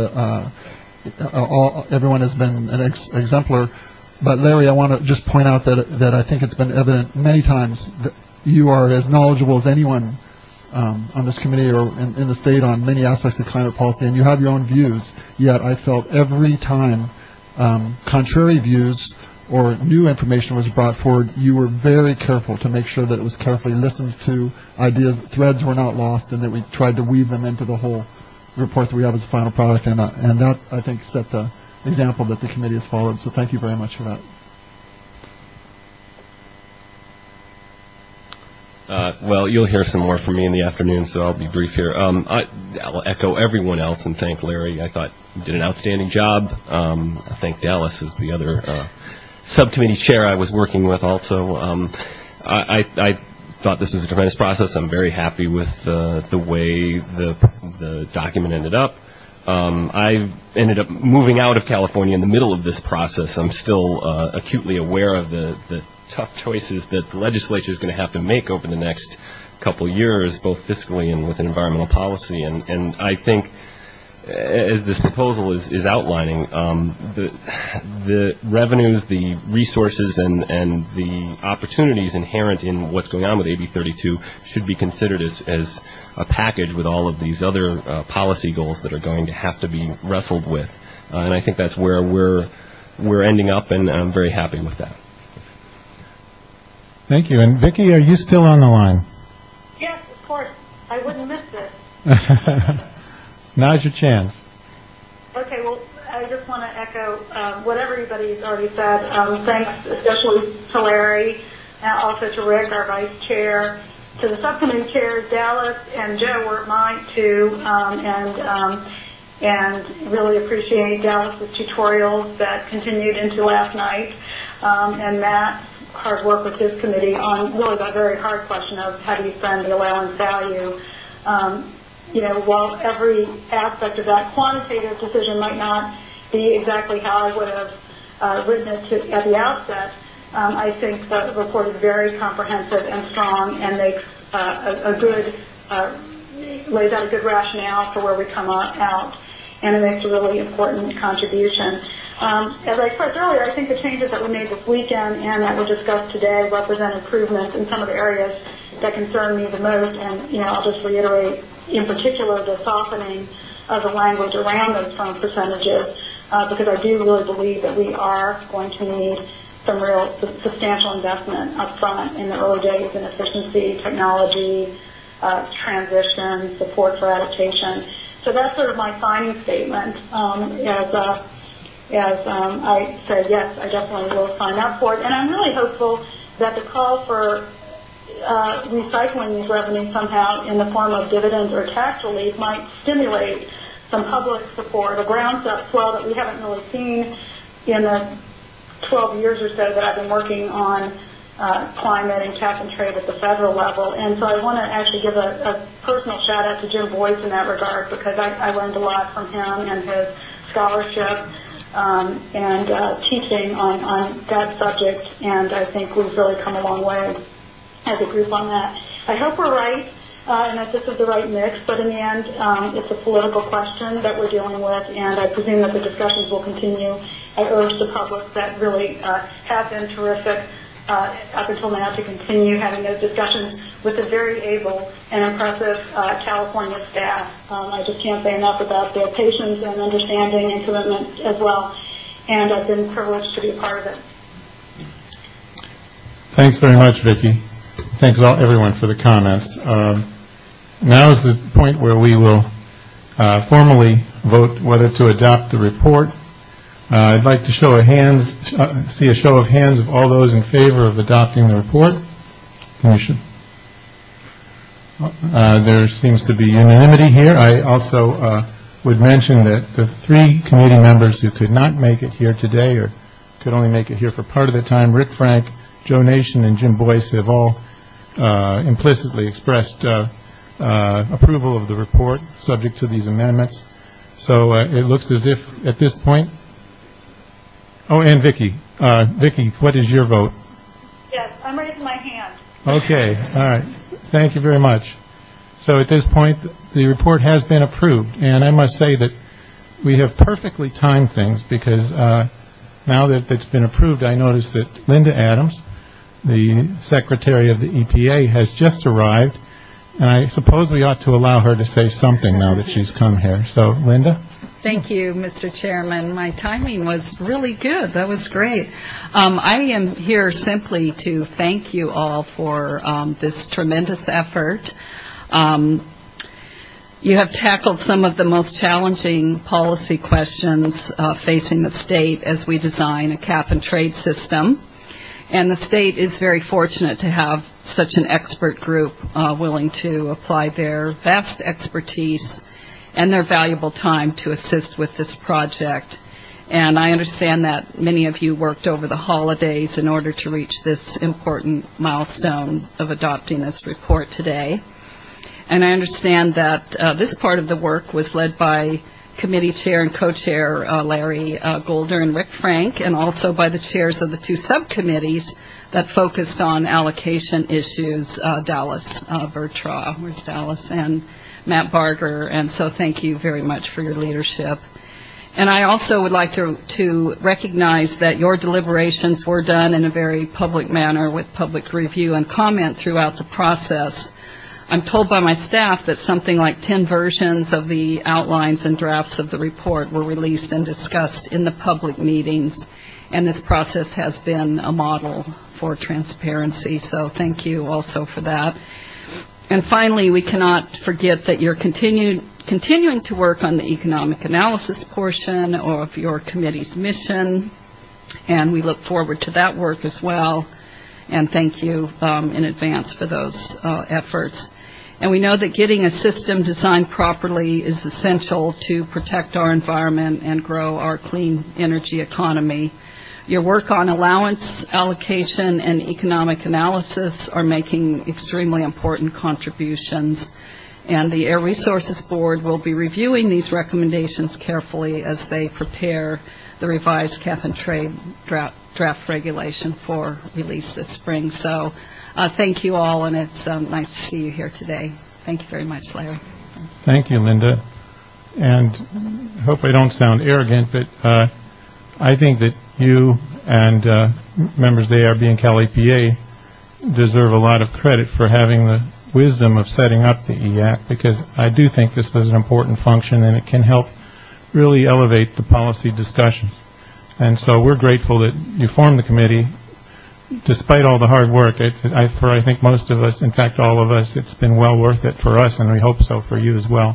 everyone has been an exemplar. But Larry, I want to just point out that I think it's been evident many times that you are as knowledgeable as anyone on this committee or in the state on many aspects of climate policy, and you have your own views. Yet I felt every time contrary views or new information was brought forward, you were very careful to make sure that it was carefully listened to, ideas, threads were not lost, and that we tried to weave them into the whole report that we have as a final product. And that, I think, set the example that the committee has followed. So thank you very much for that. Well, you'll hear some more from me in the afternoon, so I'll be brief here. I'll echo everyone else and thank Larry. I thought he did an outstanding job. I thank Dallas, who's the other subcommittee chair I was working with also. I thought this was a tremendous process. I'm very happy with the way the document ended up. I ended up moving out of California in the middle of this process. I'm still acutely aware of the tough choices that the legislature is going to have to make over the next couple years, both fiscally and with environmental policy. And I think, as this proposal is outlining, the revenues, the resources, and the opportunities inherent in what's going on with AB 32 should be considered as a package with all of these other policy goals that are going to have to be wrestled with. And I think that's where we're ending up, and I'm very happy with that. Thank you. And Vicki, are you still on the line? Yes, of course. I wouldn't miss this. Now's your chance. Okay, well, I just want to echo what everybody's already said. Thanks especially to Larry, and also to Rick, our vice chair, to the subcommittee chairs, Dallas and Joe were mine too, and really appreciate Dallas's tutorials that continued into last night, and Matt's hard work with his committee on really that very hard question of how do you spend the allowance value. While every aspect of that quantitative decision might not be exactly how I would have written it at the outset, I think the report is very comprehensive and strong and makes lays out a good rationale for where we come out, and it makes a really important contribution. As I expressed earlier, I think the changes that we made this weekend and that were discussed today represent improvements in some of the areas that concern me the most, and I'll just reiterate in particular the softening of the language around those firm percentages, because I do really believe that we are going to need some real substantial investment up front in the early days in efficiency, technology, transition, support for adaptation. So that's sort of my signing statement. As I said, yes, I definitely will sign up for it. And I'm really hopeful that the call for recycling these revenues somehow in the form of dividends or tax relief might stimulate some public support, a groundswell that we haven't really seen in the 12 years or so that I've been working on climate and cap and trade at the federal level. And so I want to actually give a personal shout out to Jim Boyce in that regard, because I learned a lot from him and his scholarship and teaching on that subject, and I think we've really come a long way as a group on that. I hope we're right and that this is the right mix, but in the end, it's a political question that we're dealing with, and I presume that the discussions will continue. I urge the public that really have been terrific up until now to continue having those discussions with the very able and impressive California staff. I just can't say enough about their patience and understanding and commitment as well, and I've been privileged to be a part of it. Thanks very much, Vicki. Thanks everyone for the comments. Now is the point where we will formally vote whether to adopt the report. I'd like to see a show of hands of all those in favor of adopting the report. Commission. There seems to be unanimity here. I also would mention that the 3 committee members who could not make it here today or could only make it here for part of the time, Rick Frank, Joe Nation, and Jim Boyce, have all implicitly expressed approval of the report subject to these amendments. So it looks as if at this point... Oh, and Vicki. Vicki, what is your vote? Yes, I'm raising my hand. Okay, all right. Thank you very much. So at this point, the report has been approved, and I must say that we have perfectly timed things, because now that it's been approved, I noticed that Linda Adams, the Secretary of the EPA, has just arrived, and I suppose we ought to allow her to say something now that she's come here. So, Linda? Thank you, Mr. Chairman. My timing was really good. That was great. I am here simply to thank you all for this tremendous effort. You have tackled some of the most challenging policy questions facing the state as we design a cap and trade system. And the state is very fortunate to have such an expert group willing to apply their vast expertise and their valuable time to assist with this project. And I understand that many of you worked over the holidays in order to reach this important milestone of adopting this report today. And I understand that this part of the work was led by committee chair and co-chair Larry Golder and Rick Frank, and also by the chairs of the two subcommittees that focused on allocation issues, Dallas Bertraw, where's Dallas, and Matt Barger. And so thank you very much for your leadership. And I also would like to recognize that your deliberations were done in a very public manner with public review and comment throughout the process. I'm told by my staff that something like 10 versions of the outlines and drafts of the report were released and discussed in the public meetings, and this process has been a model for transparency, so thank you also for that. And finally, we cannot forget that you're continuing to work on the economic analysis portion of your committee's mission, and we look forward to that work as well, and thank you in advance for those efforts. And we know that getting a system designed properly is essential to protect our environment and grow our clean energy economy. Your work on allowance allocation and economic analysis are making extremely important contributions. And the Air Resources Board will be reviewing these recommendations carefully as they prepare the revised cap and trade draft regulation for release this spring. So thank you all, and it's nice to see you here today. Thank you very much, Larry. Thank you, Linda. And I hope I don't sound arrogant, but I think that you and members of the ARB and Cal EPA deserve a lot of credit for having the wisdom of setting up the EAC, because I do think this was an important function and it can help really elevate the policy discussion. And so we're grateful that you formed the committee. Despite all the hard work, for I think most of us, in fact all of us, it's been well worth it for us, and we hope so for you as well.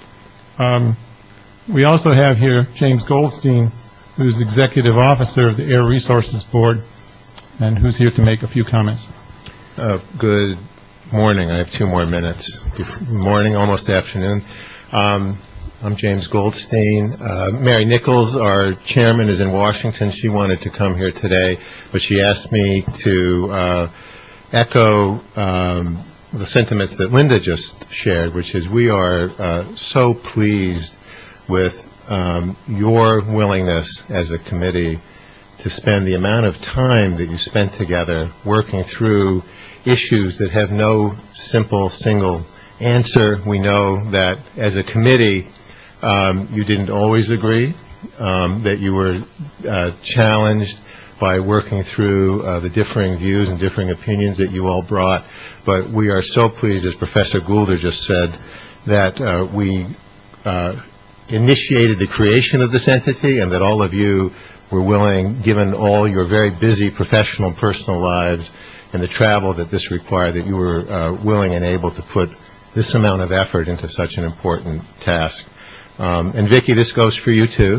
We also have here James Goldstein, who's Executive Officer of the Air Resources Board, and who's here to make a few comments. Good morning. I have 2 more minutes. Morning, almost afternoon. I'm James Goldstein. Mary Nichols, our chairman, is in Washington. She wanted to come here today, but she asked me to echo the sentiments that Linda just shared, which is we are so pleased with your willingness as a committee to spend the amount of time that you spent together working through issues that have no simple single answer. We know that as a committee, you didn't always agree, that you were challenged by working through the differing views and differing opinions that you all brought. But we are so pleased, as Professor Goulder just said, that we initiated the creation of this entity and that all of you were willing, given all your very busy professional and personal lives and the travel that this required, that you were willing and able to put this amount of effort into such an important task. And Vicki, this goes for you too.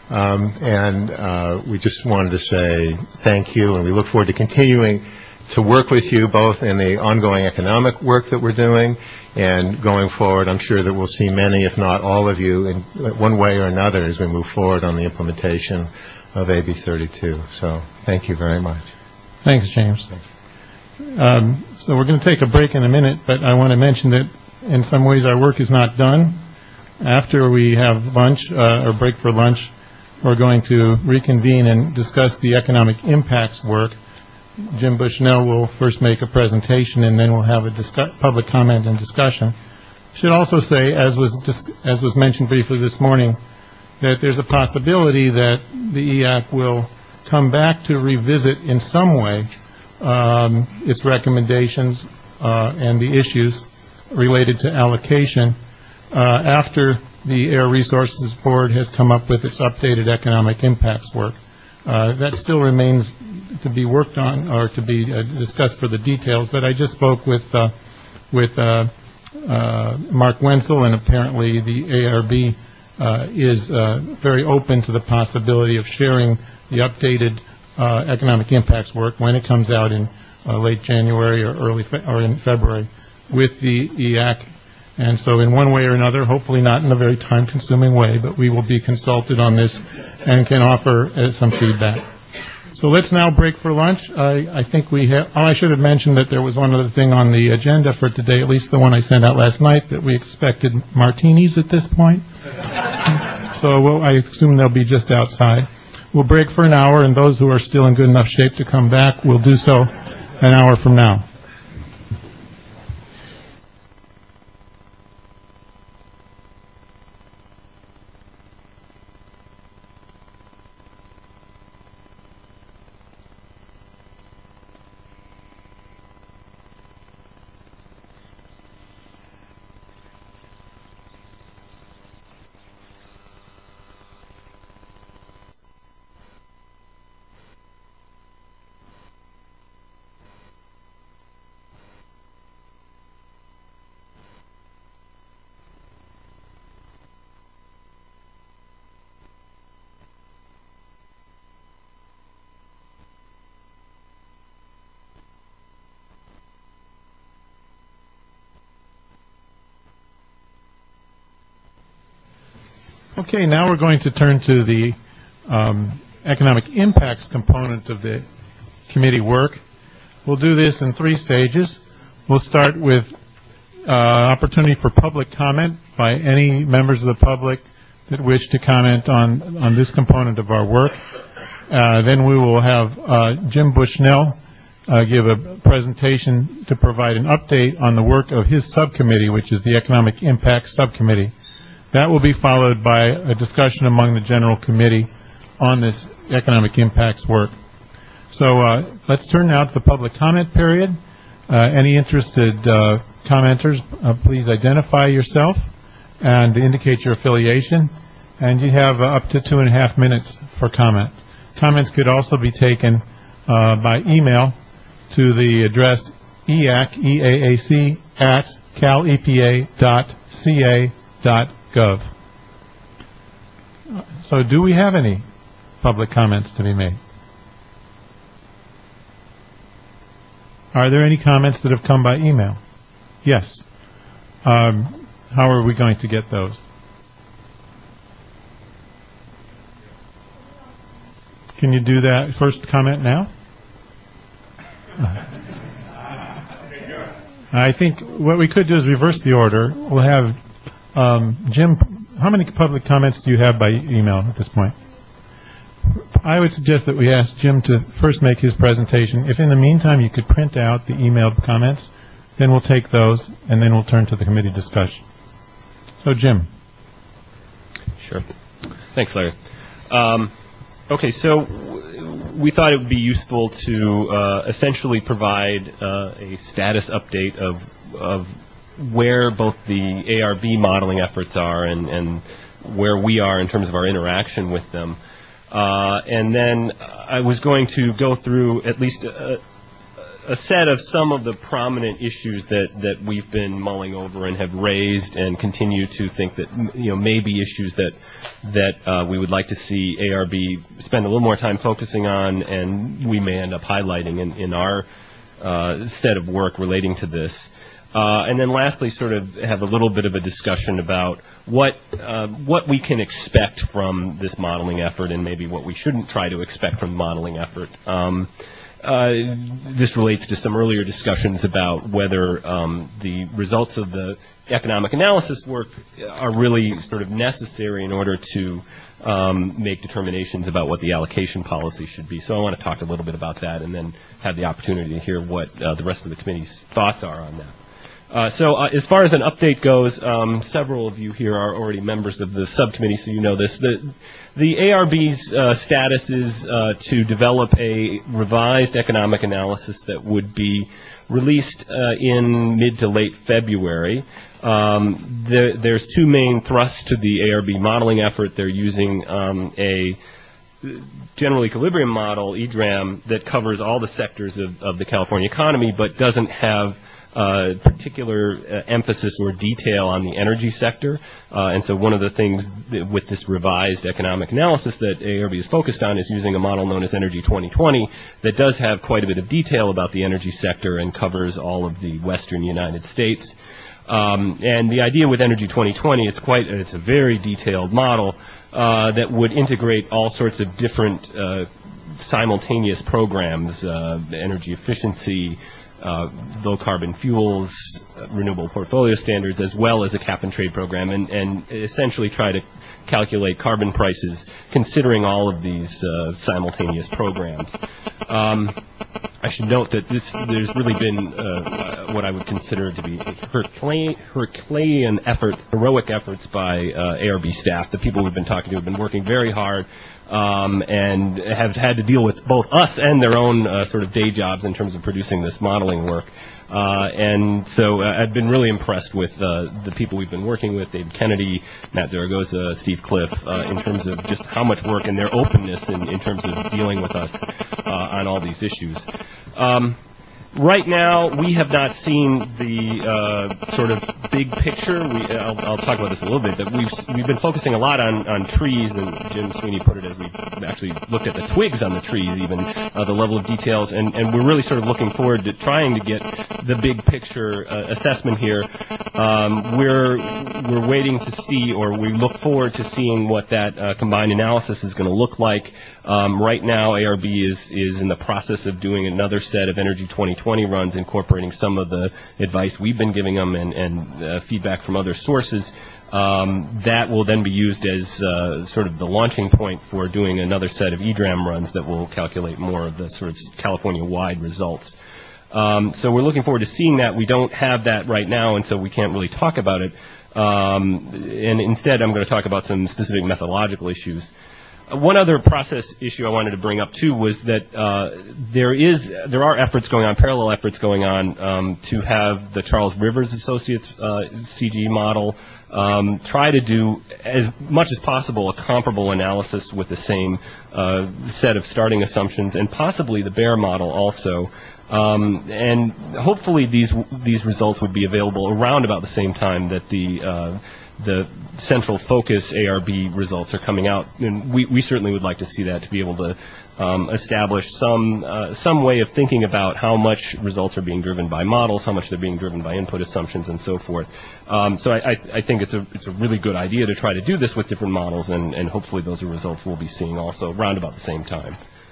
And we just wanted to say thank you, and we look forward to continuing to work with you both in the ongoing economic work that we're doing and going forward. I'm sure that we'll see many, if not all of you, in one way or another as we move forward on the implementation of AB 32. So thank you very much. Thanks, James. So we're going to take a break in a minute, but I want to mention that in some ways our work is not done. After we have lunch, or break for lunch, we're going to reconvene and discuss the economic impacts work. Jim Bushnell will first make a presentation, and then we'll have a public comment and discussion. Should also say, as was mentioned briefly this morning, that there's a possibility that the EAC will come back to revisit in some way its recommendations and the issues related to allocation after the Air Resources Board has come up with its updated economic impacts work. That still remains to be worked on or to be discussed for the details, but I just spoke with Mark Wenzel, and apparently the ARB is very open to the possibility of sharing the updated economic impacts work when it comes out in late January or in February with the EAC. And so in one way or another, hopefully not in a very time-consuming way, but we will be consulted on this and can offer some feedback. So let's now break for lunch. I think we have, I should have mentioned that there was one other thing on the agenda for today, at least the one I sent out last night, that we expected martinis at this point. So I assume they'll be just outside. We'll break for an hour, and those who are still in good enough shape to come back will do so an hour from now. Okay, now we're going to turn to the economic impacts component of the committee work. We'll do this in 3 stages. We'll start with opportunity for public comment by any members of the public that wish to comment on this component of our work. Then we will have Jim Bushnell give a presentation to provide an update on the work of his subcommittee, which is the Economic Impact Subcommittee. That will be followed by a discussion among the general committee on this economic impacts work. So let's turn now to the public comment period. Any interested commenters, please identify yourself and indicate your affiliation. And you have up to 2.5 minutes for comment. Comments could also be taken by email to the address EAC at calepa.ca.gov. So do we have any public comments to be made? Are there any comments that have come by email? Yes. How are we going to get those? Can you do that first comment now? I think what we could do is reverse the order. We'll have Jim, how many public comments do you have by email at this point? I would suggest that we ask Jim to first make his presentation. If in the meantime you could print out the emailed comments, then we'll take those, and then we'll turn to the committee discussion. So, Jim. Sure. Thanks, Larry. Okay, so we thought it would be useful to essentially provide a status update of where both the ARB modeling efforts are and where we are in terms of our interaction with them. And then I was going to go through at least a set of some of the prominent issues that we've been mulling over and have raised and continue to think that, may be issues that we would like to see ARB spend a little more time focusing on, and we may end up highlighting in our set of work relating to this. And then lastly, sort of have a little bit of a discussion about what we can expect from this modeling effort and maybe what we shouldn't try to expect from the modeling effort. This relates to some earlier discussions about whether the results of the economic analysis work are really sort of necessary in order to make determinations about what the allocation policy should be. So I want to talk a little bit about that and then have the opportunity to hear what the rest of the committee's thoughts are on that. So as far as an update goes, several of you here are already members of the subcommittee, so you know this. The ARB's status is to develop a revised economic analysis that would be released in mid to late February. There's 2 main thrusts to the ARB modeling effort. They're using a general equilibrium model, EDRAM, that covers all the sectors of the California economy, but doesn't have particular emphasis or detail on the energy sector. And so one of the things with this revised economic analysis that ARB is focused on is using a model known as Energy 2020 that does have quite a bit of detail about the energy sector and covers all of the western United States. And the idea with Energy 2020, it's a very detailed model that would integrate all sorts of different simultaneous programs, energy efficiency, low carbon fuels, renewable portfolio standards, as well as a cap and trade program, and essentially try to calculate carbon prices considering all of these simultaneous programs. I should note that there's really been what I would consider to be Herculean heroic efforts by ARB staff. The people we've been talking to have been working very hard and have had to deal with both us and their own sort of day jobs in terms of producing this modeling work. And so I've been really impressed with the people we've been working with, David Kennedy, Matt Zaragoza, Steve Cliff, in terms of just how much work and their openness in terms of dealing with us on all these issues. Right now, we have not seen the sort of big picture. I'll talk about this a little bit. That we've been focusing a lot on trees, and Jim Sweeney put it as we've actually looked at the twigs on the trees, even the level of details, and we're really sort of looking forward to trying to get the big picture assessment here. We're waiting to see, or we look forward to seeing what that combined analysis is going to look like. Right now, ARB is in the process of doing another set of Energy 2020 runs, incorporating some of the advice we've been giving them and feedback from other sources. That will then be used as sort of the launching point for doing another set of EDRAM runs that will calculate more of the sort of California-wide results. So we're looking forward to seeing that. We don't have that right now, and so we can't really talk about it. And instead, I'm going to talk about some specific methodological issues. One other process issue I wanted to bring up, too, was that there are efforts going on, parallel efforts going on, to have the Charles Rivers Associates CGE model try to do, as much as possible, a comparable analysis with the same set of starting assumptions, and possibly the Bayer model also. And hopefully these results would be available around about the same time that the central focus ARB results are coming out, and we certainly would like to see that, to be able to establish some way of thinking about how much results are being driven by models, how much they're being driven by input assumptions, and so forth. So I think it's a really good idea to try to do this with different models, and hopefully those are results we'll be seeing also around about the same time.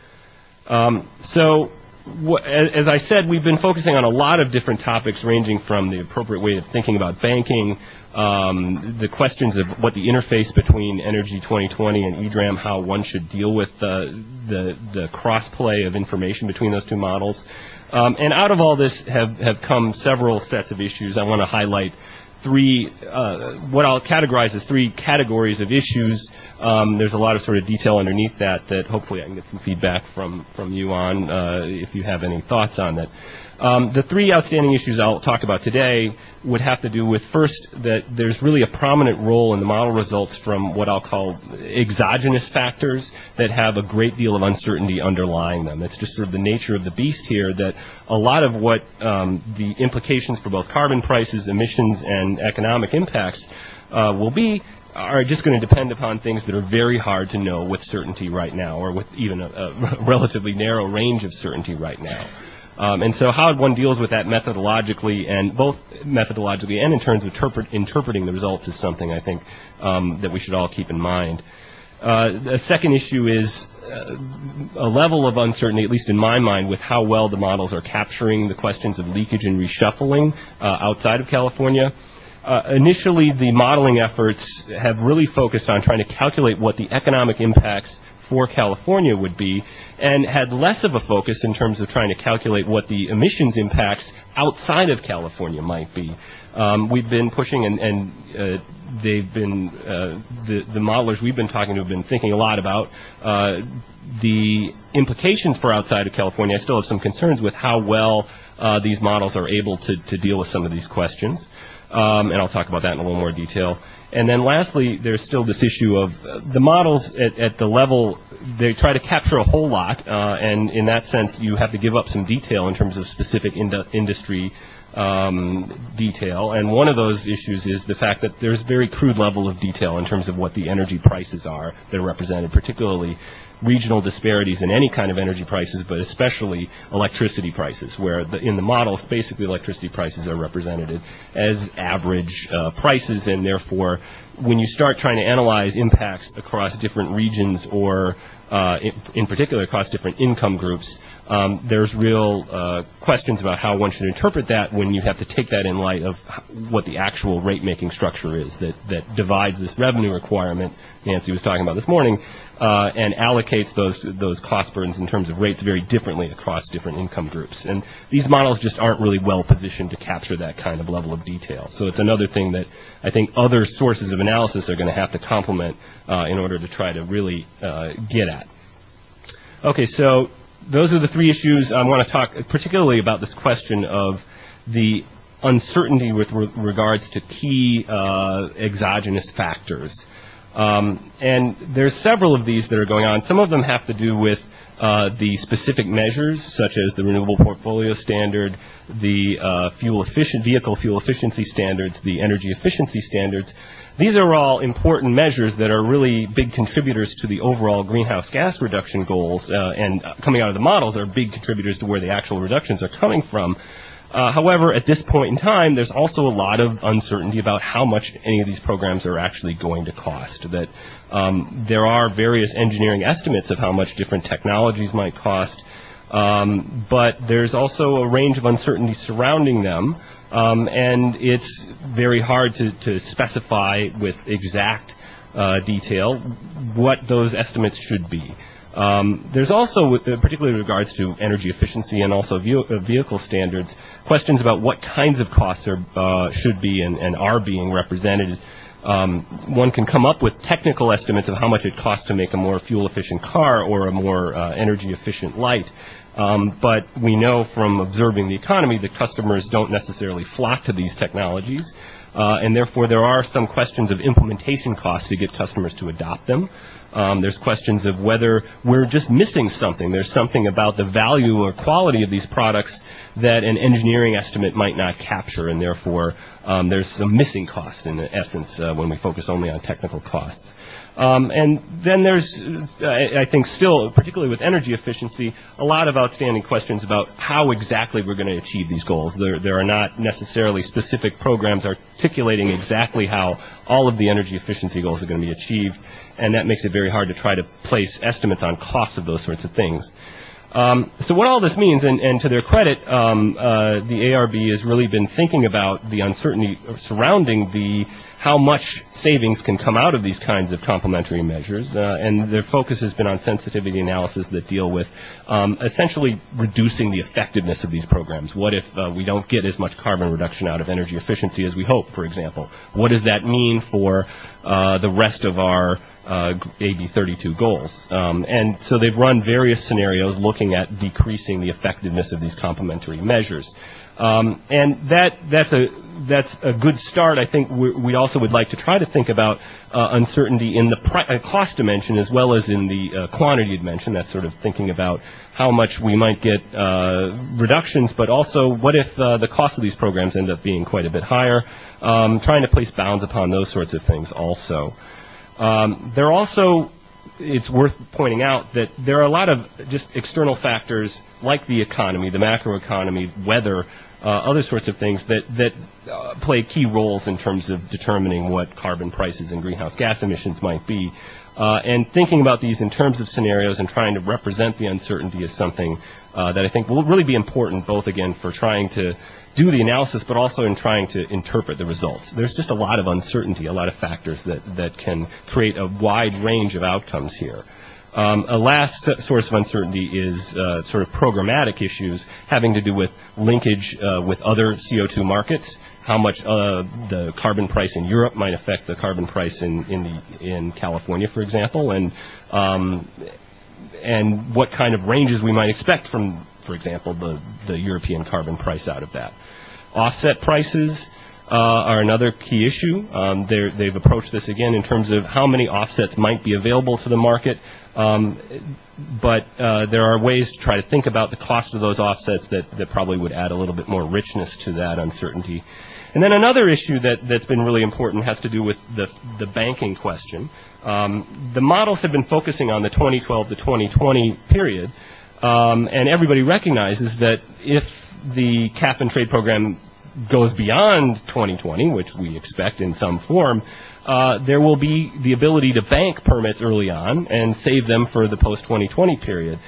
As I said, we've been focusing on a lot of different topics, ranging from the appropriate way of thinking about banking, the questions of what the interface between Energy 2020 and EDRAM, how one should deal with the cross-play of information between those two models. And out of all this have come several sets of issues. I want to highlight three, what I'll categorize as three categories of issues. There's a lot of sort of detail underneath that hopefully I can get some feedback from you on if you have any thoughts on that. The three outstanding issues I'll talk about today would have to do with, first, that there's really a prominent role in the model results from what I'll call exogenous factors that have a great deal of uncertainty underlying them. It's just sort of the nature of the beast here, that a lot of what the implications for both carbon prices, emissions, and economic impacts will be are just going to depend upon things that are very hard to know with certainty right now, or with even a relatively narrow range of certainty right now. And so how one deals with that methodologically, and both methodologically and in terms of interpreting the results, is something I think that we should all keep in mind. The second issue is a level of uncertainty, at least in my mind, with how well the models are capturing the questions of leakage and reshuffling outside of California. Initially, the modeling efforts have really focused on trying to calculate what the economic impacts for California would be, and had less of a focus in terms of trying to calculate what the emissions impacts outside of California might be. We've been pushing, and they've been, the modelers we've been talking to have been thinking a lot about the implications for outside of California. I still have some concerns with how well these models are able to deal with some of these questions. And I'll talk about that in a little more detail. And then lastly, there's still this issue of the models at the level, they try to capture a whole lot, and in that sense, you have to give up some detail in terms of specific industry detail, and one of those issues is the fact that there's very crude level of detail in terms of what the energy prices are that are represented, particularly regional disparities in any kind of energy prices, but especially electricity prices, where in the models, basically electricity prices are represented as average prices, and therefore when you start trying to analyze impacts across different regions or in particular across different income groups, there's real questions about how one should interpret that when you have to take that in light of what the actual rate-making structure is that divides this revenue requirement Nancy was talking about this morning and allocates those cost burdens in terms of rates very differently across different income groups. And these models just aren't really well positioned to capture that kind of level of detail. So it's another thing that I think other sources of analysis are going to have to complement in order to try to really get at. Okay, so those are the three issues. I want to talk particularly about this question of the uncertainty with regards to key exogenous factors. And there's several of these that are going on. Some of them have to do with the specific measures, such as the Renewable Portfolio Standard, the vehicle fuel efficiency standards, the energy efficiency standards. These are all important measures that are really big contributors to the overall greenhouse gas reduction goals, and coming out of the models are big contributors to where the actual reductions are coming from. However, at this point in time, there's also a lot of uncertainty about how much any of these programs are actually going to cost. That there are various engineering estimates of how much different technologies might cost, but there's also a range of uncertainty surrounding them, and it's very hard to specify with exact detail what those estimates should be. There's also, particularly with regards to energy efficiency and also vehicle standards, questions about what kinds of costs should be and are being represented. One can come up with technical estimates of how much it costs to make a more fuel-efficient car or a more energy-efficient light. But we know from observing the economy that customers don't necessarily flock to these technologies, and therefore there are some questions of implementation costs to get customers to adopt them. There's questions of whether we're just missing something. There's something about the value or quality of these products that an engineering estimate might not capture, and therefore there's some missing cost in essence when we focus only on technical costs. And then there's, I think still, particularly with energy efficiency, a lot of outstanding questions about how exactly we're going to achieve these goals. There are not necessarily specific programs articulating exactly how all of the energy efficiency goals are going to be achieved, and that makes it very hard to try to place estimates on costs of those sorts of things. So what all this means, and to their credit, the ARB has really been thinking about the uncertainty surrounding how much savings can come out of these kinds of complementary measures, and their focus has been on sensitivity analysis that deal with essentially reducing the effectiveness of these programs. What if we don't get as much carbon reduction out of energy efficiency as we hope, for example? What does that mean for the rest of our AB 32 goals? And so they've run various scenarios looking at decreasing the effectiveness of these complementary measures. And that's a good start. I think we also would like to try to think about uncertainty in the cost dimension as well as in the quantity dimension. That's sort of thinking about how much we might get reductions, but also what if the cost of these programs end up being quite a bit higher, trying to place bounds upon those sorts of things also. There also, it's worth pointing out that there are a lot of just external factors like the economy, the macroeconomy, weather, other sorts of things that play key roles in terms of determining what carbon prices and greenhouse gas emissions might be. And thinking about these in terms of scenarios and trying to represent the uncertainty is something that I think will really be important, both, again, for trying to do the analysis, but also in trying to interpret the results. There's just a lot of uncertainty, a lot of factors that can create a wide range of outcomes here. A last source of uncertainty is sort of programmatic issues having to do with linkage with other CO2 markets, how much the carbon price in Europe might affect the carbon price in California, for example, and what kind of ranges we might expect from, for example, the European carbon price out of that. Offset prices, are another key issue. They've approached this again in terms of how many offsets might be available to the market. But there are ways to try to think about the cost of those offsets that probably would add a little bit more richness to that uncertainty. And then another issue that's been really important has to do with the banking question. The models have been focusing on the 2012 to 2020 period, and everybody recognizes that if the cap-and-trade program goes beyond 2020, which we expect in some form, there will be the ability to bank permits early on and save them for the post-2020 period.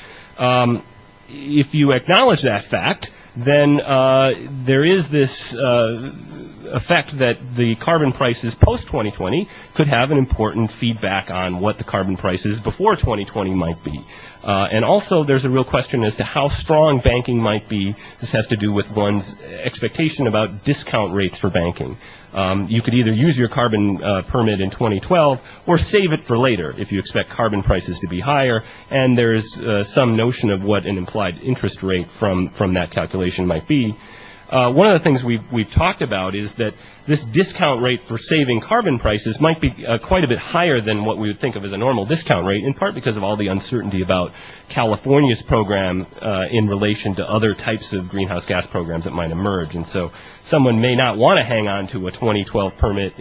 If you acknowledge that fact, then there is this effect that the carbon prices post-2020 could have an important feedback on what the carbon prices before 2020 might be. And also there's a real question as to how strong banking might be. This has to do with one's expectation about discount rates for banking. You could either use your carbon permit in 2012 or save it for later if you expect carbon prices to be higher, and there's some notion of what an implied interest rate from that calculation might be. One of the things we've talked about is that this discount rate for saving carbon prices might be quite a bit higher than what we would think of as a normal discount rate, in part because of all the uncertainty about California's program in relation to other types of greenhouse gas programs that might emerge. And so someone may not want to hang on to a 2012 permit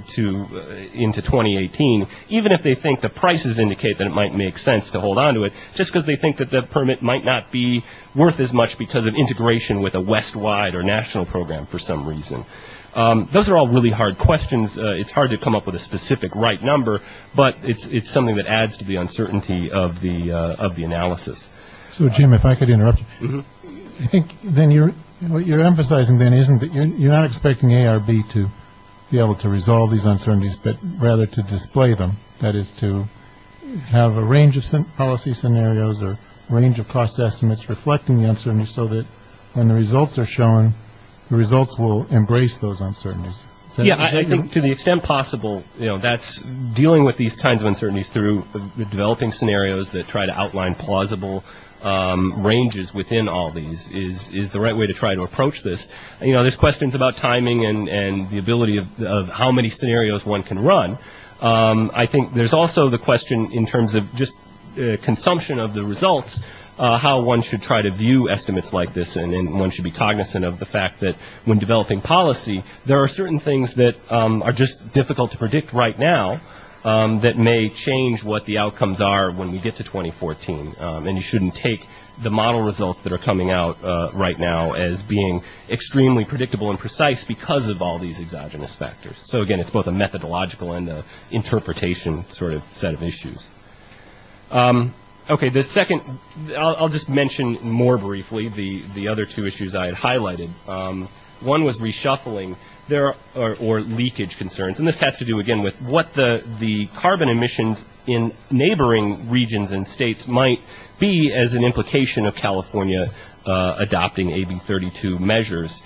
into 2018, even if they think the prices indicate that it might make sense to hold on to it, just because they think that the permit might not be worth as much because of integration with a West-wide or national program for some reason. Those are all really hard questions. It's hard to come up with a specific right number, but it's something that adds to the uncertainty of the analysis. So, Jim, if I could interrupt you, I think then what you're emphasizing then isn't that you're not expecting ARB to be able to resolve these uncertainties, but rather to display them. That is, to have a range of policy scenarios or range of cost estimates reflecting the uncertainty, so that when the results are shown, the results will embrace those uncertainties. I think to the extent possible, that's dealing with these kinds of uncertainties through developing scenarios that try to outline plausible ranges within all these is the right way to try to approach this. There's questions about timing and the ability of how many scenarios one can run. I think there's also the question in terms of just consumption of the results, how one should try to view estimates like this, and one should be cognizant of the fact that when developing policy, there are certain things that are just difficult to predict right now that may change what the outcomes are when we get to 2014. And you shouldn't take the model results that are coming out right now as being extremely predictable and precise because of all these exogenous factors. So again, it's both a methodological and an interpretation sort of set of issues. Okay, the second, I'll just mention more briefly the other two issues I had highlighted. One was reshuffling. There are or leakage concerns, and this has to do again with what the carbon emissions in neighboring regions and states might be as an implication of California adopting AB 32 measures.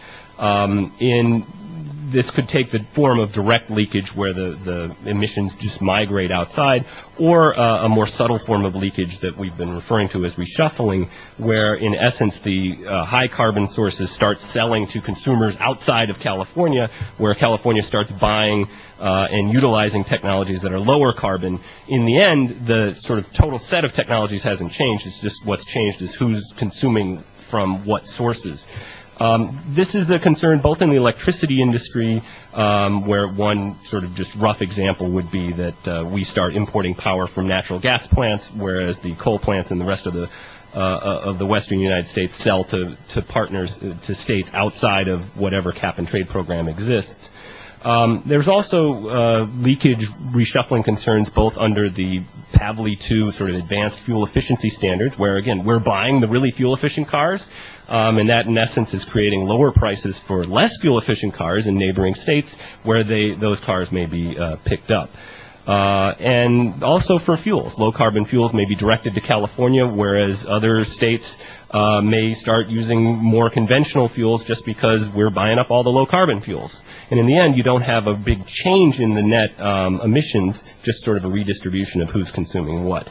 This could take the form of direct leakage where the emissions just migrate outside, or a more subtle form of leakage that we've been referring to as reshuffling, where in essence the high carbon sources start selling to consumers outside of California, where California starts buying and utilizing technologies that are lower carbon. In the end, the sort of total set of technologies hasn't changed. It's just what's changed is who's consuming from what sources. This is a concern both in the electricity industry, where one sort of just rough example would be that we start importing power from natural gas plants, whereas the coal plants in the rest of the western United States sell to partners, to states outside of whatever cap-and-trade program exists. There's also leakage reshuffling concerns both under the PAVLI 2 sort of advanced fuel efficiency standards, where, again, we're buying the really fuel-efficient cars, and that, in essence, is creating lower prices for less fuel-efficient cars in neighboring states where those cars may be picked up. And also for fuels. Low-carbon fuels may be directed to California, whereas other states may start using more conventional fuels just because we're buying up all the low-carbon fuels. And in the end, you don't have a big change in the net emissions, just sort of a redistribution of who's consuming what.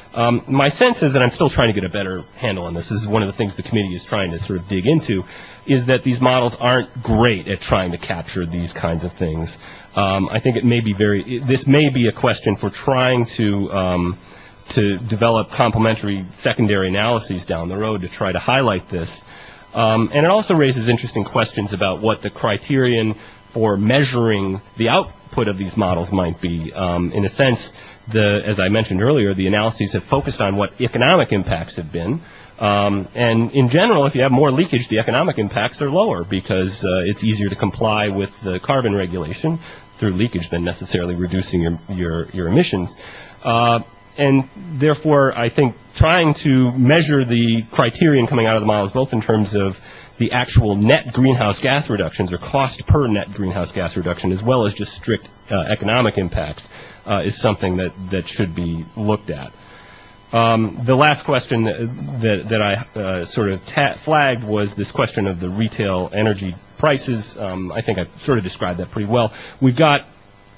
My sense is, and I'm still trying to get a better handle on this, this is one of the things the committee is trying to sort of dig into, is that these models aren't great at trying to capture these kinds of things. I think this may be a question for trying to develop complementary secondary analyses down the road to try to highlight this. And it also raises interesting questions about what the criterion for measuring the output of these models might be. In a sense, as I mentioned earlier, the analyses have focused on what economic impacts have been. And in general, if you have more leakage, the economic impacts are lower because it's easier to comply with the carbon regulation through leakage than necessarily reducing your emissions. And therefore, I think trying to measure the criterion coming out of the models, both in terms of the actual net greenhouse gas reductions or cost per net greenhouse gas reduction, as well as just strict economic impacts, is something that should be looked at. The last question that I sort of flagged was this question of the retail energy prices. I think I sort of described that pretty well. We've got,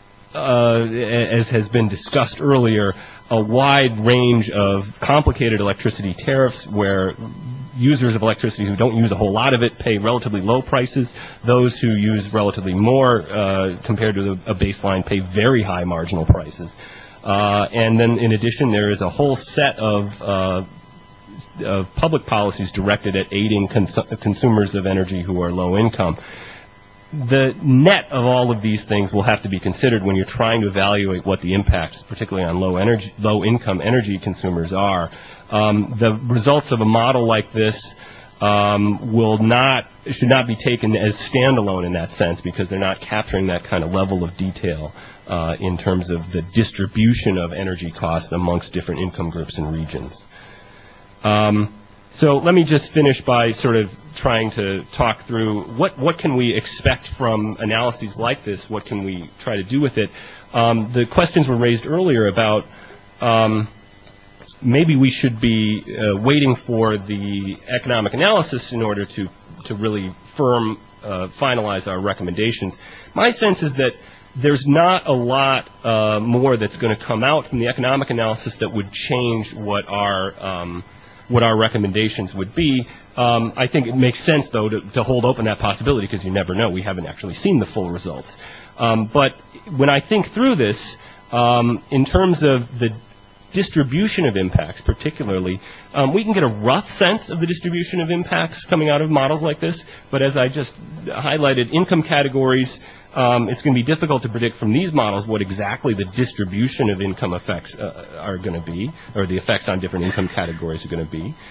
as has been discussed earlier, a wide range of complicated electricity tariffs where users of electricity who don't use a whole lot of it pay relatively low prices. Those who use relatively more compared to a baseline pay very high marginal prices. And then in addition, there is a whole set of public policies directed at aiding consumers of energy who are low income. The net of all of these things will have to be considered when you're trying to evaluate what the impacts, particularly on low income energy consumers, are. The results of a model like this should not be taken as standalone in that sense because they're not capturing that kind of level of detail in terms of the distribution of energy costs amongst different income groups and regions. So let me just finish by sort of trying to talk through what can we expect from analyses like this? What can we try to do with it? The questions were raised earlier about maybe we should be waiting for the economic analysis in order to really finalize our recommendations. My sense is that there's not a lot more that's going to come out from the economic analysis that would change what our recommendations would be. I think it makes sense, though, to hold open that possibility because you never know. We haven't actually seen the full results. But when I think through this, in terms of the distribution of impacts particularly, we can get a rough sense of the distribution of impacts coming out of models like this. But as I just highlighted, income categories, it's going to be difficult to predict from these models what exactly the distribution of income effects are going to be, or the effects on different income categories are going to be.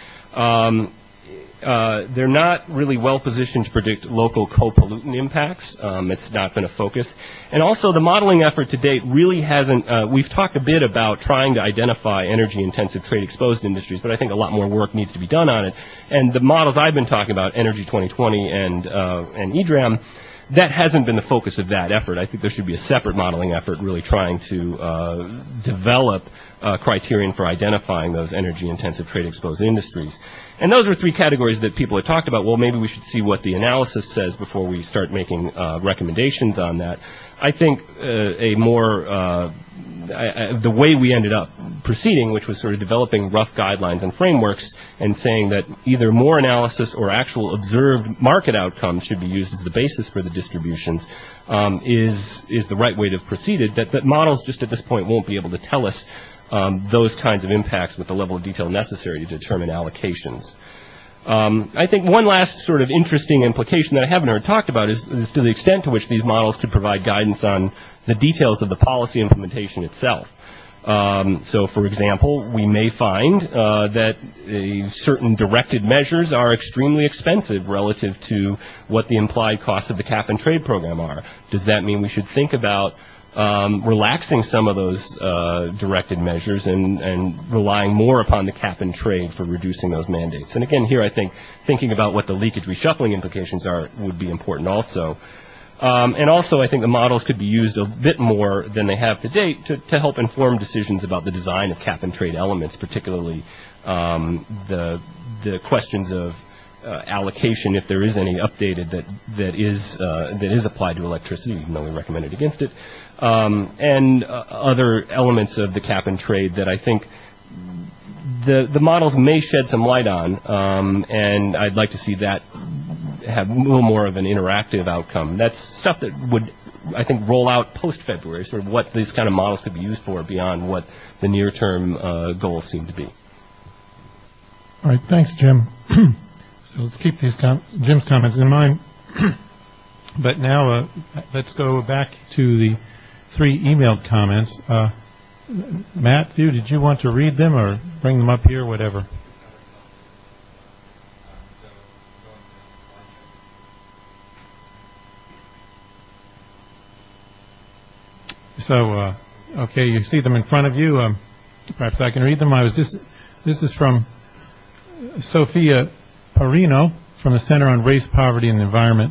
They're not really well positioned to predict local co-pollutant impacts. It's not been a focus. And also the modeling effort to date really hasn't, we've talked a bit about trying to identify energy-intensive trade-exposed industries, but I think a lot more work needs to be done on it. And the models I've been talking about, Energy 2020 and EDRAM, that hasn't been the focus of that effort. I think there should be a separate modeling effort really trying to develop criterion for identifying those energy-intensive trade-exposed industries. And those are three categories that people have talked about. Well, maybe we should see what the analysis says before we start making recommendations on that. I think the way we ended up proceeding, which was sort of developing rough guidelines and frameworks and saying that either more analysis or actual observed market outcomes should be used as the basis for the distributions, is the right way to have proceeded. That models just at this point won't be able to tell us those kinds of impacts with the level of detail necessary to determine allocations. I think one last sort of interesting implication that I haven't heard talked about is to the extent to which these models could provide guidance on the details of the policy implementation itself. So, for example, we may find that certain directed measures are extremely expensive relative to what the implied costs of the cap-and-trade program are. Does that mean we should think about relaxing some of those directed measures and relying more upon the cap-and-trade for reducing those mandates? And again, here I think thinking about what the leakage reshuffling implications are would be important also. And also I think the models could be used a bit more than they have to date to help inform decisions about the design of cap-and-trade elements, particularly the questions of allocation, if there is any updated that is applied to electricity, even though we recommended against it, and other elements of the cap-and-trade that I think the models may shed some light on, and I'd like to see that have a little more of an interactive outcome. That's stuff that would, I think, roll out post-February, sort of what these kind of models could be used for beyond what the near-term goals seem to be. All right, thanks, Jim. So let's keep these Jim's comments in mind. But now let's go back to the 3 emailed comments. Matthew, did you want to read them or bring them up here, whatever? So, okay, you see them in front of you. Perhaps I can read them. This is from Sophia Parino from the Center on Race, Poverty, and the Environment.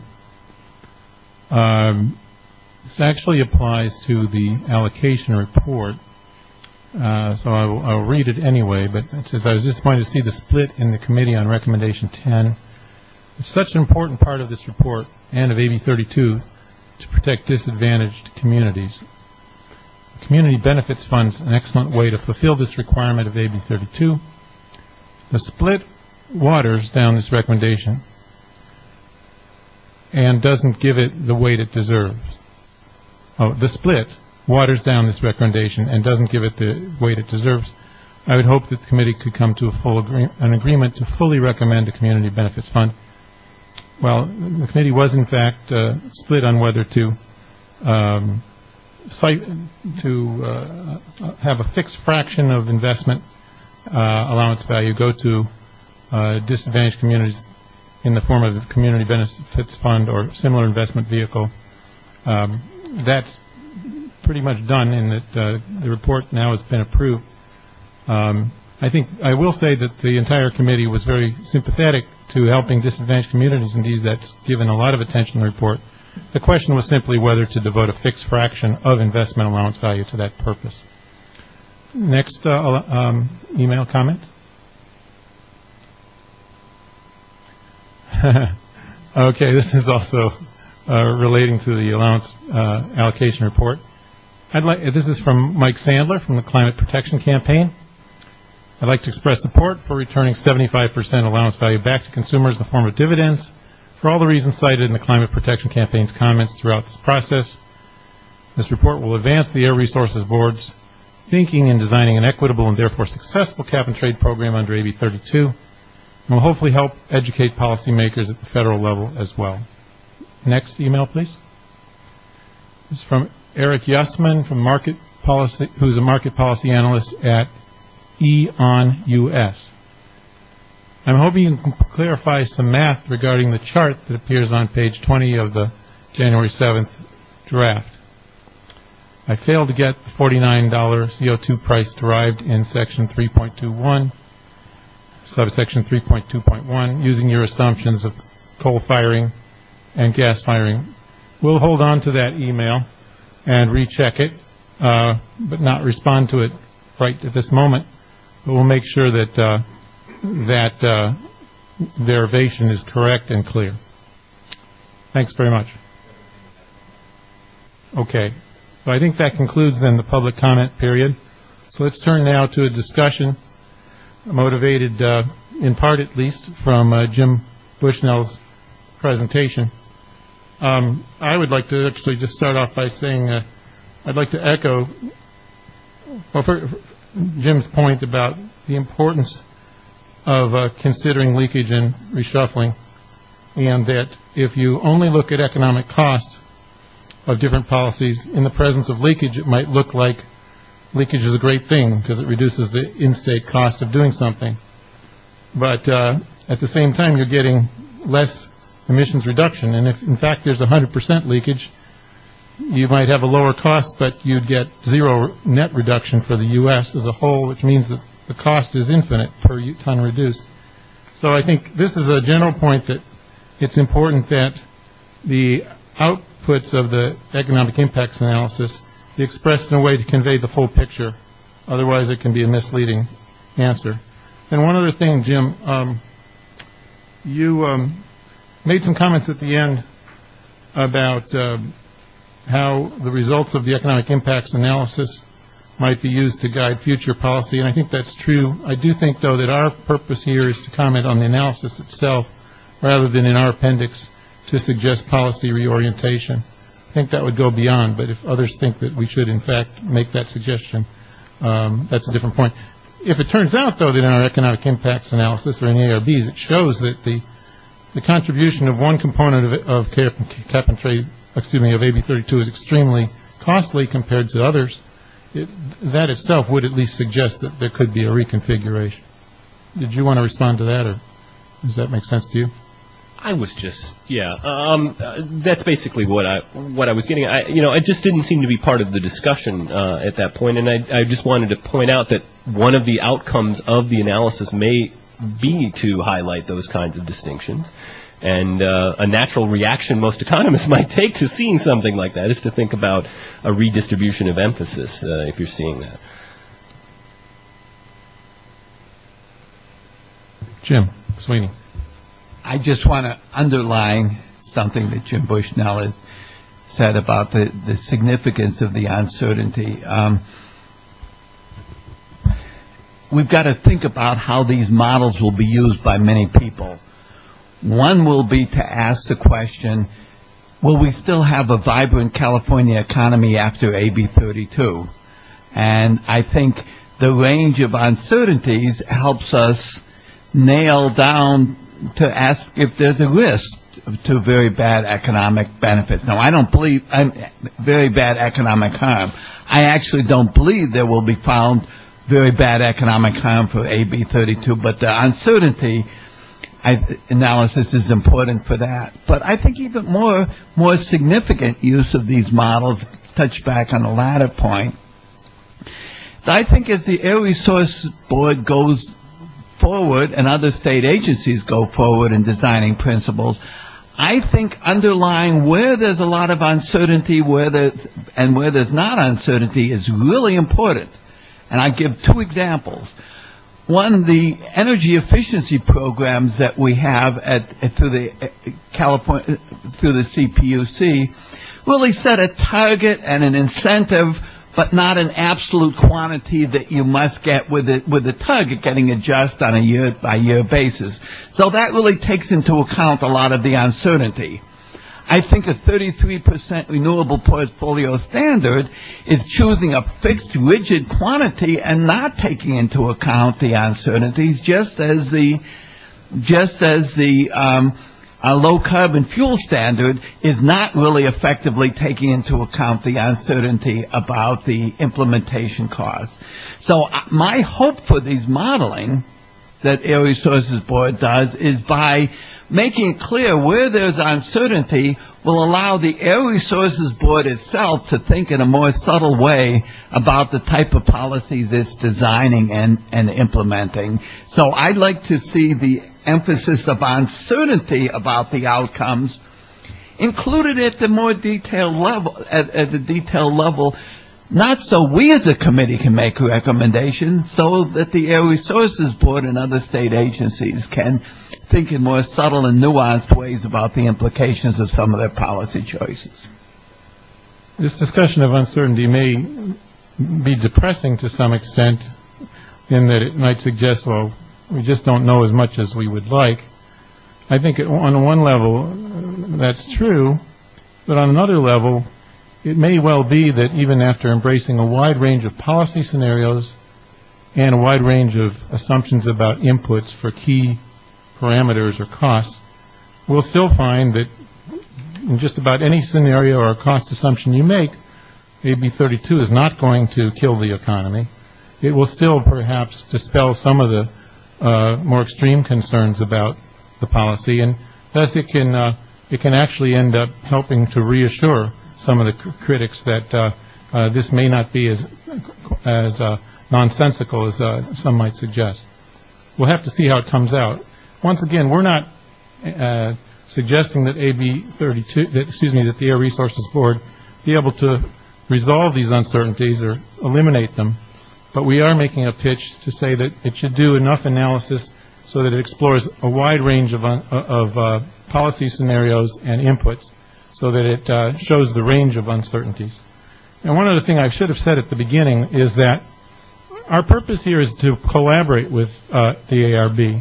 This actually applies to the allocation report, so I'll read it anyway, but it says, I was disappointed to see the split in the committee on Recommendation 10. It's such an important part of this report and of AB 32 to protect disadvantaged communities. The Community Benefits Fund is an excellent way to fulfill this requirement of AB 32. The split waters down this recommendation and doesn't give it the weight it deserves. The split waters down this recommendation and doesn't give it the weight it deserves. I would hope that the committee could come to an agreement to fully recommend a Community Benefits Fund. Well, the committee was in fact split on whether to have a fixed fraction of investment allowance value go to disadvantaged communities in the form of a Community Benefits Fund or similar investment vehicle. That's pretty much done in that the report now has been approved. I think I will say that the entire committee was very sympathetic to helping disadvantaged communities. Indeed, that's given a lot of attention in the report. The question was simply whether to devote a fixed fraction of investment allowance value to that purpose. Next email comment. Okay, this is also relating to the allowance allocation report. This is from Mike Sandler from the Climate Protection Campaign. I'd like to express support for returning 75% allowance value back to consumers in the form of dividends for all the reasons cited in the Climate Protection Campaign's comments throughout this process. This report will advance the Air Resources Board's thinking in designing an equitable and therefore successful cap-and-trade program under AB 32, and will hopefully help educate policymakers at the federal level as well. Next email, please. This is from Eric Yussman from Market Policy, who's a market policy analyst at EON US. I'm hoping you can clarify some math regarding the chart that appears on page 20 of the January 7th draft. I failed to get the $49 CO2 price derived in section 3.21, subsection 3.2.1, using your assumptions of coal firing and gas firing. We'll hold on to that email and recheck it, but not respond to it right at this moment. But we'll make sure that that derivation is correct and clear. Thanks very much. Okay, so I think that concludes then the public comment period. So let's turn now to a discussion motivated, in part at least, from Jim Bushnell's presentation. I would like to actually just start off by saying I'd like to echo Jim's point about the importance of considering leakage and reshuffling, and that if you only look at economic cost of different policies, in the presence of leakage, it might look like leakage is a great thing because it reduces the in-state cost of doing something. But at the same time, you're getting less emissions reduction. And if, in fact, there's 100% leakage, you might have a lower cost, but you'd get zero net reduction for the U.S. as a whole, which means that the cost is infinite per ton reduced. So I think this is a general point that it's important that the outputs of the economic impacts analysis be expressed in a way to convey the full picture. Otherwise, it can be a misleading answer. And one other thing, Jim, you made some comments at the end about how the results of the economic impacts analysis might be used to guide future policy, and I think that's true. I do think, though, that our purpose here is to comment on the analysis itself rather than in our appendix to suggest policy reorientation. I think that would go beyond, but if others think that we should, in fact, make that suggestion, that's a different point. If it turns out, though, that in our economic impacts analysis or in ARBs, it shows that the contribution of one component of cap and trade, of AB 32 is extremely costly compared to others, that itself would at least suggest that there could be a reconfiguration. Did you want to respond to that, or does that make sense to you? I was just, that's basically what I was getting at. It just didn't seem to be part of the discussion at that point, and I just wanted to point out that one of the outcomes of the analysis may be to highlight those kinds of distinctions. And a natural reaction most economists might take to seeing something like that is to think about a redistribution of emphasis if you're seeing that. Jim Sweeney. I just want to underline something that Jim Bushnell has said about the significance of the uncertainty. We've got to think about how these models will be used by many people. One will be to ask the question, will we still have a vibrant California economy after AB 32? And I think the range of uncertainties helps us nail down to ask if there's a risk to very bad economic benefits. Now, I don't believe very bad economic harm. I actually don't believe there will be found very bad economic harm for AB 32, but the uncertainty analysis is important for that. But I think even more significant use of these models, touch back on the latter point. So I think as the Air Resources Board goes forward and other state agencies go forward in designing principles, I think underlying where there's a lot of uncertainty where there's not uncertainty is really important. And I give two examples. One, the energy efficiency programs that we have through the CPUC really set a target and an incentive, but not an absolute quantity that you must get with the target getting adjusted on a year-by-year basis. So that really takes into account a lot of the uncertainty. I think a 33% renewable portfolio standard is choosing a fixed, rigid quantity and not taking into account the uncertainties, just as the low carbon fuel standard is not really effectively taking into account the uncertainty about the implementation costs. So my hope for these modeling that Air Resources Board does is by making it clear where there's uncertainty will allow the Air Resources Board itself to think in a more subtle way about the type of policies it's designing and implementing. So I'd like to see the emphasis of uncertainty about the outcomes included at the more detailed level, at the detailed level, not so we as a committee can make a recommendation, so that the Air Resources Board and other state agencies can think in more subtle and nuanced ways about the implications of some of their policy choices. This discussion of uncertainty may be depressing to some extent in that it might suggest, well, we just don't know as much as we would like. I think on one level that's true, but on another level it may well be that even after embracing a wide range of policy scenarios and a wide range of assumptions about inputs for key parameters or costs, we'll still find that in just about any scenario or cost assumption you make, AB 32 is not going to kill the economy. It will still perhaps dispel some of the more extreme concerns about the policy, and thus it can actually end up helping to reassure some of the critics that this may not be as nonsensical as some might suggest. We'll have to see how it comes out. Once again, we're not suggesting that that the Air Resources Board be able to resolve these uncertainties or eliminate them, but we are making a pitch to say that it should do enough analysis so that it explores a wide range of policy scenarios and inputs, so that it shows the range of uncertainties. And one other thing I should have said at the beginning is that our purpose here is to collaborate with the ARB.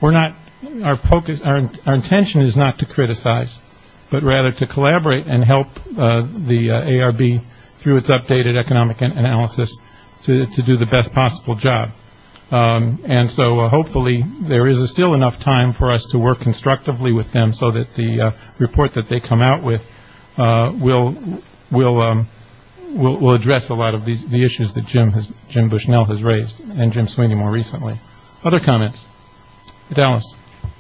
Our intention is not to criticize, but rather to collaborate and help the ARB through its updated economic analysis to do the best possible job. And so hopefully there is still enough time for us to work constructively with them so that the report that they come out with will address a lot of the issues that Jim Bushnell has raised, and Jim Sweeney more recently. Other comments? Dallas.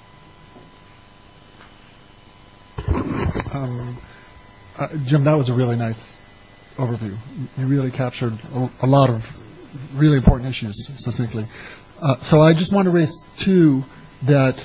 Jim, that was a really nice overview. You really captured a lot of really important issues succinctly. So I just want to raise two that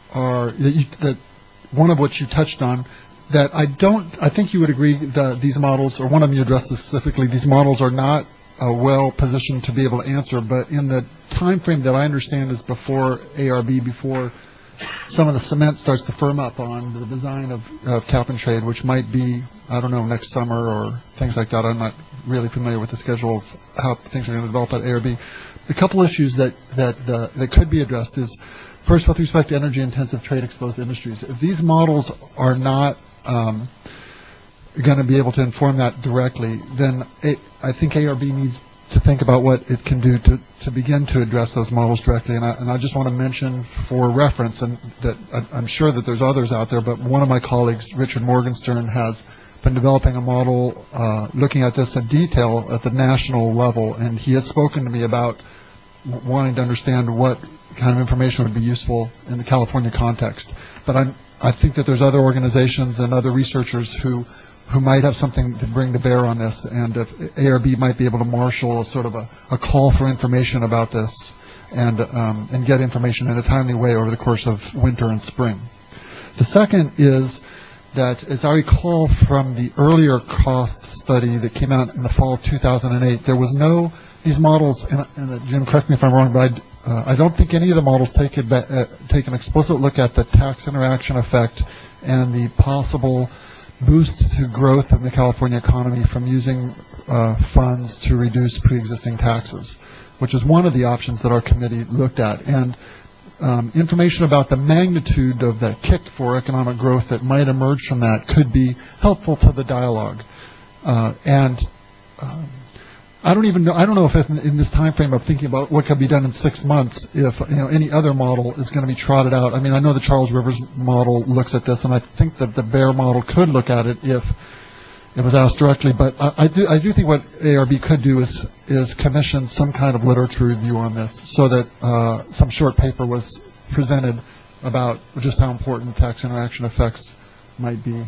one of which you touched on, that I think you would agree that these models, or one of them you addressed specifically, these models are not well positioned to be able to answer, but in the time frame that I understand is before ARB, before some of the cement starts to firm up on the design of cap and trade, which might be, I don't know, next summer or things like that. I'm not really familiar with the schedule of how things are going to develop at ARB. A couple issues that could be addressed is, first, with respect to energy-intensive trade-exposed industries. If these models are not going to be able to inform that directly, then I think ARB needs to think about what it can do to begin to address those models directly. And I just want to mention for reference, and that I'm sure that there's others out there, but one of my colleagues, Richard Morgenstern, has been developing a model looking at this in detail at the national level, and he has spoken to me about wanting to understand what kind of information would be useful in the California context. But I think that there's other organizations and other researchers who might have something to bring to bear on this, and if ARB might be able to marshal a sort of a call for information about this and get information in a timely way over the course of winter and spring. The second is that, as I recall from the earlier cost study that came out in the fall of 2008, there was these models, and Jim, correct me if I'm wrong, but I don't think any of the models take an explicit look at the tax interaction effect and the possible boost to growth in the California economy from using funds to reduce pre-existing taxes, which is one of the options that our committee looked at. And information about the magnitude of the kick for economic growth that might emerge from that could be helpful to the dialogue. I don't know if in this time frame of thinking about what could be done in 6 months, if any other model is going to be trotted out. I mean, I know the Charles Rivers model looks at this, and I think that the Bear model could look at it if it was asked directly. But I do think what ARB could do is commission some kind of literature review on this, so that some short paper was presented about just how important tax interaction effects might be.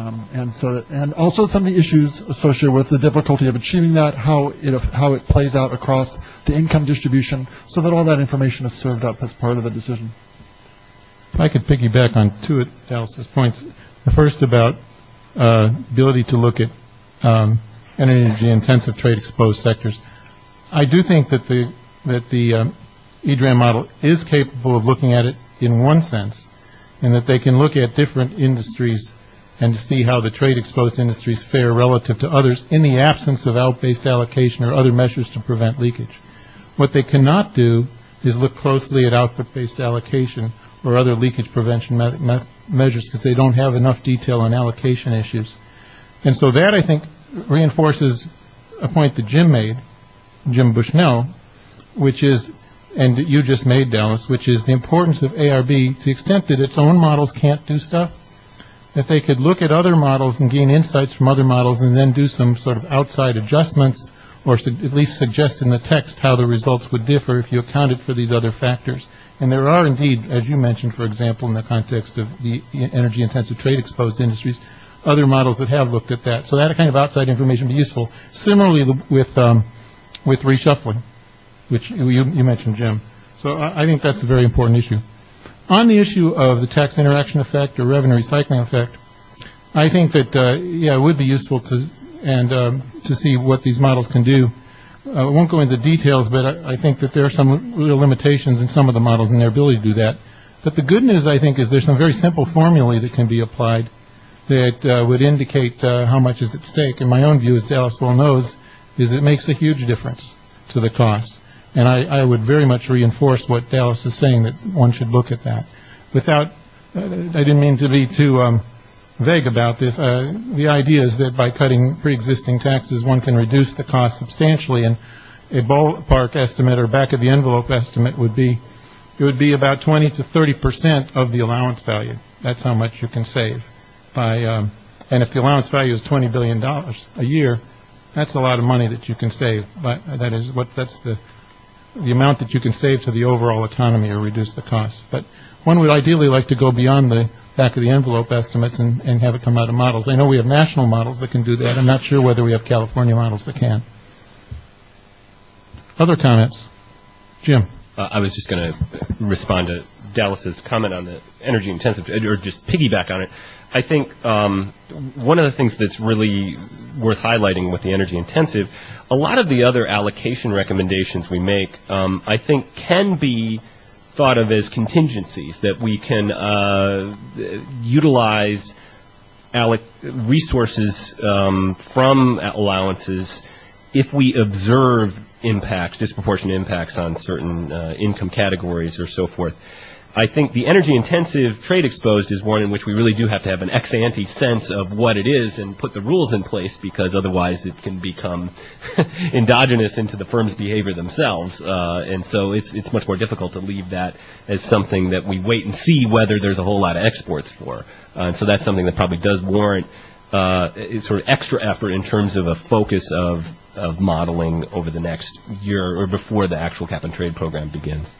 And also some of the issues associated with the difficulty of achieving that, how it plays out across the income distribution, so that all that information is served up as part of the decision. If I could piggyback on two of Dallas's points. The first about ability to look at energy-intensive trade-exposed sectors. I do think that the EDRAM model is capable of looking at it in one sense, in that they can look at different industries and to see how the trade-exposed industries fare relative to others in the absence of out-based allocation or other measures to prevent leakage. What they cannot do is look closely at output-based allocation or other leakage prevention measures, because they don't have enough detail on allocation issues. And so that, I think, reinforces a point that Jim Bushnell, which is, and you just made, Dallas, which is the importance of ARB to the extent that its own models can't do stuff, that they could look at other models and gain insights from other models and then do some sort of outside adjustments, or at least suggest in the text how the results would differ if you accounted for these other factors. And there are indeed, as you mentioned, for example, in the context of the energy-intensive trade-exposed industries, other models that have looked at that. So that kind of outside information would be useful. Similarly with reshuffling, which you mentioned, Jim. So I think that's a very important issue. On the issue of the tax interaction effect or revenue recycling effect, I think that, it would be useful to see what these models can do. I won't go into details, but I think that there are some real limitations in some of the models and their ability to do that. But the good news, I think, is there's some very simple formulae that can be applied that would indicate how much is at stake. And my own view, as Dallas well knows, is it makes a huge difference to the cost. And I would very much reinforce what Dallas is saying, that one should look at that. Without, I didn't mean to be too vague about this. The idea is that by cutting pre-existing taxes, one can reduce the cost substantially. And a ballpark estimate or back-of-the-envelope estimate would be, it would be about 20 to 30% of the allowance value. That's how much you can save. And if the allowance value is $20 billion a year, that's a lot of money that you can save. But that's the amount that you can save to the overall economy or reduce the costs. But one would ideally like to go beyond the back-of-the-envelope estimates and have it come out of models. I know we have national models that can do that. I'm not sure whether we have California models that can. Other comments? Jim? I was just going to respond to Dallas's comment on the energy intensive, or just piggyback on it. I think one of the things that's really worth highlighting with the energy intensive, a lot of the other allocation recommendations we make, I think can be thought of as contingencies, that we can utilize resources from allowances if we observe impacts, disproportionate impacts on certain income categories or so forth. I think the energy-intensive trade exposed is one in which we really do have to have an ex-ante sense of what it is and put the rules in place, because otherwise it can become endogenous into the firm's behavior themselves. And so it's much more difficult to leave that as something that we wait and see whether there's a whole lot of exports for. And so that's something that probably does warrant sort of extra effort in terms of a focus of modeling over the next year or before the actual cap-and-trade program begins.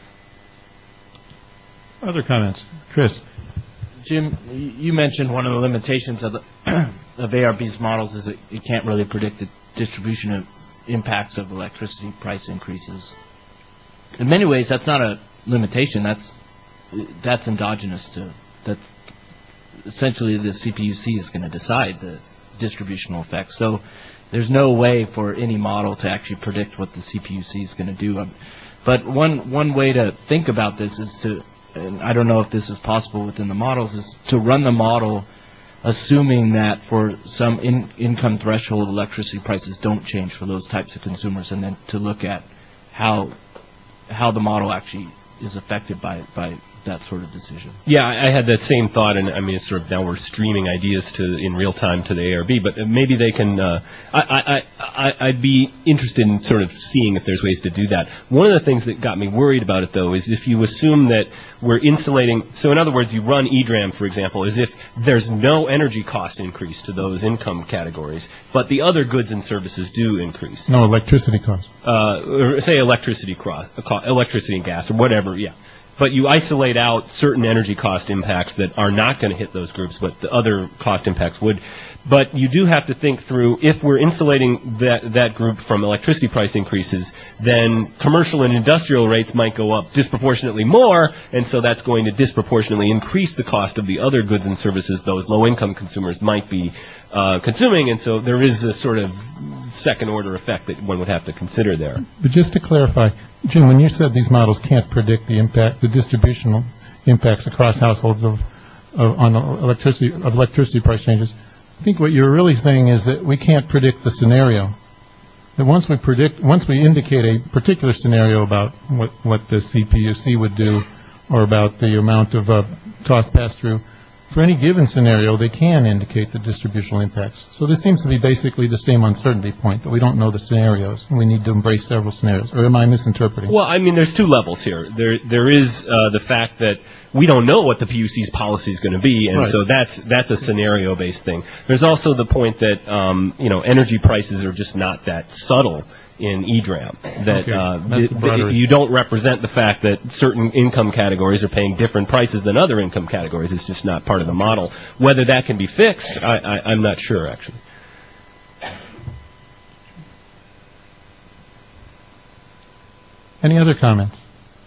Other comments? Chris? Jim, you mentioned one of the limitations of ARB's models is that you can't really predict the distribution of impacts of electricity price increases. In many ways, that's not a limitation. That's endogenous to that. Essentially, the CPUC is going to decide the distributional effects. So there's no way for any model to actually predict what the CPUC is going to do. But one way to think about this is to, and I don't know if this is possible within the models, is to run the model assuming that for some income threshold, electricity prices don't change for those types of consumers, and then to look at how the model actually is affected by that sort of decision. Yeah, I had that same thought, and I mean, it's sort of now we're streaming ideas in real time to the ARB, but maybe they can. I'd be interested in sort of seeing if there's ways to do that. One of the things that got me worried about it, though, is if you assume that we're insulating. So, in other words, you run EDRAM, for example, as if there's no energy cost increase to those income categories, but the other goods and services do increase. No electricity cost. Or say electricity and gas, or whatever. Yeah. But you isolate out certain energy cost impacts that are not going to hit those groups, but the other cost impacts would. But you do have to think through, if we're insulating that group from electricity price increases, then commercial and industrial rates might go up disproportionately more, and so that's going to disproportionately increase the cost of the other goods and services those low-income consumers might be consuming, and so there is a sort of second-order effect that one would have to consider there. But just to clarify, Jim, when you said these models can't predict the impact, the distributional impacts across households of electricity price changes, I think what you're really saying is that we can't predict the scenario. That once we indicate a particular scenario about what the CPUC would do, or about the amount of cost pass-through, for any given scenario, they can indicate the distributional impacts. So this seems to be basically the same uncertainty point, that we don't know the scenarios, and we need to embrace several scenarios. Or am I misinterpreting? Well, I mean, there's two levels here. There is the fact that we don't know what the PUC's policy is going to be, and so that's a scenario-based thing. There's also the point that energy prices are just not that subtle in EDRAM. That you don't represent the fact that certain income categories are paying different prices than other income categories. It's just not part of the model. Whether that can be fixed, I'm not sure, actually. Any other comments?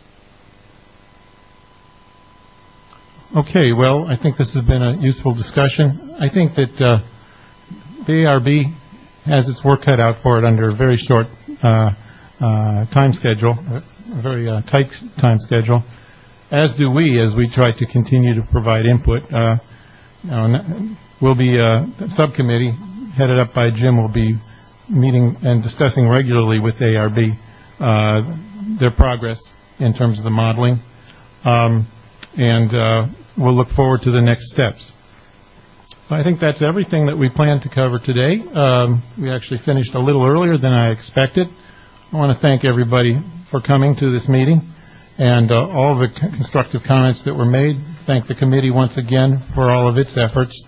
Okay, well, I think this has been a useful discussion. I think that the ARB has its work cut out for it under a very short time schedule, a very tight time schedule, as do we, as we try to continue to provide input. the subcommittee headed up by Jim will be meeting and discussing regularly with ARB their progress in terms of the modeling, and we'll look forward to the next steps. So I think that's everything that we plan to cover today. We actually finished a little earlier than I expected. I want to thank everybody for coming to this meeting and all the constructive comments that were made. Thank the committee once again for all of its efforts.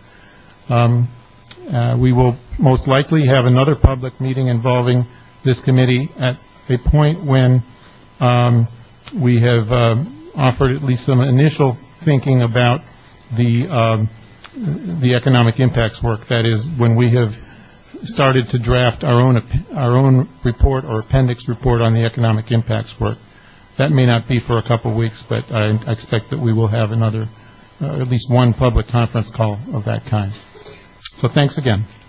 We will most likely have another public meeting involving this committee at a point when we have offered at least some initial thinking about the economic impacts work. That is, when we have started to draft our own report or appendix report on the economic impacts work. That may not be for a couple of weeks, but I expect that we will have another, at least one public conference call of that kind. So thanks again.